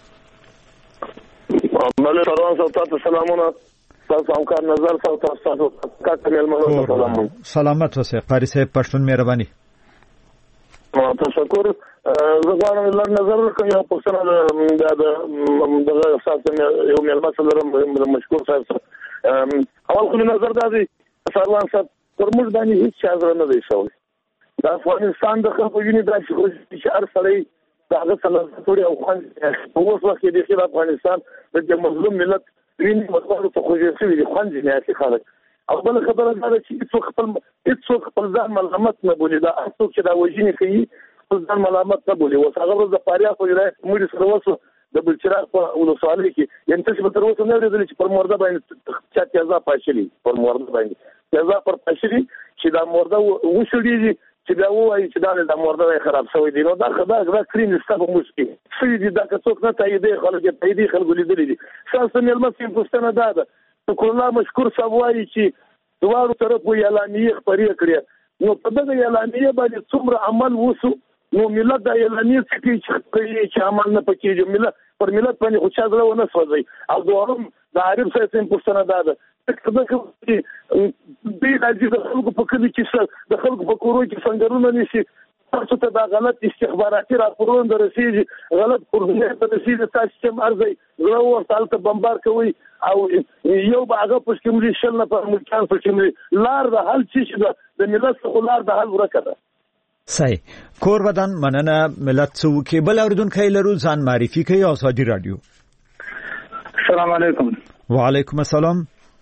بله سلام، تاسو سلامونه، تاسو همکار نظر تاسو کاکل سلامت اوسئ. قاری صاحب پښتون مهرباني. تشکر. زه غواړم لږ نظر ورکړم. یو پوښتنه دغه ساتم یو مېلمه سره لرم، مشکور صاحب سره. اول خو نظر دا دی سروان صاحب، پر موږ باندې هیڅ چا نه دی شوی. د افغانستان د خلکو ویني داسې خوځي چې هر سړی د هغه سره ټولې او خوند په اوس وخت کې د افغانستان د مظلوم ملت ویني مطلب ته خوځي شوي دي، خوند یې نه خلک. او بل خبره دا چې هیڅوک خپل ځان ملامت نه بولي. دا هیڅوک چې دا وژنې کوي خپل ځان ملامت نه بولي. اوس هغه ورځ د فاریاب په ولایت موږ سره وسو د بلچراغ په ولسوالۍ کې، یعنې تاسو به تر اوسه نه اورېدلي چې پر مرده باندې چا تیزاب پاشلي، پر مرده باندې تیزاب پر پاشلي چې دا مرده وشړېږي چې بیا ووایي چې دا د مرده خراب شوی دی. نو دا کړین ستا په موږ کې شوي دي. دا که څوک نه تاییدوي، خلک یې تاییدوي، خلکو لیدلي دي. ستاسو مېلمه صاحب پوښتنه دا ده، شکرالله مشکور صاحب وایي چې دواړو طرفو اعلامیې خپرې کړې. نو په دغه اعلامیې باندې څومره عمل وشو؟ نو ملت د اعلامیې څه کوي چې عمل نه پکېږي؟ ملت پر ملت باندې خو چا زړه ونه سوځي. او دوهم د عارف صاحب پوښتنه دا ده، دوی راځي د خلکو په کلي کې، د خلکو په کورو کې سنګرونه نیسي، تاسو ته دا غلط استخباراتي راپورونه درسیږي، غلط پروژې درسیږي، تاسو چې مرزي زړه ورته هلته بمبار کوي او یو به هغه پښتمري شل نه پر ملکان پښتمري لار د حل چې د ملت څخه لار د حل ورکه ده. صحیح. کور ودان مننه. ملت څوکي بل اوردونکو لرو ځان معرفي کوي. ازادي رادیو. السلام علیکم. وعلیکم السلام.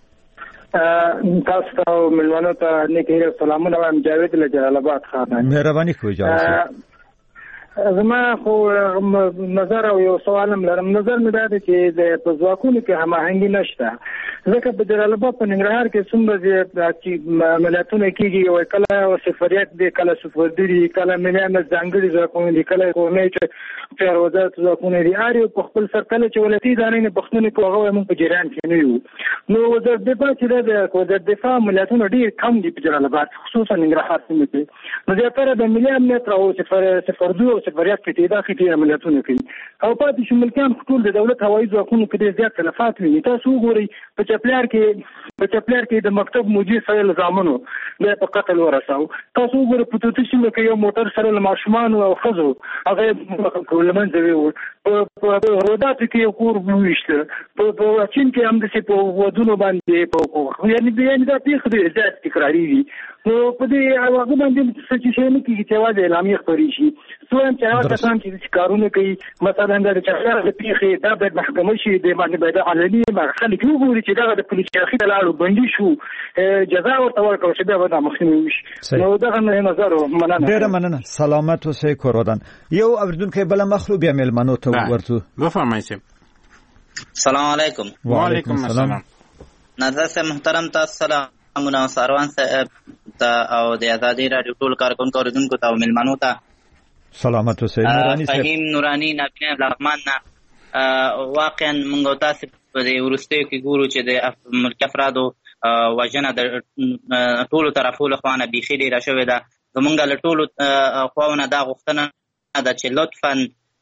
تاسو ته ملمنو ته نیکه سلامونه وایم. جاوید له جلال آباد ښار. مهرباني کوئ جاوید. زما خو نظر او یو سوالم لرم. نظر مې دا دی چې د ځواکونو کې هماهنګي نشته، ځکه په جلال آباد په ننګرهار کې څومره چې عملیاتونه کېږي، یو کله سفریت دی، کله سفردي دي، کله ملیانه ځانګړي ځواکونه دي، کله کورنۍ چې خیر وزارت ځواکونه دي. هر یو په خپل سر کله چې ولایتي ادارې نه بښنې کوي هغه موږ په جریان کې نه یو. نو وزارت دفاع چې د وزارت دفاع عملیاتونه ډېر کم دي په جلال آباد، خصوصا ننګرهار سیمه کې. نو زیاتره د ملي امنیت او سفردي او سفریت کې دا خېټې عملیاتونه کوي. او پاتې شو ملکیان ټول د دولت هوایي ځواکونو کې ډېر زیات تلفات ویني. تاسو وګورئ په چپلیار کې د مکتب مدیر سره لزامنو د په قتل ورساو. تاسو وګورئ په توتي سیمه کې یو موټر سره له ماشومان او ښځو هغه لمنځه ویوړ. په روداتو کې یو کور وویشته. په چین کې هم داسې په ودونو باندې یعنې دا پېښې ډېرې زیات تکراري دي. نو په دې هغه باندې څه چې شی نه کېږي چې یوازې اعلامیې خپرې شي. څو هم چې هغه کسان چې کارونه کوي، مثلا د چغلر د پیښې دا باید محکمه شي، د باندې باید علني خلک وګوري چې دغه د پولیس چرخي ته لاړو، بندي شو، جزا ورته ورکړل شي، بیا به دا مخنیوي وشي. نو دغه نظر مننه. ډېره مننه. سلامت اوسئ کور ودان. یو اوریدونکی بله مخلو بیا مېلمنو ته ورځو. بفرمایئ. سلام علیکم. وعلیکم السلام. نظر صاحب محترم، تاسو سلامونه سروان صاحب ته او د ازادي رادیو ټول کارکونکو اوریدونکو ته او مېلمنو ته سلامت اوسئ. نوراني صاحب. فهیم نوراني نابینا لغمان نه. واقعا موږ تاسو په دې ورستیو کې ګورو چې د ملک افرادو وژنه د ټولو طرفو له خوا نه بیخي ډېره شوې ده. زمونږ له ټولو خواونه دا غوښتنه ده چې لطفا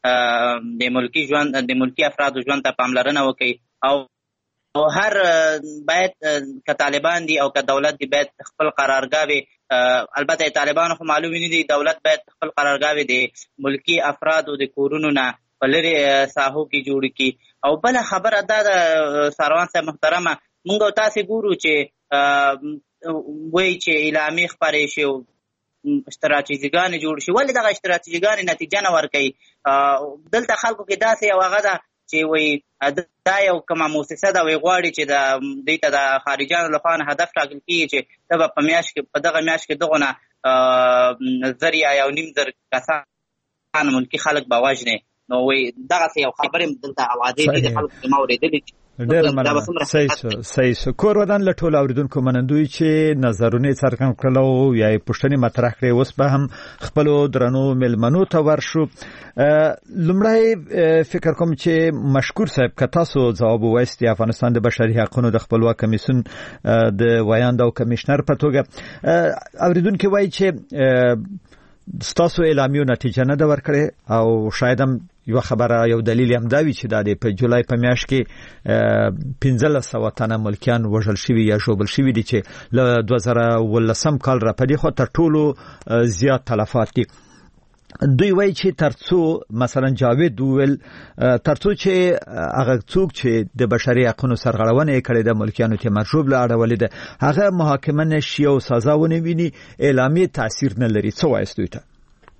د ملکي افرادو ژوند ته پاملرنه وکړي او هر باید که طالبان دي او که دولت دي باید خپل قرارګاوې، البته طالبانو خو معلوم نه دي، دولت باید خپل قرارګاوې د ملکي افرادو د کورونو نه په لرې ساحو کې جوړ کړي. او بله خبره دا ده ساروان صاحب محترمه، موږ او تاسې ګورو چې وایي چې اعلامیې خپرې شي او ستراتیژیګانې جوړ شي. ولې دغه ستراتیژیګانې نتیجه نه ورکوي؟ دلته خلکو کې داسې یو هغه ده چې وایي دا یو کومه مؤسسه ده، وایي غواړي چې دوی ته د خارجیانو لخوا نه هدف ټاکل کېږي چې ته به په دغه میاشت کې دغو نه 1,000 یا 1,500 کسان ملکي خلک به وژنې. نو وایي دغسې یو خبرې دلته اوادې دي د خلکو کې ما اورېدلې. ډېره مننه. صحیح کور ودان له ټولو اورېدونکو منندوی چې نظرونه څرګند کړل او یا پوښتنې مطرح کړې. اوس به هم خپلو درنو مېلمنو ته ورشو. لومړی فکر کوم چې مشکور صاحب که تاسو ځواب ووایست، افغانستان د بشري حقوقو د خپلواک کمیسیون د ویاند او کمیشنر په توګه اورېدونکو وایي چې ستاسو اعلامیو نتیجه نه ده ورکړې او شاید هم یو خبره یو دلیل هم دا وي چې دا د په جولای په میاشت کې 1500 تنه ملکیان وژل شوي یا ژوبل شوي دي چې له 2019 کال را پدې خو تر ټولو زیات تلفات دي. دوی وایي چې ترڅو مثلا جاوید وویل ترڅو چې هغه څوک چې د بشري حقوقو سرغړونه یې کړې ده ملکیانو ته مرجوب له اړولې ده هغه محاکمه نشي او سزا ونه ویني، اعلامیه تاثیر نه لري. څه وایي دوی ته؟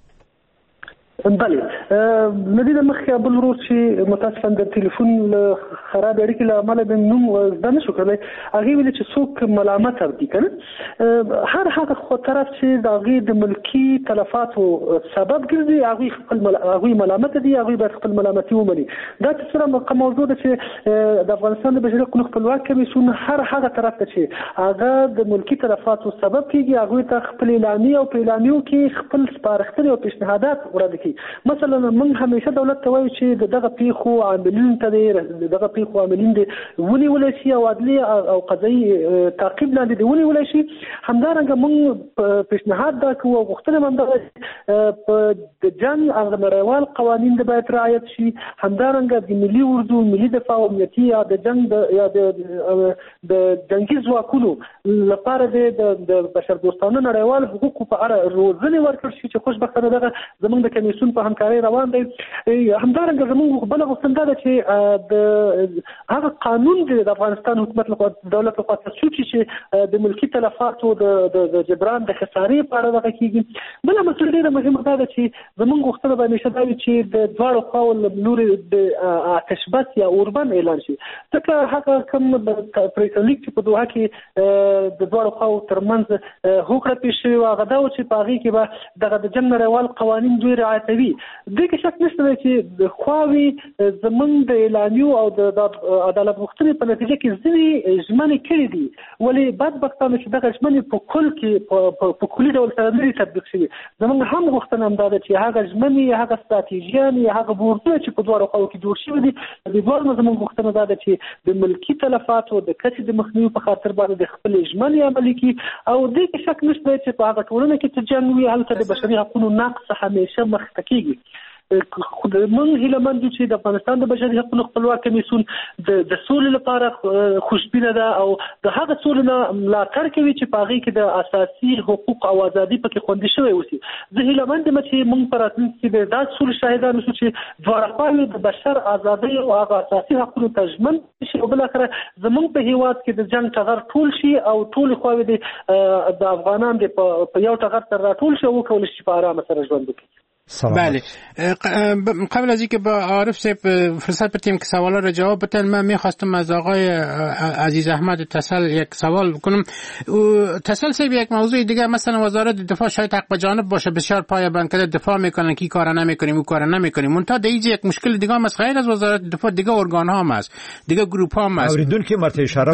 بله ندی د مخکې بل ورور چې متاسفانه د ټلیفون خراب اړیکې له امله د نوم زده نه شو کړلی، هغې ویلي چې څوک ملامت دي که نه، هر هغه طرف چې د هغې د ملکي تلفاتو سبب ګرځي هغوی ملامت دي، هغوی باید خپل ملامتي ومني. دا چې سره موضوع ده چې د افغانستان د بشري حقوقو خپلواک کمیسیون هر هغه طرف ته چې هغه د ملکي تلفاتو سبب کېږي هغوی ته خپل اعلامیې او په اعلامیو کې خپل سپارښتنې او پیشنهادات وړاندې کړي. مثلا موږ همیشه دولت ته وایو چې دغه پیښو عاملین ته دغه پیښو عاملین دي ونیول شي او عدلي او قضایي تعقیب لاندې دي ونیول شي. همدارنګه موږ پیشنهاد دا کوو او غوښتنه هم دا په د جنګ هغه نړیوال قوانین د باید رعایت شي. همدارنګه د ملي اردو، ملي دفاع او امنیتي یا د جنګ یا د جنګي ځواکونو لپاره د بشردوستانه نړیوال حقوقو په اړه روزنې ورکړل شي چې خوشبختانه دغه زموږ د کمیسیون په همکارۍ روان دی. همدارنګه زموږ بله غوښتنه دا ده چې د هغه قانون دی د افغانستان حکومت لخوا دولت لخوا تصویب شي چې د ملکي تلفاتو د جبران د خسارې په اړه دغه کېږي. بله مسله ډېره مهمه دا ده چې زموږ غوښتنه به همیشه دا وي چې د دواړو خواو له لورې د آتش بس یا اوربند اعلان شي، ځکه هغه کوم پریکړه لیک چې په دوحه کې د دواړو خواو ترمنځ هوکړه پېښ شوې وه هغه دا و چې په هغې کې به دغه د جنګ نړیوال قوانین دوی رعایتوي. دې کې شک نشته دی چې د خواوې زموږ د اعلامیو او د عدالت غوښتنې په نتیجه کې ځینې ژمنې کړي دي، ولې بدبختانه چې دغه ژمنې په کل کې په کلي ډول سره نه دي تطبیق شوي. زموږ هم غوښتنه همدا ده چې هغه ژمنې هغه ستراتیژیانې هغه بورډونه چې په دواړو خواو کې جوړ شوي دي د دواړو نه زموږ غوښتنه دا ده چې د ملکي تلفاتو د کچې د مخنیوي په خاطر باندې د خپلې ژمنې عملي کړي. او دې کې شک نشته دی چې په هغه ټولنه کې چې جنګ وي هلته د بشري حقوقو نقض همیشه مخته کېږي. موږ هیلهمند یو چې د افغانستان د بشري حقوقو خپلواک کمیسیون د سولې لپاره خوشبینه ده او د هغه سولې نه ملاتړ کوي چې په هغې کې د اساسي حقوق او ازادي پکې خوندي شوی اوسي. زه هیلهمند یم چې موږ په راتلونکي کې د داسې سولې شاهدان اوسو چې دواړه خواوې د بشر ازادۍ او هغه اساسي حقونو ته ژمن شي او بالاخره زموږ په هېواد کې د جنګ ټغر ټول شي او ټولې خواوې د افغانان په یو ټغر سره راټول شي او وکولی شي په ارامه سره ژوند وکړي. بله، قبل از اینکه با عارف صاحب فرصت بدیم که سوالا رو جواب بدن، من میخواستم از آقای عزیز احمد تسل یک سوال کنم. تسل صاحب یک موضوع دیگه، مثلا وزارت دفاع شاید حق به جانب باشه، بسیار پایه‌بند کرده دفاع میکنن که کار نمیکنیم او کار نمیکنیم، منتها دیگه یک مشکل دیگه هم است، غیر از وزارت دفاع دیگه ارگان ها هم است، دیگه گروپ ها هم است. اوریدون که مرتضی اشاره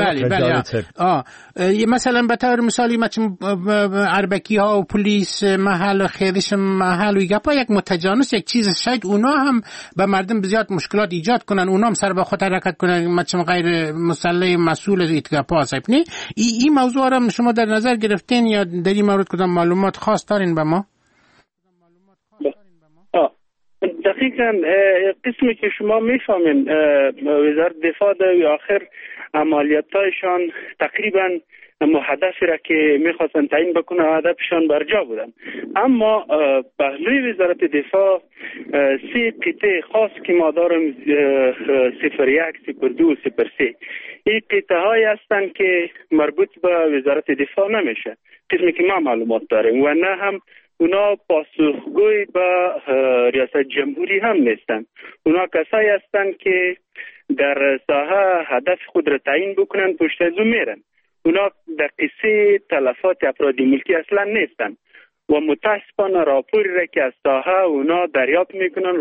بله مثلا به طور مثالی اربکی ها و پلیس محل و خیریش محل و یک یک متجانس یک چیز شاید اونا هم به مردم بزیاد مشکلات ایجاد کنن، اونا هم سر به خود حرکت کنن مثلا غیر مسلح مسئول اتکا پاسپ نی. این موضوع را شما در نظر گرفتین یا در این مورد کدام معلومات خاص دارین به ما؟ دقیقاً قسمی که شما میفهمین وزارت دفاع در آخر عملیاتایشان تقریباً هدفی را که میخواستن تعیین بکنه هدفشان برجا بودن، اما پهلوی وزارت دفاع 3 قطعه خاص که ما داریم 01، 02 و 03 این قطعه هایی هستند که مربوط به وزارت دفاع نمیشه قسمی که ما معلومات داریم و نه هم اونا پاسخگوی به ریاست جمهوری هم نیستن. اونا کسایی هستند که در ساحه هدف خود را تعیین بکنن پشت از اون میرن. اونا در قصه تلفات افراد ملکی اصلا نیستن و متاسفانه راپوری را که از ساحه اونا دریافت میکنن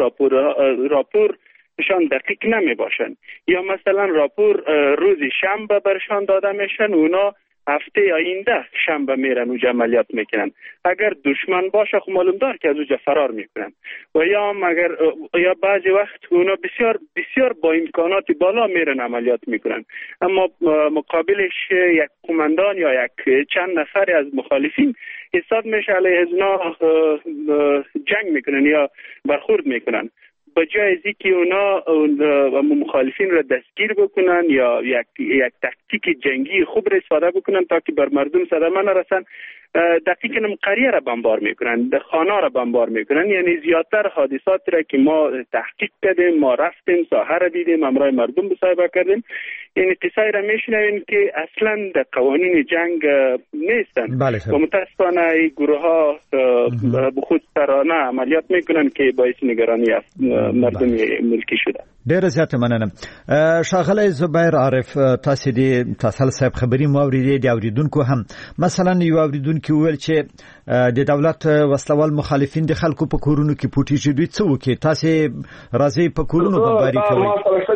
راپورشان دقیق نمی باشن، یا مثلا راپور روز شنبه برشان داده میشن، اونا هفته آینده شنبه میرن و عملیات میکنن. اگر دشمن باشه خب معلوم دار که از اونجا فرار میکنن و یا بعضی وقت اونا بسیار بسیار با امکانات بالا میرن عملیات میکنن، اما مقابلش یک قماندان یا یک چند نفر از مخالفین حساب میشه علیه از اونا جنگ میکنن یا برخورد میکنن. به جای از اینکه اونا مخالفین را دستگیر بکنن یا یک تاکتیک جنگی خوب را استفاده بکنن تا که بر مردم صدمه نرسن، دقیقاً قریه را بمبار میکنن، خانه را بمبار میکنن. یعنی زیادتر حادثات را که ما تحقیق کردیم، ما رفتیم ساحه را دیدیم، همراه مردم مصاحبه کردیم، یعنی قصه را میشنویم که اصلا در قوانین جنگ نیستن و متاسفانه این گروه ها خود سرانه عملیات میکنن که باعث نگرانی مردم ملکی شده. ډیره زیاته مننه. ښاغلی زبیر عارف، تاسو د تاسو صاحب خبري مو اوریدې د اوریدونکو هم مثلا یو اوریدونکو ویل چې د دولت وسلوال مخالفین د خلکو په کورونو کې پټي شي، دوی څه وکړي؟ تاسو راځي په کورونو بمباري کوي.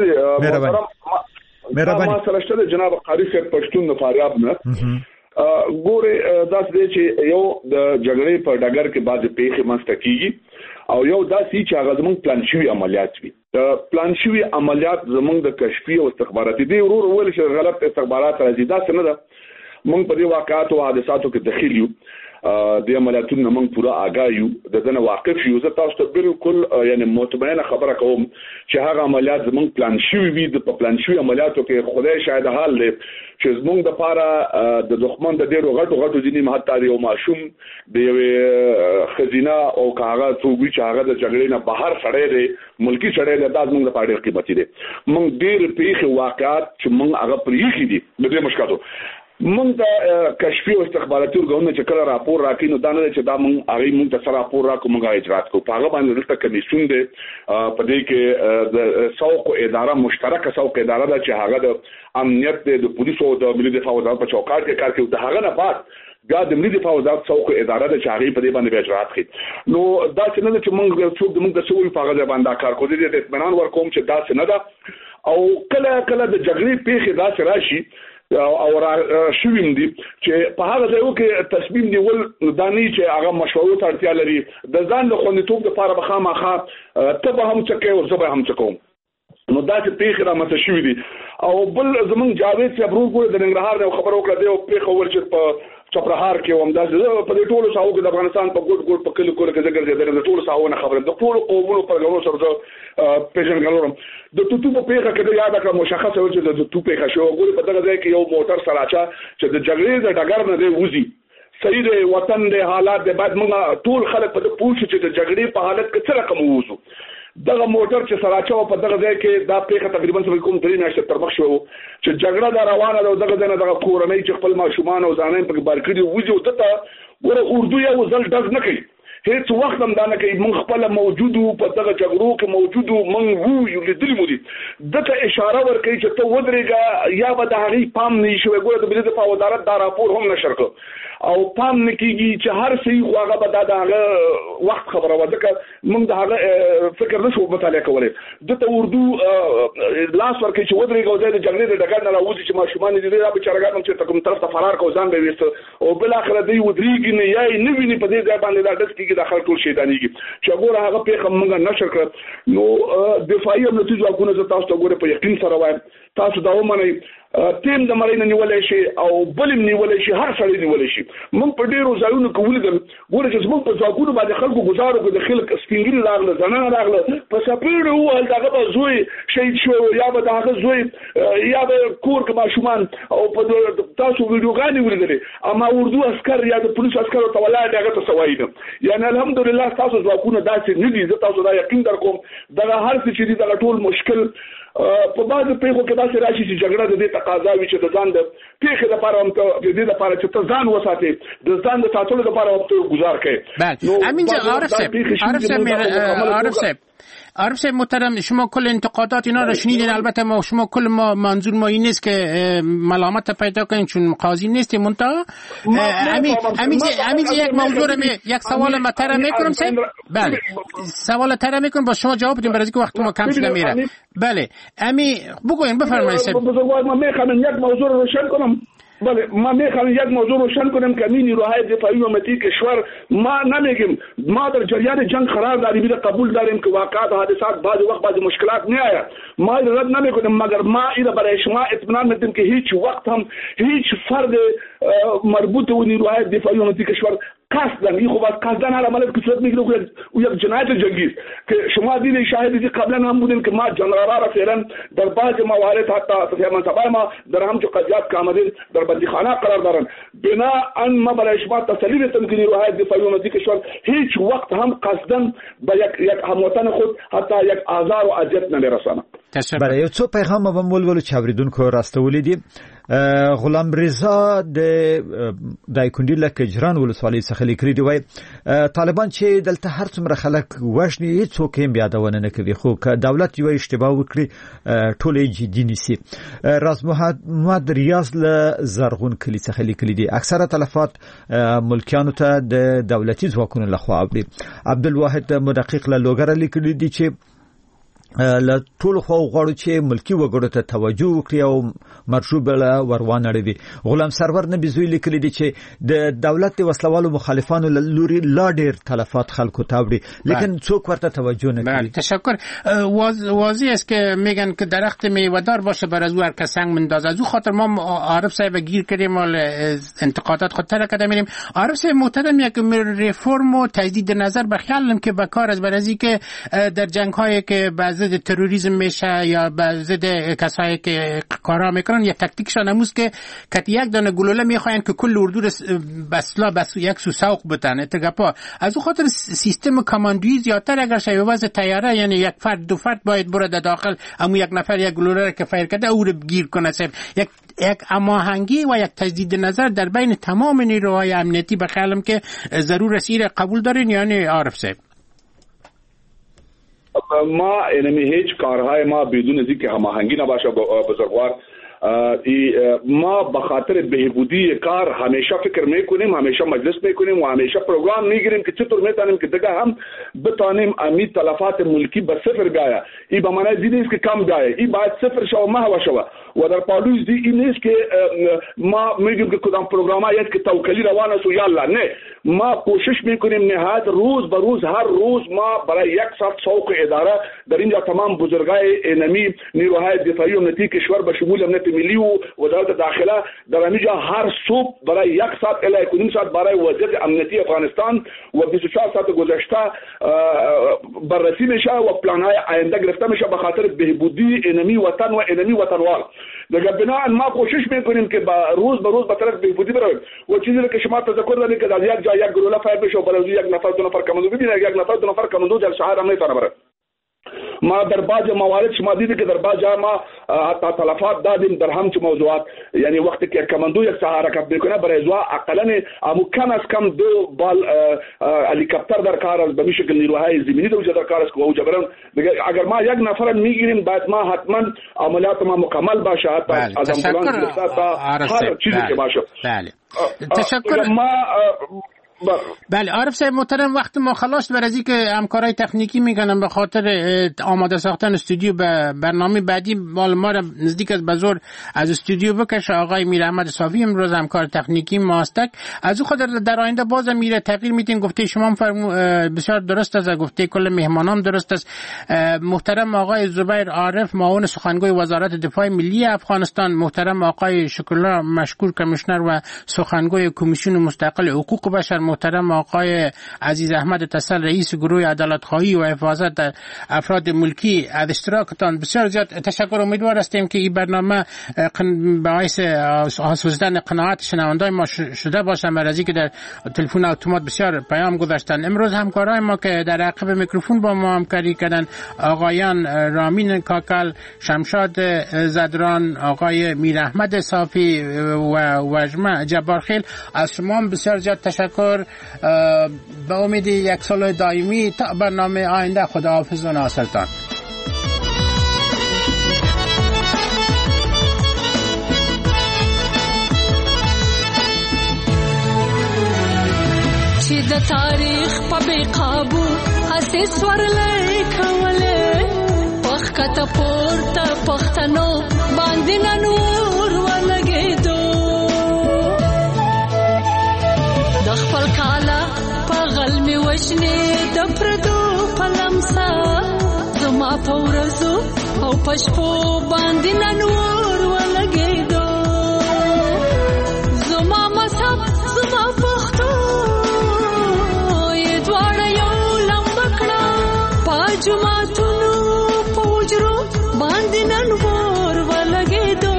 مهرباني ما سره شته جناب قاری صاحب پښتون د فاریاب نه ګوره داس دی چې یو د جګړې په ډګر کې بعض پیښې مسته کیږي او یو داسې چې هغه زموږ پلان شوی عملیات وي. د پلان شوی عملیات زموږ د کشفي او استخباراتي دی ورور ویل چې غلط استخبارات راځي، دا څه نه ده. موږ په دې واقعاتو او حادثاتو کې دخیل یو، د عملیاتونو موږ پورا آگاه یو، د دنه واقف یو. زه تاسو ته بالکل یعنی مطمئنه خبره کوم چې هغه عملیات زموږ پلان شوی وي. د پلان شوی عملیاتو کې خدای شاهد حال دی چې زموږ د پاره د دښمن د ډیرو غټو ځینې مهاتاري او ماشوم د یو خزینه او کاغذ څوګي چې هغه د جګړې نه بهر سړی دی، ملکی سړی دی، دا زموږ د پاره قیمتي دی. موږ ډیر پیښې واقعات چې موږ هغه پرېږي دي د دې مشکلاتو موږ د کشفي او استخباراتي ورګونه چې کله راپور راکې نو دا نه چې دا موږ هغه موږ ته سره راپور راکو موږ اجرات کوو. هغه باندې دلته کمیسیون دی په دې کې د سوق اداره مشترکه سوق اداره ده چې هغه د امنیت د پولیسو او د ملي دفاع وزارت په چوکاټ کې کار کوي. د هغه نه بعد بیا د ملي دفاع وزارت سوق اداره ده چې هغه په دې باندې اجرات کوي. نو دا چې نه چې موږ څوک د موږ د سوي په هغه باندې کار کوي د اطمینان ورکوم چې دا څه نه ده او کله د جګړې پیښې دا څه راشي او را شویم دي چې په هغه ځای کې تصمیم نیول دانی چې هغه مشورو ته اړتیا لري. د ځان له خوندیتوب لپاره به خامخا ته به هم څه کوي او زه به هم څه کوم. نو دا چې پیښه را مته شوې دي او بل زمونږ جاوید صاحب ورو د ننګرهار د خبرو کړه دی او پیښه ورچ په چپرهار کې هم داسې په دې ټولو ساحو کې د افغانستان په ګډ په کلو کې ځګر د ټولو ساحو نه خبره د ټولو قومونو پر غوړو سره پیژنګلورم د توتو په پیښه کې یاد کړم مشخصه و چې د توتو پیښه شو ګوري په دغه ځای کې یو موټر سره چې د جګړې د ډګر نه دی وځي صحیح دی وطن د حالات د بعد موږ ټول خلک په دې پوښتنه چې د جګړې په حالت کې څه رقم وځو. دغه موټر چې سراچا په دغه ځای کې دا پیښه تقریبا څه کوم 3 میاشتې تر مخ شو چې جګړه دا روانه ده. دغه ځای نه دغه کورنۍ چې خپل ماشومان او ځانین په بارکړي وځي او ته ګوره اردو یو ځل ډز نه کوي، هیڅ وخت هم دا نه کوي. موږ خپل موجودو په دغه جګړو کې موجودو موږ یو لیدلی مو دي دته اشاره ورکړي چې ته ودرېږه یا به د هغې پام نه شي. ګوره د ملي دفاع وزارت دا راپور هم نشر کړ او پام نه کېږي چې هر څه خو هغه به دا د هغه وخت خبره وه ځکه موږ د هغه فکر نه شو مطالعه کولی. دته اردو لاس ورکوي چې ودرېږه او ځای د جګړې د ډګر نه راوځي چې ماشومان دي دا بېچارهګان هم چې کوم طرف ته فرار کو ځان به ویسته او بالاخره دوی ودرېږي نه یا یې نه ویني په دې ځای باندې دا ډز کېږي داخل ټول شیطانيږي چې ګوره هغه پیغام موږ نشر کړ نو دفاعي امنیتي ځواکونه زه تاسو ته ګوره په یقین سره وایم تاسو دا ومنئ تیم د مړینې نیولای شي او بلم نیولای شي هر سړی نیولای شي موږ په ډیرو ځایونو کې ولیدل ګوره چې موږ په ځواکونو باندې خلکو گزارو کې د خلک سپینګری راغله زنانه راغله په سپیډ وهل دغه به زوی شهید شو یا به دغه زوی یا به کور کې ماشومان او په تاسو ویډیوګانې ولیدلې اما اردو عسكر یا د پولیس عسكر ته ولای دغه ته سوای دي یعنی الحمدلله تاسو ځواکونه داسې نه دي زه تاسو دا یقین درکوم دغه هر څه چې دغه ټول مشکل په بعض پیښو کې داسې راشي چې جګړه د دې تقاضا وي چې د ځان د پیښې لپاره هم د دې لپاره چې ته ځان وساتې د ځان د ساتلو لپاره وخت گذار کړې. بله همین عارف صاحب محترم شما کل انتقادات اینا رو شنیدین البته ما شما کل ما منظور ما این نیست که ملامت پیدا کنیم چون قاضی نیستیم منتها همین یک موضوع یک سوال مطرح میکنم صاحب بله سوال مطرح میکنم با شما جواب بدیم برای اینکه وقت ما کم شده میره بله امی بگوین بفرمایید صاحب بزرگوار ما میخوام یک موضوع رو روشن کنم بله ما میخوام یک موضوع روشن کنم که این نیروهای دفاعی امنیتی کشور ما نمیگیم ما در جریان جنگ قرار داریم قبول داریم که واقعات حادثات بعضی وقت بعضی مشکلات میآید ما رد نمیکنیم مگر ما این برای شما اطمینان میدیم که هیچ وقت هم هیچ فرد مربوط به نیروهای دفاعی امنیتی کشور قصدن این خوب از قصدن هر عملیات که صورت میگیره او یک جنایت جنگی است که شما دیدید شاهدید قبلا هم بودیم که ما جنرال‌ها را فعلا در بعض موارد حتی منصبای ما در همچون قضیات که آمدین در بندیخانه قرار دارن بناء ما برای شما تسلی میتونم که نیروهای دفاعی امنیتی کشور هیچ وقت هم قصدن به یک هموطن خود حتی یک آزار و اذیت نمیرسانه. برای یو څو پیغام به مولولو چاوریدونکو راستولې دي غلام رضا د دایکندي لکه جران ولسوالۍ څخه لیکلي دی وای طالبان چې دلته هر څومره خلک وښني هیڅوک یې یادونه نه کوي خو که دولت یو اشتباه وکړي ټول جدي نیسي. راز محمد ریاض له زرغون کلی څخه لیکلي دي اکثره تلفات ملکیانو ته د دولتي ځواکونو لخوا اوړي. عبدالواحد مدقق له لوګر لیکلي دي چې له ټول خو غواړو چې ملکی وګړو ته توجه وکړي او مرشوب له وروانه لري. غلام سرور نبی زوی لیکلی دی چې د دولت د وسلوالو مخالفانو لوري لا ډیر تلفات خلکو تاوړي لیکن څوک ورته توجه نه کوي. تشکر. واضح است که میگن که درخت میوه‌دار باشه بر از او هر کس سنگ مندازه. از او خاطر ما عارف صاحب گیر کردیم مال انتقادات خود ترک کرده میریم. عارف صاحب محترم یک رفرم و تجدید نظر بخیالم که بکار از برازی که در جنگ‌های که ضد تروریسم میشه یا ضد کسایی که کارا میکنن یا تاکتیکشان هموز که یک دانه گلوله میخواین که کل اردو بس یک سو سوق بتن اتگپا. از او خاطر سیستم کاماندویی زیادتر اگر شای واسه تیاره یعنی یک فرد دو فرد باید برده داخل اما یک نفر یک گلوله را که فایر کرده او رو گیر کنه. یک هماهنگی و یک تجدید نظر در بین تمام نیروهای امنیتی بخیالم که ضرور است قبول دارین یعنی عارف صاحب. ما یعنی هیچ کارهای ما بدون از اینکه هماهنگی نباشه بزرگوار ما به خاطر بهبودی کار همیشه فکر میکنیم همیشه مجلس میکنیم و همیشه پروگرام میگیریم که چطور میتونیم که دیگه هم بتانیم امید تلفات ملکی به صفر بیاید. این به معنی این نیست که کم بیاید این باید صفر شو محو شو و در پالوز دی این نیست که ما میگیم که کدام پروگرام هست که توکلی روان است و یالا نه ما کوشش میکنیم نهایت روز به روز هر روز ما برای یک ساعت سوق اداره در اینجا تمام بزرگای انمی نیروهای دفاعی امنیتی کشور به شمول امنیت ملی و وزارت داخله در اینجا هر صبح برای یک ساعت الی کنیم ساعت برای وضعیت امنیتی افغانستان و 24 ساعت گذشته بررسی میشه و پلان‌های آینده گرفته میشه به خاطر بهبودی انمی وطن و انمی وطنوال. دیگه بنابراین ما کوشش میکنیم که روز به روز به طرف بهبودی برویم و چیزی که شما تذکر دارید که در یک جای یک گلوله فایر بشه و برای یک نفر دو نفر کماندو ببینید یک نفر دو نفر کماندو در شهر هم نمیتونه بره. ما در بعض موارد شما دیدید که در بعض جا ما حتی تلفات دادیم در همچه موضوعات یعنی وقتی که کماندو یک ساعت حرکت میکنه برای ازوا اقلن کم از کم دو بال هلیکوپتر در کار است به این شکل نیروهای زمینی در کار است که او جبران اگر ما یک نفر میگیریم بعد ما حتما عملیات ما مکمل باشه حتی از امبولانس تا هر چیزی که باشه. بله تشکر. ما بله عارف صاحب محترم، وقت ما خلاص برازی که همکارای تکنیکی میکنن به خاطر آماده ساختن استودیو به برنامه بعدی ما را نزدیک از بزرگ از استودیو بکشه. آقای میر احمد صافی امروز همکار تکنیکی ما هستک. از او خود در آینده باز میره تغییر میدین. گفته شما بسیار درست است، گفته کل مهمانان درست است. محترم آقای زبیر عارف معاون سخنگوی وزارت دفاع ملی افغانستان، محترم آقای شکرالله مشکور کمیشنر و سخنگوی کمیسیون مستقل حقوق بشر، محترم آقای عزیز احمد تصل رئیس گروه عدالت خواهی و حفاظت افراد ملکی، از اشتراکتان بسیار زیاد تشکر. امیدوار هستیم که این برنامه باعث آسودن قناعت شنوندگان ما شده باشه. مرزی که در تلفن اتومات بسیار پیام گذاشتن. امروز همکارای ما که در عقب میکروفون با ما همکاری کردن، آقایان رامین کاکل، شمشاد زدران، آقای میر احمد صافی و وجمه جبارخیل، از شما بسیار زیاد تشکر. به امید یک سال دائمی تا برنامه آینده. خداحافظ و ناصرتان. چې د تاریخ په بیقابو هسې سورلی کولی، پخکته پورته پښتنو باندې نن اور ولګېدو، د خپل کاله په غل مې وشنې د پردو په لمسه، زما په ورځو او په شپو باندې نن اور ولګېدو، زما مذهب زما پښتو یې دواړه یو لمبه کړه، په جوماتونو په حجرو باندې نن اور ولګېدو،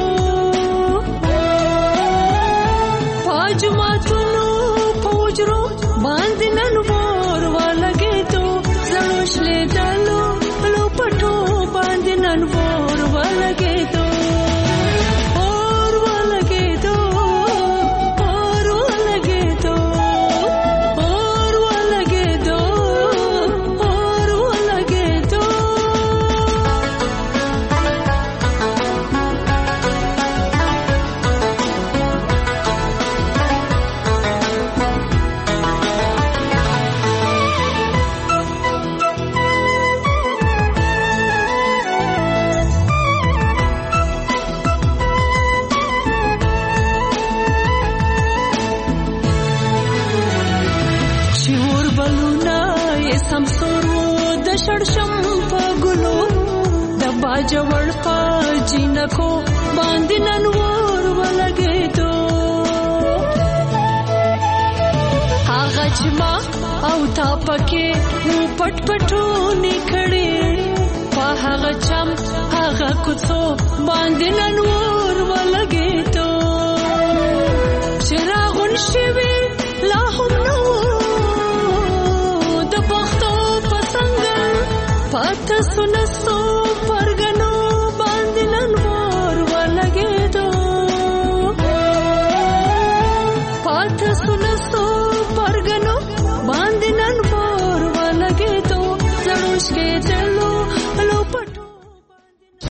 په جوماتونو په حجرو باندې نن اور ولګېدو، زړو شلېدلو لو پټو باندې نن اور ولګېدو، اور ولګېدو، اور ولګېدو، اور ولګېدو، اور ولګېدو. شړشم په ګلو د باجوړ په جنکو باندې نن اور ولګېدو، هغه چې ما او تا پکې مو پټ پټو نکړې، په هغه چم هغه کوڅو باندې نن اور ولګېدو، چراغون شوي